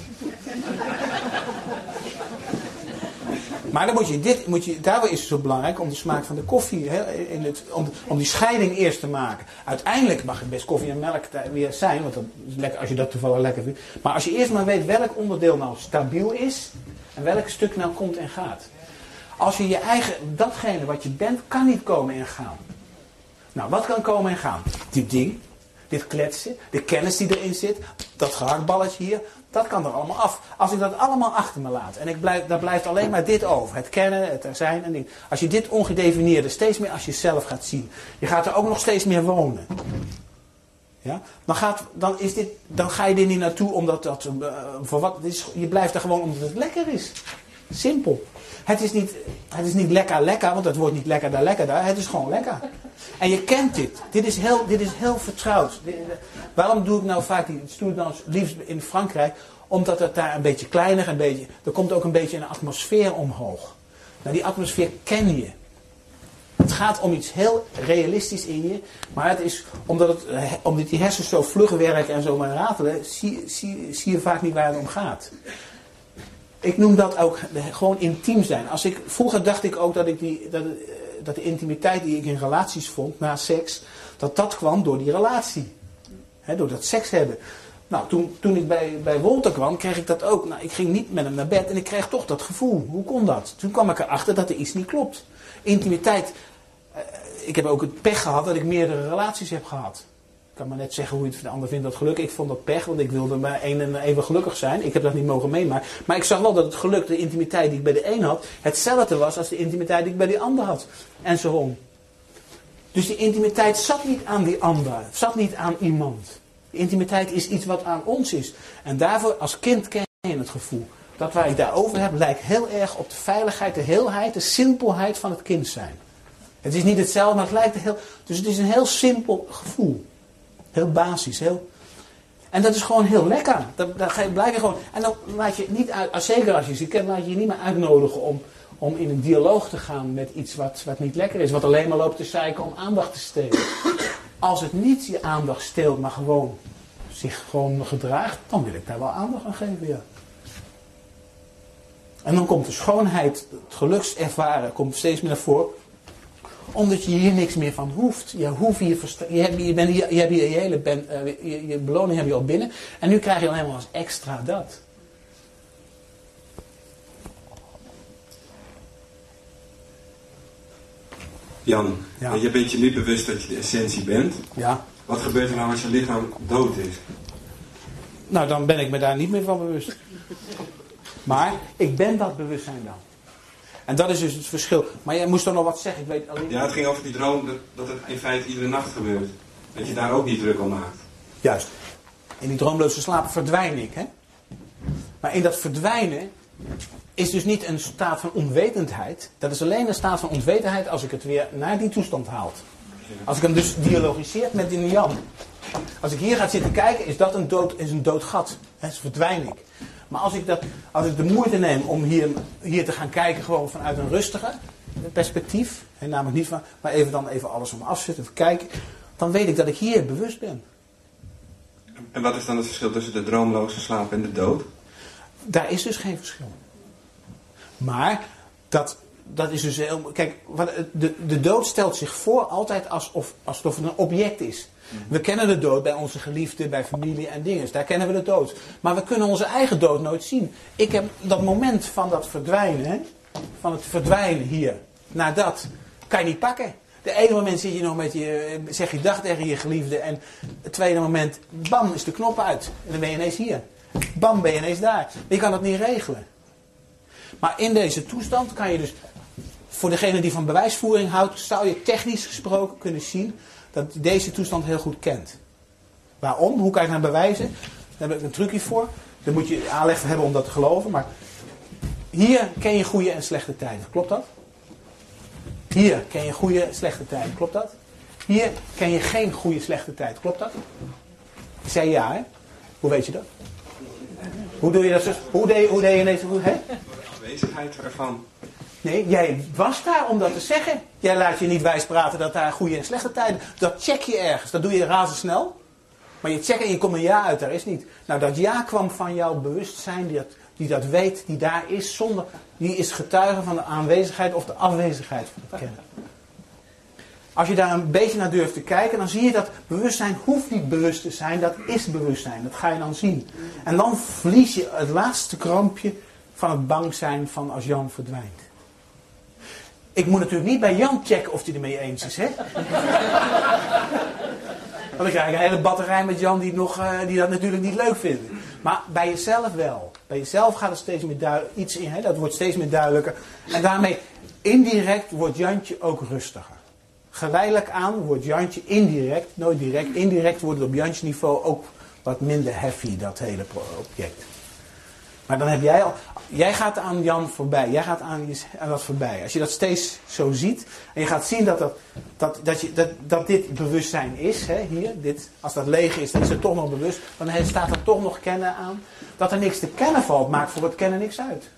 Maar dan moet je dit, moet je, daarvoor is het zo belangrijk om de smaak van de koffie, hè, in het, om, om die scheiding eerst te maken. Uiteindelijk mag het best koffie en melk weer zijn, want dat is lekker als je dat toevallig lekker vindt. Maar als je eerst maar weet welk onderdeel nou stabiel is en welk stuk nou komt en gaat. Als je je eigen, datgene wat je bent, kan niet komen en gaan. Nou, wat kan komen en gaan? Dit ding, dit kletsen, de kennis die erin zit, dat gehaktballetje hier. Dat kan er allemaal af. Als ik dat allemaal achter me laat. En ik blijf, daar blijft alleen maar dit over. Het kennen, het er zijn en dingen. Als je dit ongedefinieerde steeds meer als jezelf gaat zien. Je gaat er ook nog steeds meer wonen. Ja? Dan, gaat, dan, is dit, dan ga je er niet naartoe omdat dat... Uh, voor wat, is, je blijft er gewoon omdat het lekker is. Simpel. Het is niet, het is niet lekker lekker, want het wordt niet lekker daar lekker daar. Het is gewoon lekker. En je kent dit. Dit is heel, dit is heel vertrouwd. Dit, waarom doe ik nou vaak die stoerdans liefst in Frankrijk? Omdat het daar een beetje kleiner, een beetje... Er komt ook een beetje een atmosfeer omhoog. Nou, die atmosfeer ken je. Het gaat om iets heel realistisch in je. Maar het is, omdat, het, omdat die hersens zo vlug werken en zo maar ratelen, zie, zie, zie je vaak niet waar het om gaat. Ik noem dat ook gewoon intiem zijn. Als ik, vroeger dacht ik ook dat, ik die, dat, dat de intimiteit die ik in relaties vond, na seks, dat dat kwam door die relatie. He, door dat seks hebben. Nou, toen, toen ik bij, bij Wolter kwam, kreeg ik dat ook. Nou, ik ging niet met hem naar bed en ik kreeg toch dat gevoel. Hoe kon dat? Toen kwam ik erachter dat er iets niet klopt. Intimiteit. Uh, ik heb ook het pech gehad dat ik meerdere relaties heb gehad. Ik kan maar net zeggen hoe je het de ander vindt dat geluk. Ik vond dat pech, want ik wilde maar één en even gelukkig zijn. Ik heb dat niet mogen meemaken. Maar ik zag wel dat het geluk, de intimiteit die ik bij de een had, hetzelfde was als de intimiteit die ik bij die ander had. En zo om. Dus die intimiteit zat niet aan die ander. Zat niet aan iemand. De intimiteit is iets wat aan ons is. En daarvoor als kind ken je het gevoel. Dat waar ik daarover heb lijkt heel erg op de veiligheid, de heelheid, de simpelheid van het kind zijn. Het is niet hetzelfde, maar het lijkt heel... Dus het is een heel simpel gevoel. Heel basis. Heel... En dat is gewoon heel lekker. Dat, dat ga je blijven gewoon... En dan laat je niet uit... Zeker als je ziek hebt, laat je je niet meer uitnodigen om, om in een dialoog te gaan met iets wat, wat niet lekker is. Wat alleen maar loopt te zeiken om aandacht te stelen. Als het niet je aandacht steelt, maar gewoon zich gewoon gedraagt, dan wil ik daar wel aandacht aan geven, ja. En dan komt de schoonheid, het gelukservaren, komt steeds meer naar voren. Omdat je hier niks meer van hoeft. Je, hoeft hier verstra- je, hebt, je, bent, je, je hebt hier je hele ben, uh, je, je beloning heb je al binnen. En nu krijg je alleen maar als extra dat. Jan, ja. Je bent je nu bewust dat je de essentie bent. Ja. Wat gebeurt er nou als je lichaam dood is? Nou, dan ben ik me daar niet meer van bewust. Maar ik ben dat bewustzijn dan. En dat is dus het verschil. Maar jij moest toch nog wat zeggen? Ik weet alleen... Ja, het ging over die droom dat, dat het in feite iedere nacht gebeurt. Dat je daar ook niet druk om maakt. Juist. In die droomloze slaap verdwijn ik. Hè? Maar in dat verdwijnen is dus niet een staat van onwetendheid. Dat is alleen een staat van onwetendheid als ik het weer naar die toestand haal. Als ik hem dus dialogiseert met die Jan. Als ik hier ga zitten kijken, is dat een dood, is een dood gat. Hè? Dus verdwijn ik. Maar als ik, dat, als ik de moeite neem om hier, hier te gaan kijken, gewoon vanuit een rustige perspectief, en namelijk niet van, maar even dan even alles om afzetten, te kijken, dan weet ik dat ik hier bewust ben. En wat is dan het verschil tussen de droomloze slaap en de dood? Daar is dus geen verschil. Maar dat, dat is dus heel... Kijk, wat, de, de dood stelt zich voor altijd alsof, alsof het een object is. We kennen de dood bij onze geliefden, bij familie en dingen. Daar kennen we de dood. Maar we kunnen onze eigen dood nooit zien. Ik heb dat moment van dat verdwijnen, hè, van het verdwijnen hier, naar dat, kan je niet pakken. De ene moment zit je nog met je, zeg je dag tegen je geliefde en het tweede moment, bam, is de knop uit. En dan ben je ineens hier. Bam, ben je ineens daar. Maar je kan dat niet regelen. Maar in deze toestand kan je dus, voor degene die van bewijsvoering houdt, zou je technisch gesproken kunnen zien dat je deze toestand heel goed kent. Waarom? Hoe kan je het nou bewijzen? Daar heb ik een trucje voor. Daar moet je aanleg voor hebben om dat te geloven. Maar hier ken je goede en slechte tijden. Klopt dat? Hier ken je goede en slechte tijden. Klopt dat? Hier ken je geen goede slechte tijd. Klopt dat? Ik zei ja, hè? Hoe weet je dat? Hoe doe je dat? Hoe deed, hoe deed je deze... Hoe, hè? De afwezigheid ervan. Nee, jij was daar om dat te zeggen. Jij laat je niet wijs praten dat daar goede en slechte tijden... Dat check je ergens. Dat doe je razendsnel. Maar je checkt en je komt een ja uit. Daar is niet. Nou, dat ja kwam van jouw bewustzijn die dat, die dat weet, die daar is zonder... Die is getuige van de aanwezigheid of de afwezigheid van het kennen. Als je daar een beetje naar durft te kijken, dan zie je dat bewustzijn hoeft niet bewust te zijn. Dat is bewustzijn. Dat ga je dan zien. En dan verlies je het laatste krampje van het bang zijn van als Jan verdwijnt. Ik moet natuurlijk niet bij Jan checken of hij het ermee eens is, hè? Want dan krijg ik een hele batterij met Jan die, nog, uh, die dat natuurlijk niet leuk vinden. Maar bij jezelf wel. Bij jezelf gaat er steeds meer duidelijk iets in, hè? Dat wordt steeds meer duidelijker. En daarmee indirect wordt Jantje ook rustiger. geleidelijk aan wordt Jantje indirect, nooit direct, indirect wordt het op Jantje niveau ook wat minder heavy, dat hele object. Maar dan heb jij al, jij gaat aan Jan voorbij, jij gaat aan, aan dat voorbij. Als je dat steeds zo ziet en je gaat zien dat, dat, dat, dat, je, dat, dat dit bewustzijn is, hè, hier, dit, als dat leeg is, dan is het toch nog bewust, dan staat er toch nog kennen aan. Dat er niks te kennen valt, maakt voor het kennen niks uit.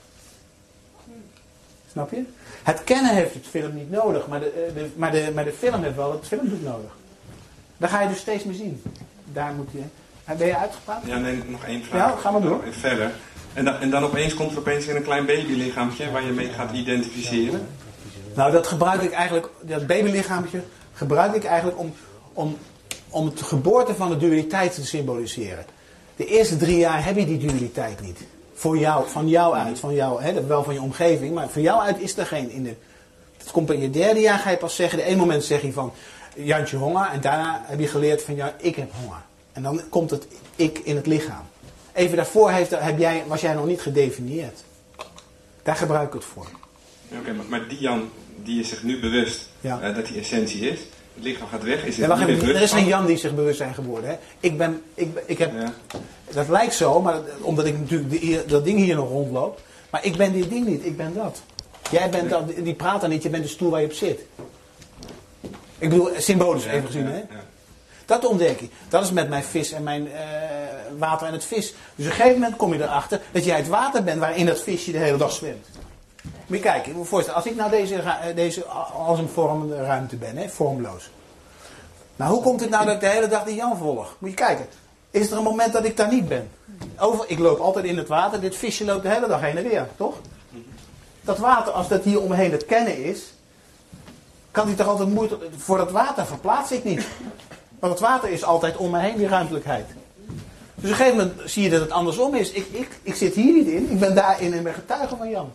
Snap je? Het kennen heeft het film niet nodig, maar de, de, maar de, maar de film heeft wel het filmdoek nodig. Daar ga je dus steeds meer zien. Daar moet je... Ben je uitgepraat? Ja, nee, nog één vraag. Ja, ga maar door. Even verder. En, da, en dan opeens komt er opeens weer een klein babylichaampje waar je mee gaat identificeren. Nou, dat gebruik ik eigenlijk, dat babylichaampje gebruik ik eigenlijk om, om, om het geboorte van de dualiteit te symboliseren. De eerste drie jaar heb je die dualiteit niet. Voor jou, van jou uit, van jou, hè, wel van je omgeving, maar voor jou uit is er geen in de. Het komt in je derde jaar, ga je pas zeggen, de ene moment zeg je van Jantje honger en daarna heb je geleerd van ja, ik heb honger. En dan komt het ik in het lichaam. Even daarvoor heeft, heb jij, was jij nog niet gedefinieerd. Daar gebruik ik het voor. Oké, okay, maar, maar die Jan, die is zich nu bewust ja. uh, dat die essentie is. Het lichaam gaat weg. Is het ja, niet meer bewust er is geen van? Jan die zich bewust zijn geworden. Hè? Ik ben, ik, ik heb, ja. Dat lijkt zo, maar omdat ik natuurlijk die, dat ding hier nog rondloop. Maar ik ben dit ding niet, ik ben dat. Jij bent dat, die praat dan niet, je bent de stoel waar je op zit. Ik bedoel, symbolisch even gezien, hè? Ja. Dat ontdek ik. Dat is met mijn vis en mijn uh, water en het vis. Dus op een gegeven moment kom je erachter dat jij het water bent waarin dat visje de hele dag zwemt. Moet je kijken, ik moet me voorstellen, als ik nou deze, deze als een vormende ruimte ben, hè, vormloos. Nou, hoe komt het nou dat ik de hele dag die Jan volg? Moet je kijken. Is er een moment dat ik daar niet ben? Over, ik loop altijd in het water, dit visje loopt de hele dag heen en weer, toch? Dat water, als dat hier omheen het kennen is, kan hij toch altijd moeite... Voor dat water verplaats ik niet. Want het water is altijd om me heen, die ruimtelijkheid. Dus op een gegeven moment zie je dat het andersom is. Ik, ik, ik zit hier niet in, ik ben daarin en ben getuige van Jan.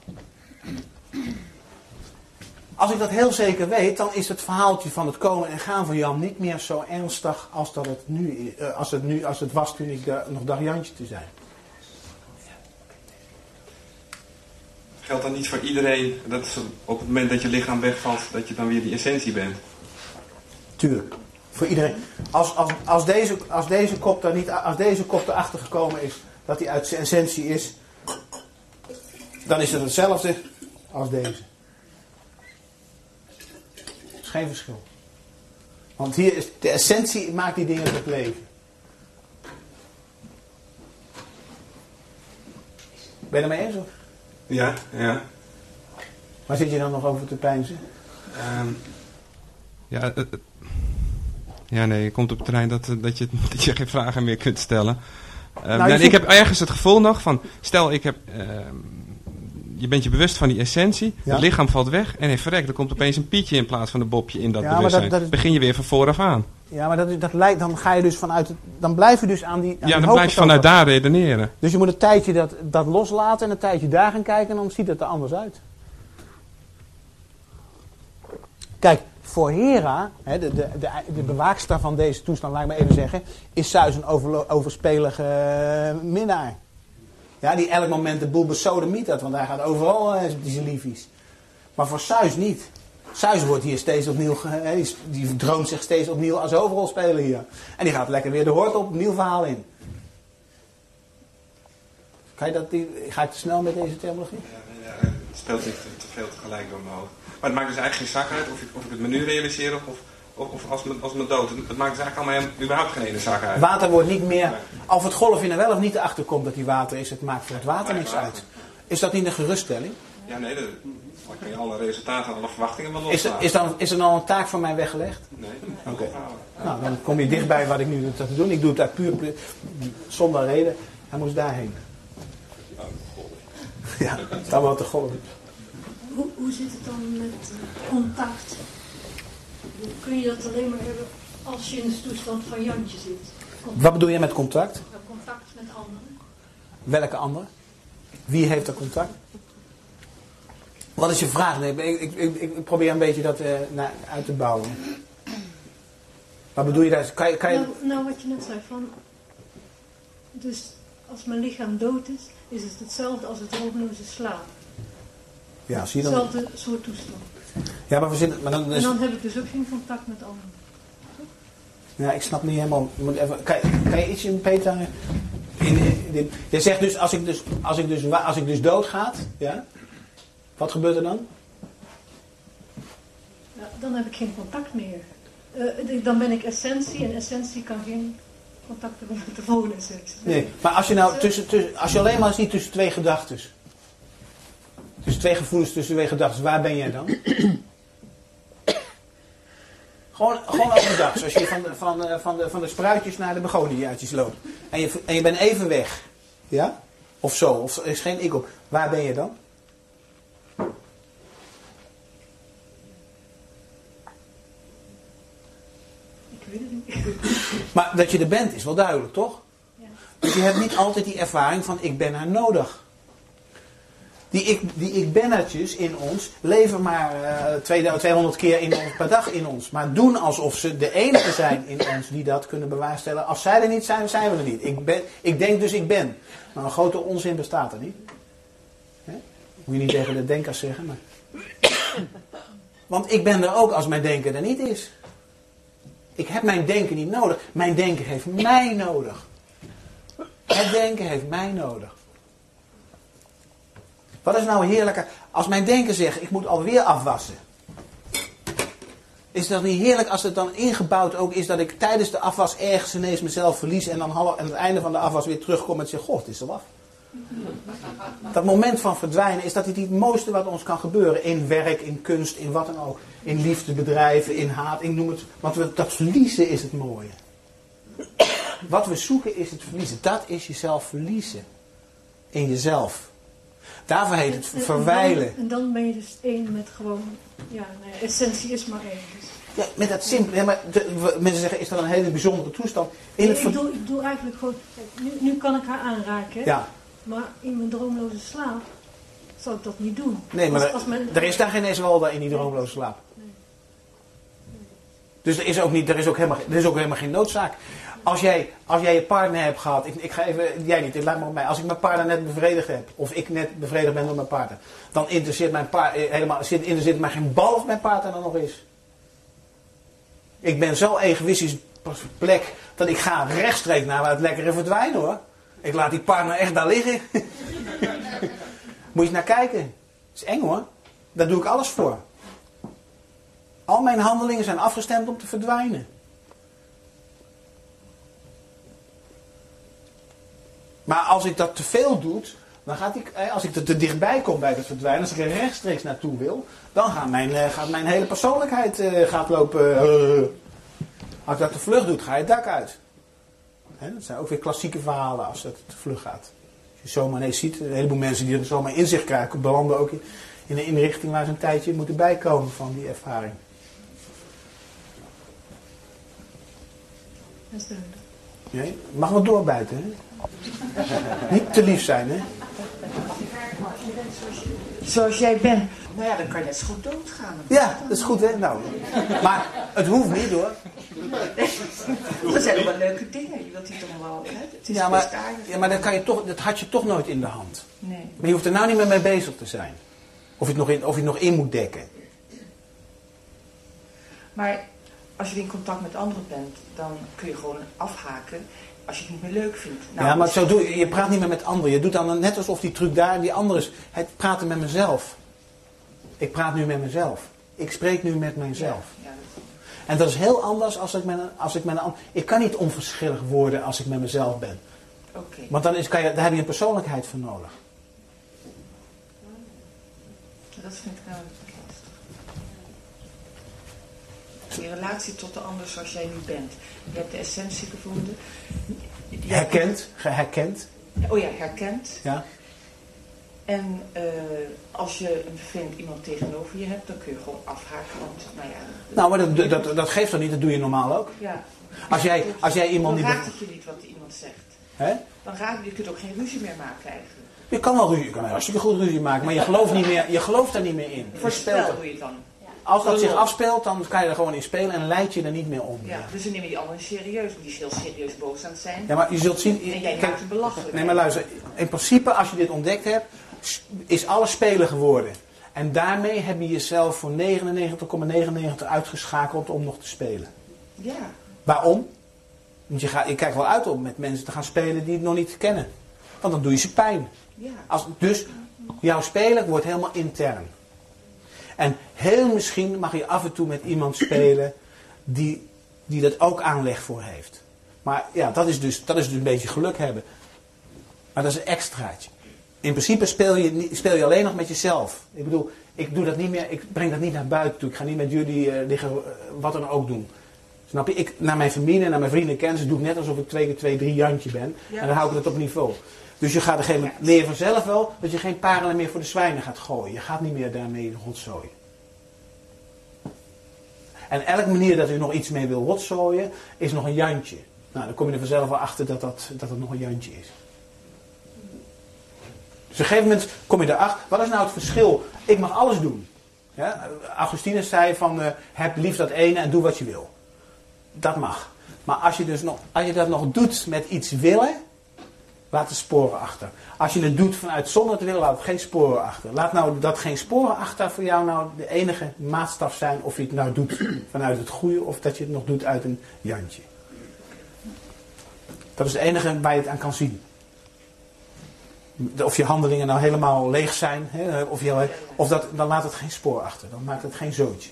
Als ik dat heel zeker weet, dan is het verhaaltje van het komen en gaan van Jan niet meer zo ernstig als, dat het, nu, als, het, nu, als het was toen ik de, nog dacht Jantje te zijn. Geldt dan niet voor iedereen, dat is op het moment dat je lichaam wegvalt, dat je dan weer die essentie bent? Tuurlijk. Voor iedereen. Als, als, als, deze, als, deze kop er niet, als deze kop erachter gekomen is dat hij uit zijn essentie is, dan is het hetzelfde als deze. Er is geen verschil. Want hier is de essentie maakt die dingen tot leven. Ben je ermee eens? Of? Ja, ja. Waar zit je dan nog over te peinzen? Um, ja, uh, ja, nee, je komt op het terrein dat, dat, je, dat je geen vragen meer kunt stellen. Uh, nou, nee, ik heb ergens het gevoel nog van, stel ik heb, uh, je bent je bewust van die essentie, ja. Het lichaam valt weg en hey, verrek, er komt opeens een Pietje in plaats van een Bobje in dat ja, bewustzijn. Dat, dat is... Begin je weer van vooraf aan. Ja, maar dat, dat lijkt, dan ga je dus vanuit het, dan blijf je dus aan die aan Ja, die dan blijf je vanuit daar redeneren. Dus je moet een tijdje dat, dat loslaten en een tijdje daar gaan kijken en dan ziet het er anders uit. Kijk, voor Hera, hè, de, de, de, de bewaakster van deze toestand, laat ik maar even zeggen, is Zeus een over, overspelige uh, minnaar. Ja, die elk moment de boel besodemietert, want hij gaat overal uh, die zijn liefies. Maar voor Zeus niet. Zeus wordt hier steeds opnieuw, uh, die, die droomt zich steeds opnieuw als hoofdrolspeler hier. En die gaat lekker weer de hoort op, een nieuw verhaal in. Kan je dat, die, ga ik te snel met deze terminologie? Ja, ja, het speelt niet te, te veel tegelijk door mijn hoofd. Maar het maakt dus eigenlijk geen zak uit of ik, of ik het menu realiseer of, of, of als, mijn, als mijn dood. Het maakt dus eigenlijk allemaal helemaal, überhaupt geen ene zak uit. Water wordt niet meer... Of het golfje er wel of niet achter komt dat die water is, het maakt voor het water niks uit. Is dat niet een geruststelling? Ja, nee, dat, dan kan je alle resultaten en alle verwachtingen wel loslaten. Is er, is, dan, is er dan een taak voor mij weggelegd? Nee. Oké. Okay. Nou, dan kom je dichtbij wat ik nu te doen. Ik doe het uit puur, zonder reden. Hij moest daarheen. Ja, het is allemaal te golven. Hoe, hoe zit het dan met contact? Kun je dat alleen maar hebben als je in de toestand van Jantje zit? Contact. Wat bedoel je met contact? Contact met anderen. Welke anderen? Wie heeft er contact? Wat is je vraag? Nee, ik, ik, ik, ik probeer een beetje dat uh, naar, uit te bouwen. Wat bedoel je daar? Kan je, kan je... Nou, nou, wat je net zei van... Dus als mijn lichaam dood is, is het hetzelfde als het rookloze slaap. Ja, zie je dan? Hetzelfde soort toestand. Ja, maar we zitten... Maar dan, dus... En dan heb ik dus ook geen contact met anderen. Ja, ik snap niet helemaal... Je moet even, kan, kan je iets in Peter... In, in, in, je zegt dus, als ik dus, als ik dus, als ik dus doodgaat, ja? Wat gebeurt er dan? Ja, dan heb ik geen contact meer. Uh, dan ben ik essentie en essentie kan geen contact hebben met de volgende essentie. Nee, maar als je nou tussen, tussen, als je alleen maar ziet tussen twee gedachten, tussen twee gevoelens, tussen twee gedachten, waar ben jij dan? Gewoon, gewoon overdag, zoals je van de, van, de, van, de, van de spruitjes naar de begoniaatjes loopt. En je, en je bent even weg. Ja? Of zo, of er is geen ik op. Waar ben je dan? Ik weet het niet. Maar dat je er bent is wel duidelijk, toch? Ja. Dus je hebt niet altijd die ervaring van ik ben haar nodig. Die ik, die ik bennertjes in ons leven maar uh, tweehonderd keer in ons, per dag in ons. Maar doen alsof ze de enige zijn in ons die dat kunnen bewaarstellen. Als zij er niet zijn, zijn we er niet. Ik, ben, ik denk dus ik ben. Maar een grote onzin bestaat er niet. He? Moet je niet tegen de denkers zeggen. Maar... Want ik ben er ook als mijn denken er niet is. Ik heb mijn denken niet nodig. Mijn denken heeft mij nodig. Het denken heeft mij nodig. Wat is nou heerlijker? Als mijn denken zegt, ik moet alweer afwassen. Is dat niet heerlijk als het dan ingebouwd ook is dat ik tijdens de afwas ergens ineens mezelf verlies en dan half, aan het einde van de afwas weer terugkom en zeg, goh, het is er af. Dat moment van verdwijnen, is dat niet het mooiste wat ons kan gebeuren. In werk, in kunst, in wat dan ook. In liefdebedrijven, in haat, in noem het. Want we, dat verliezen is het mooie. Wat we zoeken is het verliezen. Dat is jezelf verliezen. In jezelf. Daarvoor heet het verwijlen. En dan, en dan ben je dus één met gewoon, ja, nee, essentie is maar één. Dus. Ja, met dat simpele. Ja, maar de, mensen zeggen, is dat een hele bijzondere toestand? In Nee, het ik, ver... bedoel, ik bedoel eigenlijk gewoon, nu, nu kan ik haar aanraken. Ja. Maar in mijn droomloze slaap zou ik dat niet doen. Nee, maar als, er, als mijn... er is daar geen Esmeralda in die droomloze slaap. Nee. Dus er is ook, niet, er is ook, helemaal, er is ook helemaal geen noodzaak. Als jij, als jij je partner hebt gehad, ik, ik ga even, jij niet, laat maar op mij. Als ik mijn partner net bevredigd heb, of ik net bevredigd ben door mijn partner, dan interesseert mijn partner helemaal, interesseert mij geen bal of mijn partner er nog is. Ik ben zo egoïstisch plek dat ik ga rechtstreeks naar waar het lekkere verdwijnen hoor. Ik laat die partner echt daar liggen. Moet je eens naar kijken. Het is eng hoor. Daar doe ik alles voor. Al mijn handelingen zijn afgestemd om te verdwijnen. Maar als ik dat te veel doe, dan gaat ik, als ik er te dichtbij kom bij het verdwijnen, als ik er rechtstreeks naartoe wil, dan gaat mijn, gaat mijn hele persoonlijkheid uh, gaat lopen. Uh, als ik dat te vlug doe, ga je het dak uit. He, dat zijn ook weer klassieke verhalen als het te vlug gaat. Als je zomaar ineens ziet, een heleboel mensen die er zomaar inzicht krijgen, belanden ook in, in een inrichting waar ze een tijdje moeten bijkomen van die ervaring. Dat is duidelijk. Nee, mag wel doorbijten, hè? Niet te lief zijn, hè? Zoals jij bent. Nou ja, dan kan je net zo goed doodgaan. Ja, dat is goed, hè? Nou, maar het hoeft niet, hoor. Dat zijn wel leuke dingen. Je wilt die toch wel, hè? Het is ja, maar, ja, maar dat, kan je toch, dat had je toch nooit in de hand. Nee. Maar je hoeft er nou niet meer mee bezig te zijn. Of je het nog in, of je het nog in moet dekken. Maar als je in contact met anderen bent, dan kun je gewoon afhaken als je het niet meer leuk vindt. Nou, ja, maar zo doe je, je praat niet meer met anderen. Je doet dan net alsof die truc daar en die andere is. Het praten met mezelf. Ik praat nu met mezelf. Ik spreek nu met mijzelf. Ja, ja, dat... En dat is heel anders als ik met een, als ik met een ander... Ik kan niet onverschillig worden als ik met mezelf ben. Okay. Want dan is, kan je, daar heb je een persoonlijkheid voor nodig. Dat vind ik nou lastig. Die relatie tot de ander zoals jij nu bent. Je hebt de essentie gevonden. Je herkend, geherkend. Oh ja, herkend. Ja. En uh, als je een vervelend iemand tegenover je hebt, dan kun je gewoon afhaken. Want, nou ja, nou, maar dat, dat, dat geeft toch niet, dat doe je normaal ook? Ja. Als jij, als jij iemand dan niet... raakt het je niet wat iemand zegt. Hè? Dan raakt je, je kunt ook geen ruzie meer maken eigenlijk. Je kan wel ruzie, je kan hartstikke goed ruzie maken, maar je gelooft, niet meer, je gelooft er niet meer in. Voorspel doe je het dan. Als dat zich afspeelt, dan kan je er gewoon in spelen en leid je er niet meer om. Ja, dus dan neem je die anderen serieus, want die is heel serieus boos aan het zijn. Ja, maar je zult zien... En jij maakt het belachelijk. Nee, maar luister, in principe als je dit ontdekt hebt, is alles spelen geworden. En daarmee heb je jezelf voor negenennegentig komma negenennegentig uitgeschakeld om nog te spelen. Ja. Waarom? Want je, gaat, je kijkt wel uit om met mensen te gaan spelen die het nog niet kennen. Want dan doe je ze pijn. Ja. Als, dus jouw spelen wordt helemaal intern. En heel misschien mag je af en toe met iemand spelen die, die dat ook aanleg voor heeft. Maar ja, dat is, dus, dat is dus een beetje geluk hebben. Maar dat is een extraatje. In principe speel je, speel je alleen nog met jezelf. Ik bedoel, ik doe dat niet meer, ik breng dat niet naar buiten toe. Ik ga niet met jullie uh, liggen, uh, wat dan ook doen. Snap je? Ik, naar mijn familie en naar mijn vrienden en kennissen doe ik net alsof ik twee keer twee, drie Jantje ben. Ja. En dan hou ik het op niveau. Dus je gaat op een gegeven moment leer je vanzelf wel dat je geen parelen meer voor de zwijnen gaat gooien. Je gaat niet meer daarmee rotzooien. En elke manier dat u nog iets mee wil rotzooien, is nog een Jantje. Nou, dan kom je er vanzelf wel achter dat dat, dat het nog een Jantje is. Dus op een gegeven moment kom je erachter, wat is nou het verschil? Ik mag alles doen. Ja? Augustinus zei van, uh, heb lief dat ene en doe wat je wil. Dat mag. Maar als je, dus nog, als je dat nog doet met iets willen, laat de sporen achter. Als je het doet vanuit zonder te willen, laat het geen sporen achter. Laat nou dat geen sporen achter voor jou nou de enige maatstaf zijn of je het nou doet vanuit het goede of dat je het nog doet uit een Jantje. Dat is het enige waar je het aan kan zien. Of je handelingen nou helemaal leeg zijn, hè, of, je, of dat, dan laat het geen spoor achter. Dan maakt het geen zootje.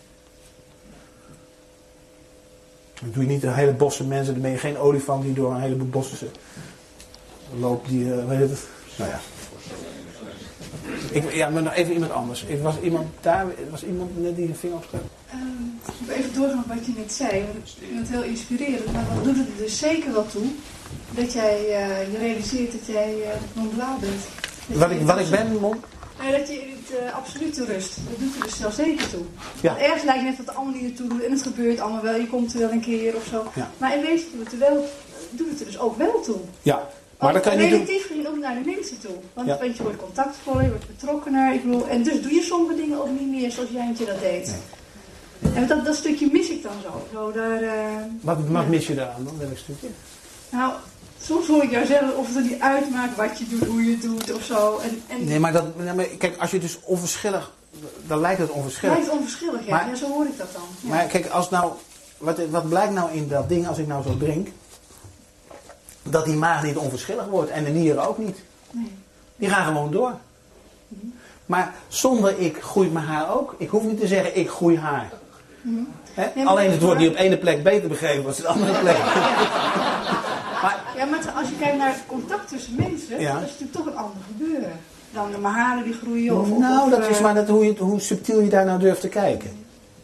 Dan doe je niet een hele bosse mensen, dan ben je geen olifant die door een heleboel bossen loopt. Die, uh, weet het? Nou ja. Ik, ja, maar nog even iemand anders. Er was iemand daar, was iemand net die een vinger opstak? Um, ik wil even doorgaan op wat je net zei. Want ik vind het heel inspirerend. Maar wat doet het er dus zeker wel toe dat jij uh, je realiseert dat jij uh, non-duaal bent. Dat wat ik, wat ik ben, Mon? Uh, dat je in het uh, absolute rust. Dat doet er dus wel zeker toe. Ja. Ergens lijkt net dat het allemaal niet naartoe doet. En het gebeurt allemaal wel. Je komt er wel een keer of zo. Ja. Maar in wezen doet het, er wel, doet het er dus ook wel toe. Ja. Maar dat kan je niet doen. Relatief gezien ook naar de mensen toe. Want, Ja. want je wordt contactvoller, je wordt betrokkener. Ik bedoel, en dus doe je sommige dingen ook niet meer zoals Jantje dat deed. Nee. En dat, dat stukje mis ik dan zo. zo daar, uh, wat, wat mis je daaraan dan, welk stukje? Nou, soms hoor ik jou zeggen of het er niet uitmaakt wat je doet, hoe je het doet of zo. En, en Nee, maar, dat, nee, maar kijk, als je dus onverschillig, dan lijkt het onverschillig. lijkt onverschillig, ja. Maar, ja. Zo hoor ik dat dan. Ja. Maar kijk, als nou, wat, wat blijkt nou in dat ding, als ik nou zo drink, dat die maag niet onverschillig wordt en de nieren ook niet. Nee. Die gaan gewoon door. Mm-hmm. Maar zonder ik groeit mijn haar ook. Ik hoef niet te zeggen ik groei haar. Mm-hmm. Hè? Nee, Alleen het wordt maar- niet op ene plek beter begrepen dan op de andere plek. Maar, ja, maar als je kijkt naar het contact tussen mensen, Ja. dat is natuurlijk toch een ander gebeuren. Dan mijn haren die groeien of... Nou, of, dat is uh, maar dat, hoe, je, hoe subtiel je daar nou durft te kijken.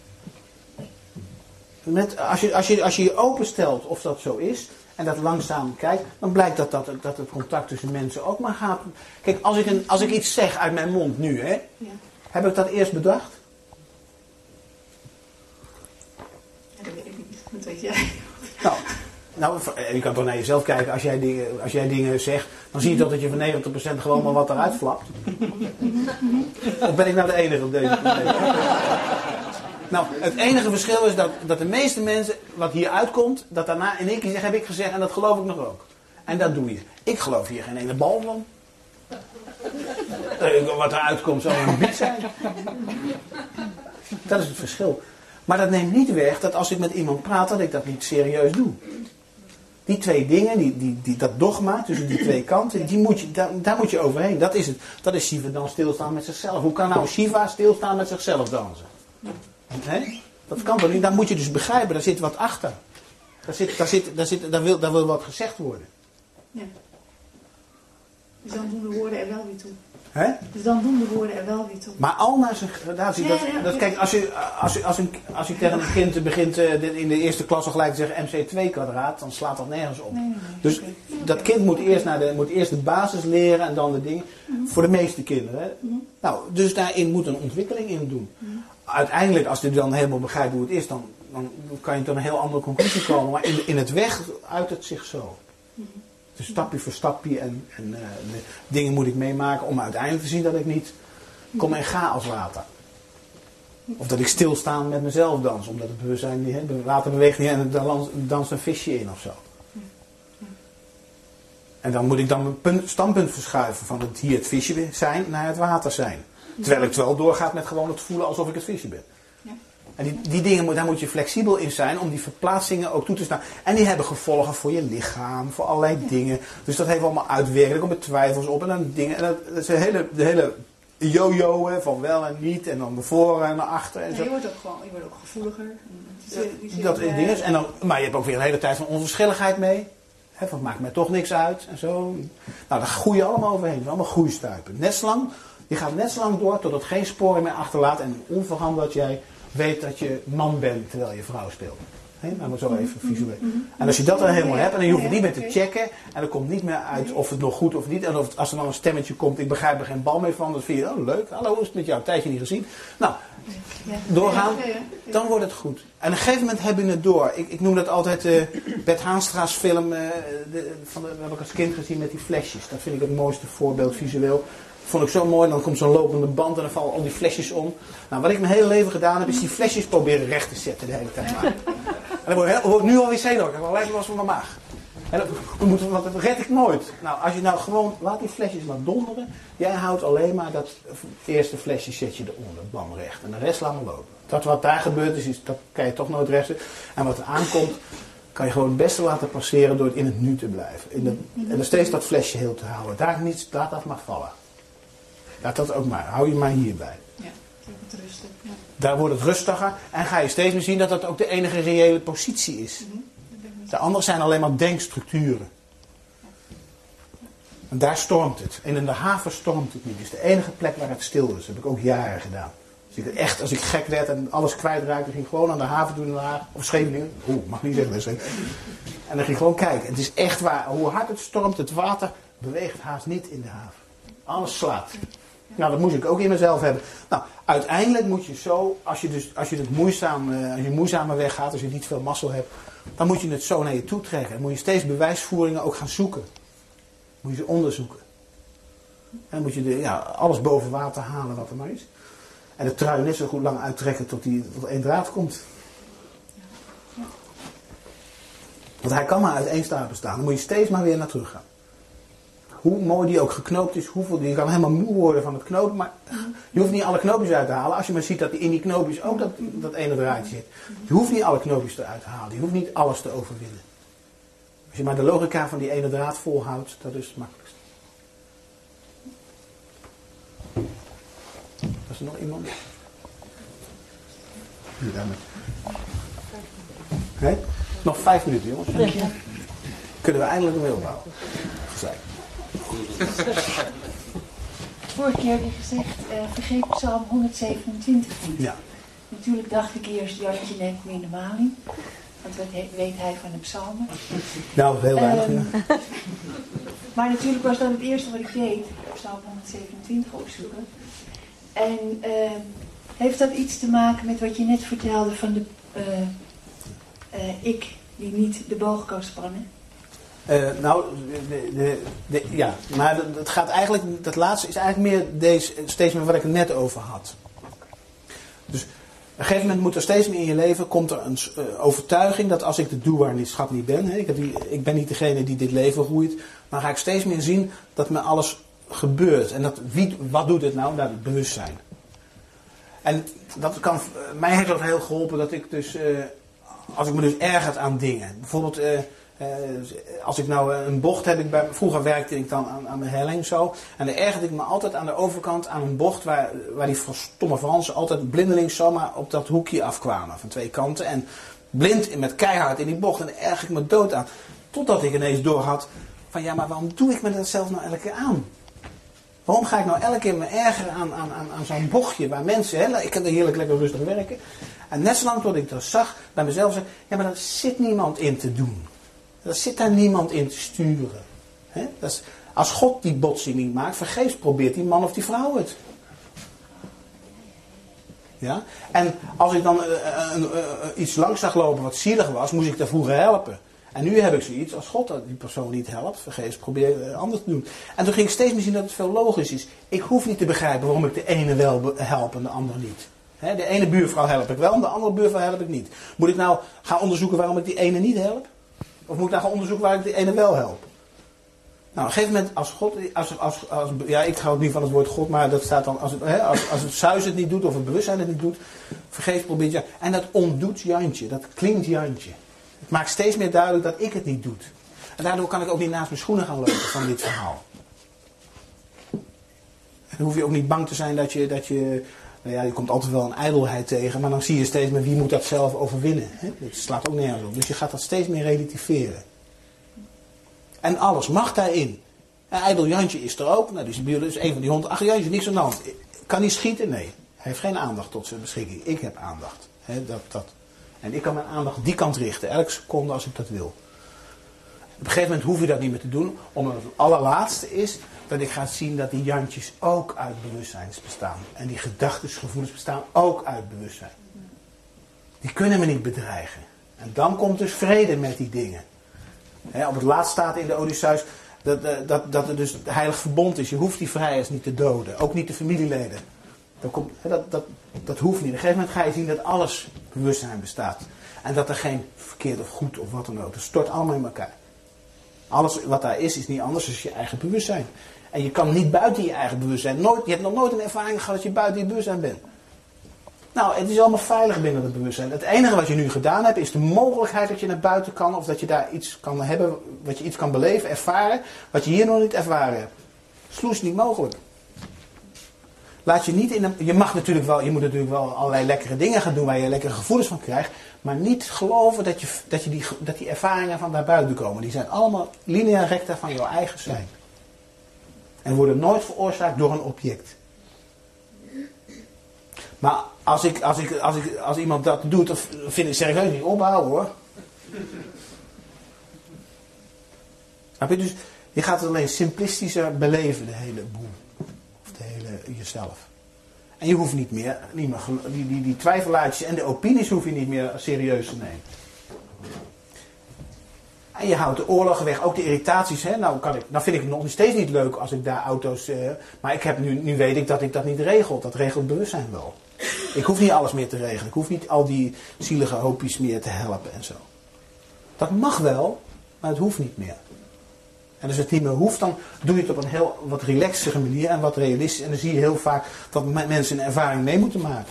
Met, als, je, als, je, als je je openstelt of dat zo is, en dat langzaam kijkt, dan blijkt dat, dat, dat het contact tussen mensen ook maar gaat. Kijk, als ik, een, als ik iets zeg uit mijn mond nu, hè, Ja. heb ik dat eerst bedacht? Ja, dat weet ik niet. Dat weet jij. Nou, nou, je kan toch naar jezelf kijken. Als jij dingen, als jij dingen zegt, dan zie je toch dat je van negentig procent gewoon maar wat eruit flapt. Of ben ik nou de enige op deze planeet? Nou, het enige verschil is dat, dat de meeste mensen, wat hier uitkomt, dat daarna in één keer zeggen, heb ik gezegd en dat geloof ik nog ook. En dat doe je. Ik geloof hier geen ene bal van. Wat eruit komt zal een biet zijn. Dat is het verschil. Maar dat neemt niet weg dat als ik met iemand praat, dat ik dat niet serieus doe. Die twee dingen, die, die, die, dat dogma tussen die twee kanten, die moet je, daar, daar moet je overheen. Dat is het. Dat is Shiva dan stilstaan met zichzelf. Hoe kan nou Shiva stilstaan met zichzelf dansen? Nee? Dat kan toch niet? Dan moet je dus begrijpen, daar zit wat achter. Daar, zit, daar, zit, daar, zit, daar, wil, daar wil wat gezegd worden. Ja. Dus dan doen de woorden er wel weer toe. Hè? Dus dan doen de woorden er wel weer toe. Maar al naar zijn gradatie. Ja, Dat, ja, dat, ja. kijk, als je, als, je, als, een, als je tegen een kind begint uh, in de eerste klas al gelijk te zeggen M C twee kwadraat, dan slaat dat nergens op. Nee, nee, nee. Dus Okay. dat kind moet eerst, naar de, moet eerst de basis leren en dan de dingen. Mm-hmm. Voor de meeste kinderen. Hè? Mm-hmm. Nou, dus daarin moet een ontwikkeling in doen. Mm-hmm. Uiteindelijk, als je dan helemaal begrijpt hoe het is, dan, dan kan je tot een heel andere conclusie komen. Maar in, in het weg uit het zich zo. Mm-hmm. Dus stapje voor stapje en, en uh, de dingen moet ik meemaken om uiteindelijk te zien dat ik niet kom en ga als water. Of dat ik stilstaan met mezelf dans, omdat het bewustzijn niet, hè, water beweegt niet en er danst een visje in of zo. En dan moet ik dan mijn punt, standpunt verschuiven van het hier het visje zijn naar het water zijn. Terwijl ik wel doorgaat met gewoon het voelen alsof ik het visje ben. Ja. En die, die dingen, daar moet je flexibel in zijn om die verplaatsingen ook toe te staan. En die hebben gevolgen voor je lichaam, voor allerlei dingen. Dus dat heeft allemaal uitwerking. Er komen twijfels op en dan dingen. En dat, dat is een hele, de hele yo-yo van wel en niet. En dan naar voren en naar achter. En ja, zo. je wordt ook gewoon, je wordt ook gevoeliger. Ja, die dat in dingen. En dan, maar je hebt ook weer een hele tijd van onverschilligheid mee. He, van maakt mij toch niks uit en zo. Nou, daar groei je allemaal overheen. Allemaal groeistuipen. Net zo lang, je gaat net zo lang door tot het geen sporen meer achterlaat. En onveranderd jij weet dat je man bent terwijl je vrouw speelt. He, nou, maar zo even visueel. En als je dat dan helemaal hebt en dan je hoeft het niet meer te checken. En er komt niet meer uit of het nog goed of niet. En of het, als er dan een stemmetje komt, ik begrijp er geen bal meer van. Dan vind je, oh leuk, hallo, hoe is het met jou? Een tijdje niet gezien. Nou, doorgaan, dan wordt het goed. En op een gegeven moment heb je het door. Ik, ik noem dat altijd uh, Bert Haanstra's film. Uh, de, van de, dat heb ik als kind gezien met die flesjes. Dat vind ik het mooiste voorbeeld visueel. Vond ik zo mooi. Dan komt zo'n lopende band en dan vallen al die flesjes om. Nou, wat ik mijn hele leven gedaan heb, is die flesjes proberen recht te zetten de hele tijd. Maar. En dan word ik, word ik nu alweer zenuwachtig. Ik lijkt wel van mijn maag. En dat, moet, dat red ik nooit. Nou, als je nou gewoon, laat die flesjes maar donderen. Jij houdt alleen maar dat eerste flesje zet je eronder, bam recht. En de rest laat maar lopen. Dat wat daar gebeurt is, is, dat kan je toch nooit rechten. En wat er aankomt, kan je gewoon het beste laten passeren door het in het nu te blijven. In de, en nog steeds dat flesje heel te houden. Daar niets, laat dat maar vallen. Laat dat ook maar, hou je maar hierbij. Ja, dat wordt het rustig. Ja. Daar wordt het rustiger en ga je steeds meer zien dat dat ook de enige reële positie is. Mm-hmm. De andere zijn alleen maar denkstructuren. En daar stormt het. En in de haven stormt het niet. Het is de enige plek waar het stil is. Dat heb ik ook jaren gedaan. Als ik, echt, als ik gek werd en alles kwijtraakte, ging ik gewoon aan de haven doen in Den Haag. Of Scheveningen. Oeh, mag niet zeggen. En dan ging ik gewoon kijken. Het is echt waar. Hoe hard het stormt, het water beweegt haast niet in de haven. Alles slaat. Nou, dat moest ik ook in mezelf hebben. Nou, uiteindelijk moet je zo, als je, dus, als je het moeizaam, uh, als je moeizamer weggaat, als je niet veel mazzel hebt, dan moet je het zo naar je toe trekken. Dan moet je steeds bewijsvoeringen ook gaan zoeken. Moet je ze onderzoeken. En dan moet je de, ja, alles boven water halen wat er maar is. En de trui net zo goed lang uittrekken tot die tot één draad komt. Want hij kan maar uit één staart bestaan. Dan moet je steeds maar weer naar terug gaan. Hoe mooi die ook geknoopt is, hoeveel, je kan helemaal moe worden van het knopen, maar je hoeft niet alle knoopjes uit te halen. Als je maar ziet dat in die knoopjes ook dat, dat ene draadje zit. Je hoeft niet alle knoopjes eruit te halen. Je hoeft niet alles te overwinnen. Als je maar de logica van die ene draad volhoudt, dat is het makkelijkst. Was er nog iemand? Hier, daarmee. Nee? Nog vijf minuten, jongens. Kunnen we eindelijk weer opbouwen. Gezegd. Vorige keer heb je gezegd, uh, vergeet Psalm honderdzevenentwintig niet. Ja. Natuurlijk dacht ik eerst, Jantje neemt me in de maling. Want wat he, weet hij van de psalmen? Nou, heel weinig. Um, ja. Maar natuurlijk was dat het eerste wat ik deed. Psalm honderdzevenentwintig opzoeken. En uh, heeft dat iets te maken met wat je net vertelde van de uh, uh, ik die niet de boog kan spannen? Uh, nou, de, de, de, ja, maar het gaat eigenlijk, dat laatste is eigenlijk meer deze, steeds meer wat ik er net over had. Dus op een gegeven moment moet er steeds meer in je leven, komt er een uh, overtuiging dat als ik de doer niet schat niet ben, hè, ik, heb die, ik ben niet degene die dit leven roeit, maar ga ik steeds meer zien dat me alles gebeurt. En dat, wie, wat doet het nou? Dat het bewustzijn. En dat kan, uh, mij heeft dat heel geholpen dat ik dus, uh, als ik me dus ergert aan dingen, bijvoorbeeld... Uh, Uh, als ik nou uh, een bocht heb, ik bij, vroeger werkte ik dan aan, aan mijn helling zo. En dan ergerde ik me altijd aan de overkant aan een bocht waar, waar die stomme Fransen altijd blindelings zomaar op dat hoekje afkwamen. Van twee kanten. En blind met keihard in die bocht. En daar erg ik me dood aan. Totdat ik ineens doorhad van ja, maar waarom doe ik me dat zelf nou elke keer aan? Waarom ga ik nou elke keer me ergeren aan, aan, aan, aan zo'n bochtje waar mensen, hè, ik kan er heerlijk lekker rustig werken. En net zolang tot ik dat zag, bij mezelf zei, ja maar daar zit niemand in te doen. Er zit daar niemand in te sturen. He? Dat is, als God die botsing niet maakt, vergeefs probeert die man of die vrouw het. Ja? En als ik dan uh, uh, uh, uh, iets langs zag lopen wat zielig was, moest ik daar vroeger helpen. En nu heb ik zoiets, als God die persoon niet helpt, vergeefs probeer uh, anders te doen. En toen ging ik steeds meer zien dat het veel logisch is. Ik hoef niet te begrijpen waarom ik de ene wel help en de andere niet. He? De ene buurvrouw help ik wel en de andere buurvrouw help ik niet. Moet ik nou gaan onderzoeken waarom ik die ene niet help? Of moet ik nou gaan onderzoeken waar ik de ene wel help? Nou, op een gegeven moment, als God, als, als, als, ja, ik hou niet van het woord God, maar dat staat dan, als het, hè, als, als het zuis het niet doet, of het bewustzijn het niet doet, vergeef, probeer het. En dat ontdoet Jantje, dat klinkt Jantje. Het maakt steeds meer duidelijk dat ik het niet doe. En daardoor kan ik ook niet naast mijn schoenen gaan lopen van dit verhaal. En dan hoef je ook niet bang te zijn dat je, dat je, nou ja, je komt altijd wel een ijdelheid tegen, maar dan zie je steeds meer wie moet dat zelf overwinnen. Hè? Dat slaat ook nergens op. Dus je gaat dat steeds meer relativeren. En alles mag daarin. En ijdel Jantje is er ook. Nou, dus is een van die honden. Ach, Jantje, niks aan de hand. Kan hij schieten? Nee. Hij heeft geen aandacht tot zijn beschikking. Ik heb aandacht. He, dat, dat. En ik kan mijn aandacht die kant richten. Elke seconde als ik dat wil. Op een gegeven moment hoef je dat niet meer te doen. Omdat het allerlaatste is dat ik ga zien dat die Jantjes ook uit bewustzijns bestaan. En die gedachten, gevoelens bestaan ook uit bewustzijn. Die kunnen me niet bedreigen. En dan komt dus vrede met die dingen. He, op het laatst staat in de Odysseus dat, dat, dat er dus het heilig verbond is. Je hoeft die vrijers niet te doden. Ook niet de familieleden. Dat, komt, dat, dat, dat hoeft niet. Op een gegeven moment ga je zien dat alles bewustzijn bestaat. En dat er geen verkeerd of goed of wat dan ook. Het stort allemaal in elkaar. Alles wat daar is, is niet anders dan je eigen bewustzijn. En je kan niet buiten je eigen bewustzijn. Nooit, je hebt nog nooit een ervaring gehad dat je buiten je bewustzijn bent. Nou, het is allemaal veilig binnen het bewustzijn. Het enige wat je nu gedaan hebt, is de mogelijkheid dat je naar buiten kan. Of dat je daar iets kan hebben, wat je iets kan beleven, ervaren. Wat je hier nog niet ervaren hebt. Sloes niet mogelijk. Laat je niet in een, je mag natuurlijk wel, je moet natuurlijk wel allerlei lekkere dingen gaan doen waar je lekkere gevoelens van krijgt. Maar niet geloven dat, je, dat, je die, dat die ervaringen van daarbuiten komen. Die zijn allemaal linea recta van jouw eigen zijn. En worden nooit veroorzaakt door een object. Maar als, ik, als, ik, als, ik, als iemand dat doet, dan vind ik serieus niet ophouden hoor. Snap je? Dus je gaat het alleen simplistischer beleven, de hele boel. Of de hele jezelf. En je hoeft niet meer, niet meer die, die, die twijfelaartjes en de opinies hoef je niet meer serieus te nemen. En je houdt de oorlogen weg, ook de irritaties. Hè? Nou, kan ik, nou vind ik het nog steeds niet leuk als ik daar auto's... Uh, maar ik heb nu, nu weet ik dat ik dat niet regel. Dat regelt bewustzijn wel. Ik hoef niet alles meer te regelen. Ik hoef niet al die zielige hoopjes meer te helpen en zo. Dat mag wel, maar het hoeft niet meer. En als het niet meer hoeft, dan doe je het op een heel wat relaxtere manier en wat realistisch. En dan zie je heel vaak dat mensen een ervaring mee moeten maken.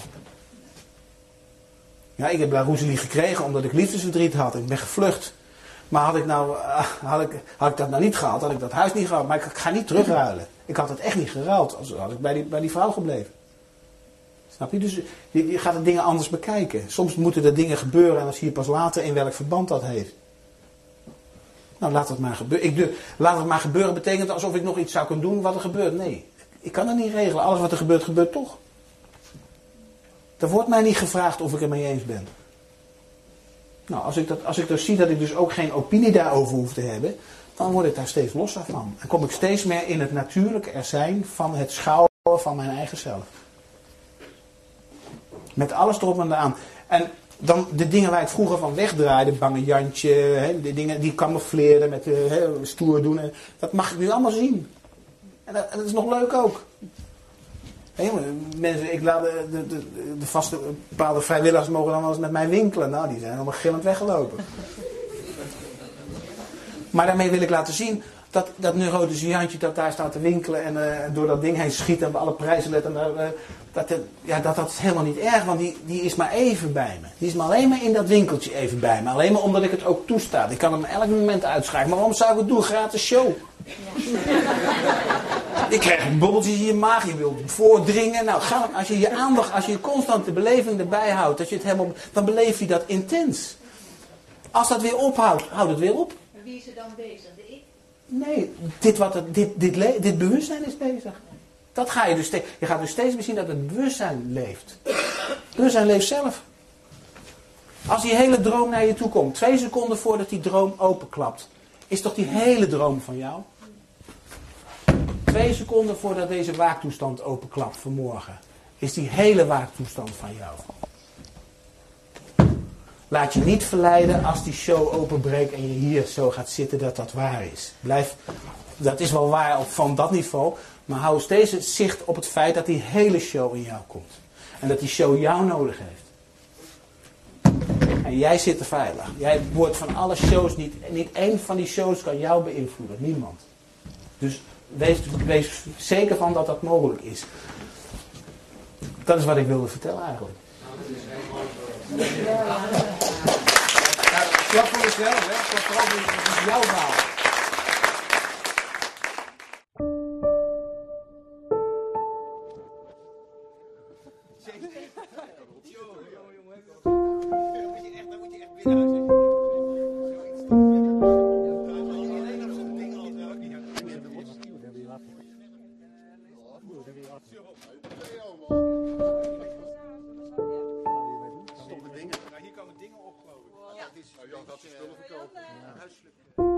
Ja, ik heb La Rosalie gekregen omdat ik liefdesverdriet had. Ik ben gevlucht. Maar had ik, nou, uh, had, ik, had ik dat nou niet gehad, had ik dat huis niet gehad. Maar ik, ik ga niet terugruilen. Ik had het echt niet geruild als had ik bij die, bij die vrouw gebleven. Snap je? Dus je, je gaat de dingen anders bekijken. Soms moeten er dingen gebeuren en dan zie je pas later in welk verband dat heeft. Nou, laat het maar gebeuren. Ik durf, laat het maar gebeuren betekent alsof ik nog iets zou kunnen doen wat er gebeurt. Nee, ik kan het niet regelen. Alles wat er gebeurt, gebeurt toch. Er wordt mij niet gevraagd of ik het mee eens ben. Nou, als ik, dat, als ik dus zie dat ik dus ook geen opinie daarover hoef te hebben, dan word ik daar steeds losser van. En kom ik steeds meer in het natuurlijke er zijn van het schouwen van mijn eigen zelf. Met alles erop en eraan. En dan de dingen waar ik vroeger van wegdraaide, bange Jantje, hè, de dingen die camoufleerden met uh, hè, stoer doen, en dat mag ik nu allemaal zien. En dat, en dat is nog leuk ook. Hey, mensen, ik laat de, de, de, de vaste bepaalde vrijwilligers mogen dan wel eens met mij winkelen. Nou, die zijn allemaal gillend weggelopen. Maar daarmee wil ik laten zien dat dat neurotische Jantje dat daar staat te winkelen en uh, door dat ding heen schiet en alle prijzen let. En, uh, dat, uh, ja, dat, dat is helemaal niet erg, want die, die is maar even bij me. Die is maar alleen maar in dat winkeltje even bij me. Alleen maar omdat ik het ook toestaat. Ik kan hem elk moment uitschakelen. Maar waarom zou ik het doen? Gratis show. Je krijgt bubbeltjes in je maag, je wilt voordringen. Nou, ga, als je je aandacht, als je je constant de beleving erbij houdt, dat je het helemaal, dan beleef je dat intens. Als dat weer ophoudt, houdt het weer op. En wie is er dan bezig? De ik? Nee, dit, wat het, dit, dit, le- dit bewustzijn is bezig. Dat ga je dus steeds, je gaat dus steeds meer zien dat het bewustzijn leeft. Het bewustzijn leeft zelf. Als die hele droom naar je toe komt, twee seconden voordat die droom openklapt, is toch die hele droom van jou? Twee seconden voordat deze waaktoestand openklapt vanmorgen, is die hele waaktoestand van jou. Laat je niet verleiden als die show openbreekt en je hier zo gaat zitten dat dat waar is. Blijf, dat is wel waar op van dat niveau, maar hou steeds het zicht op het feit dat die hele show in jou komt. En dat die show jou nodig heeft. En jij zit er veilig. Jij wordt van alle shows niet, niet één van die shows kan jou beïnvloeden. Niemand. Dus wees, wees zeker van dat dat mogelijk is. Dat is wat ik wilde vertellen eigenlijk. Klap voor jezelf, hè? Klap vooral voor jezelf. Dat is jouw verhaal. Hier komen dingen op, geloof ik. Ja, dat is, dat is spullen verkopen.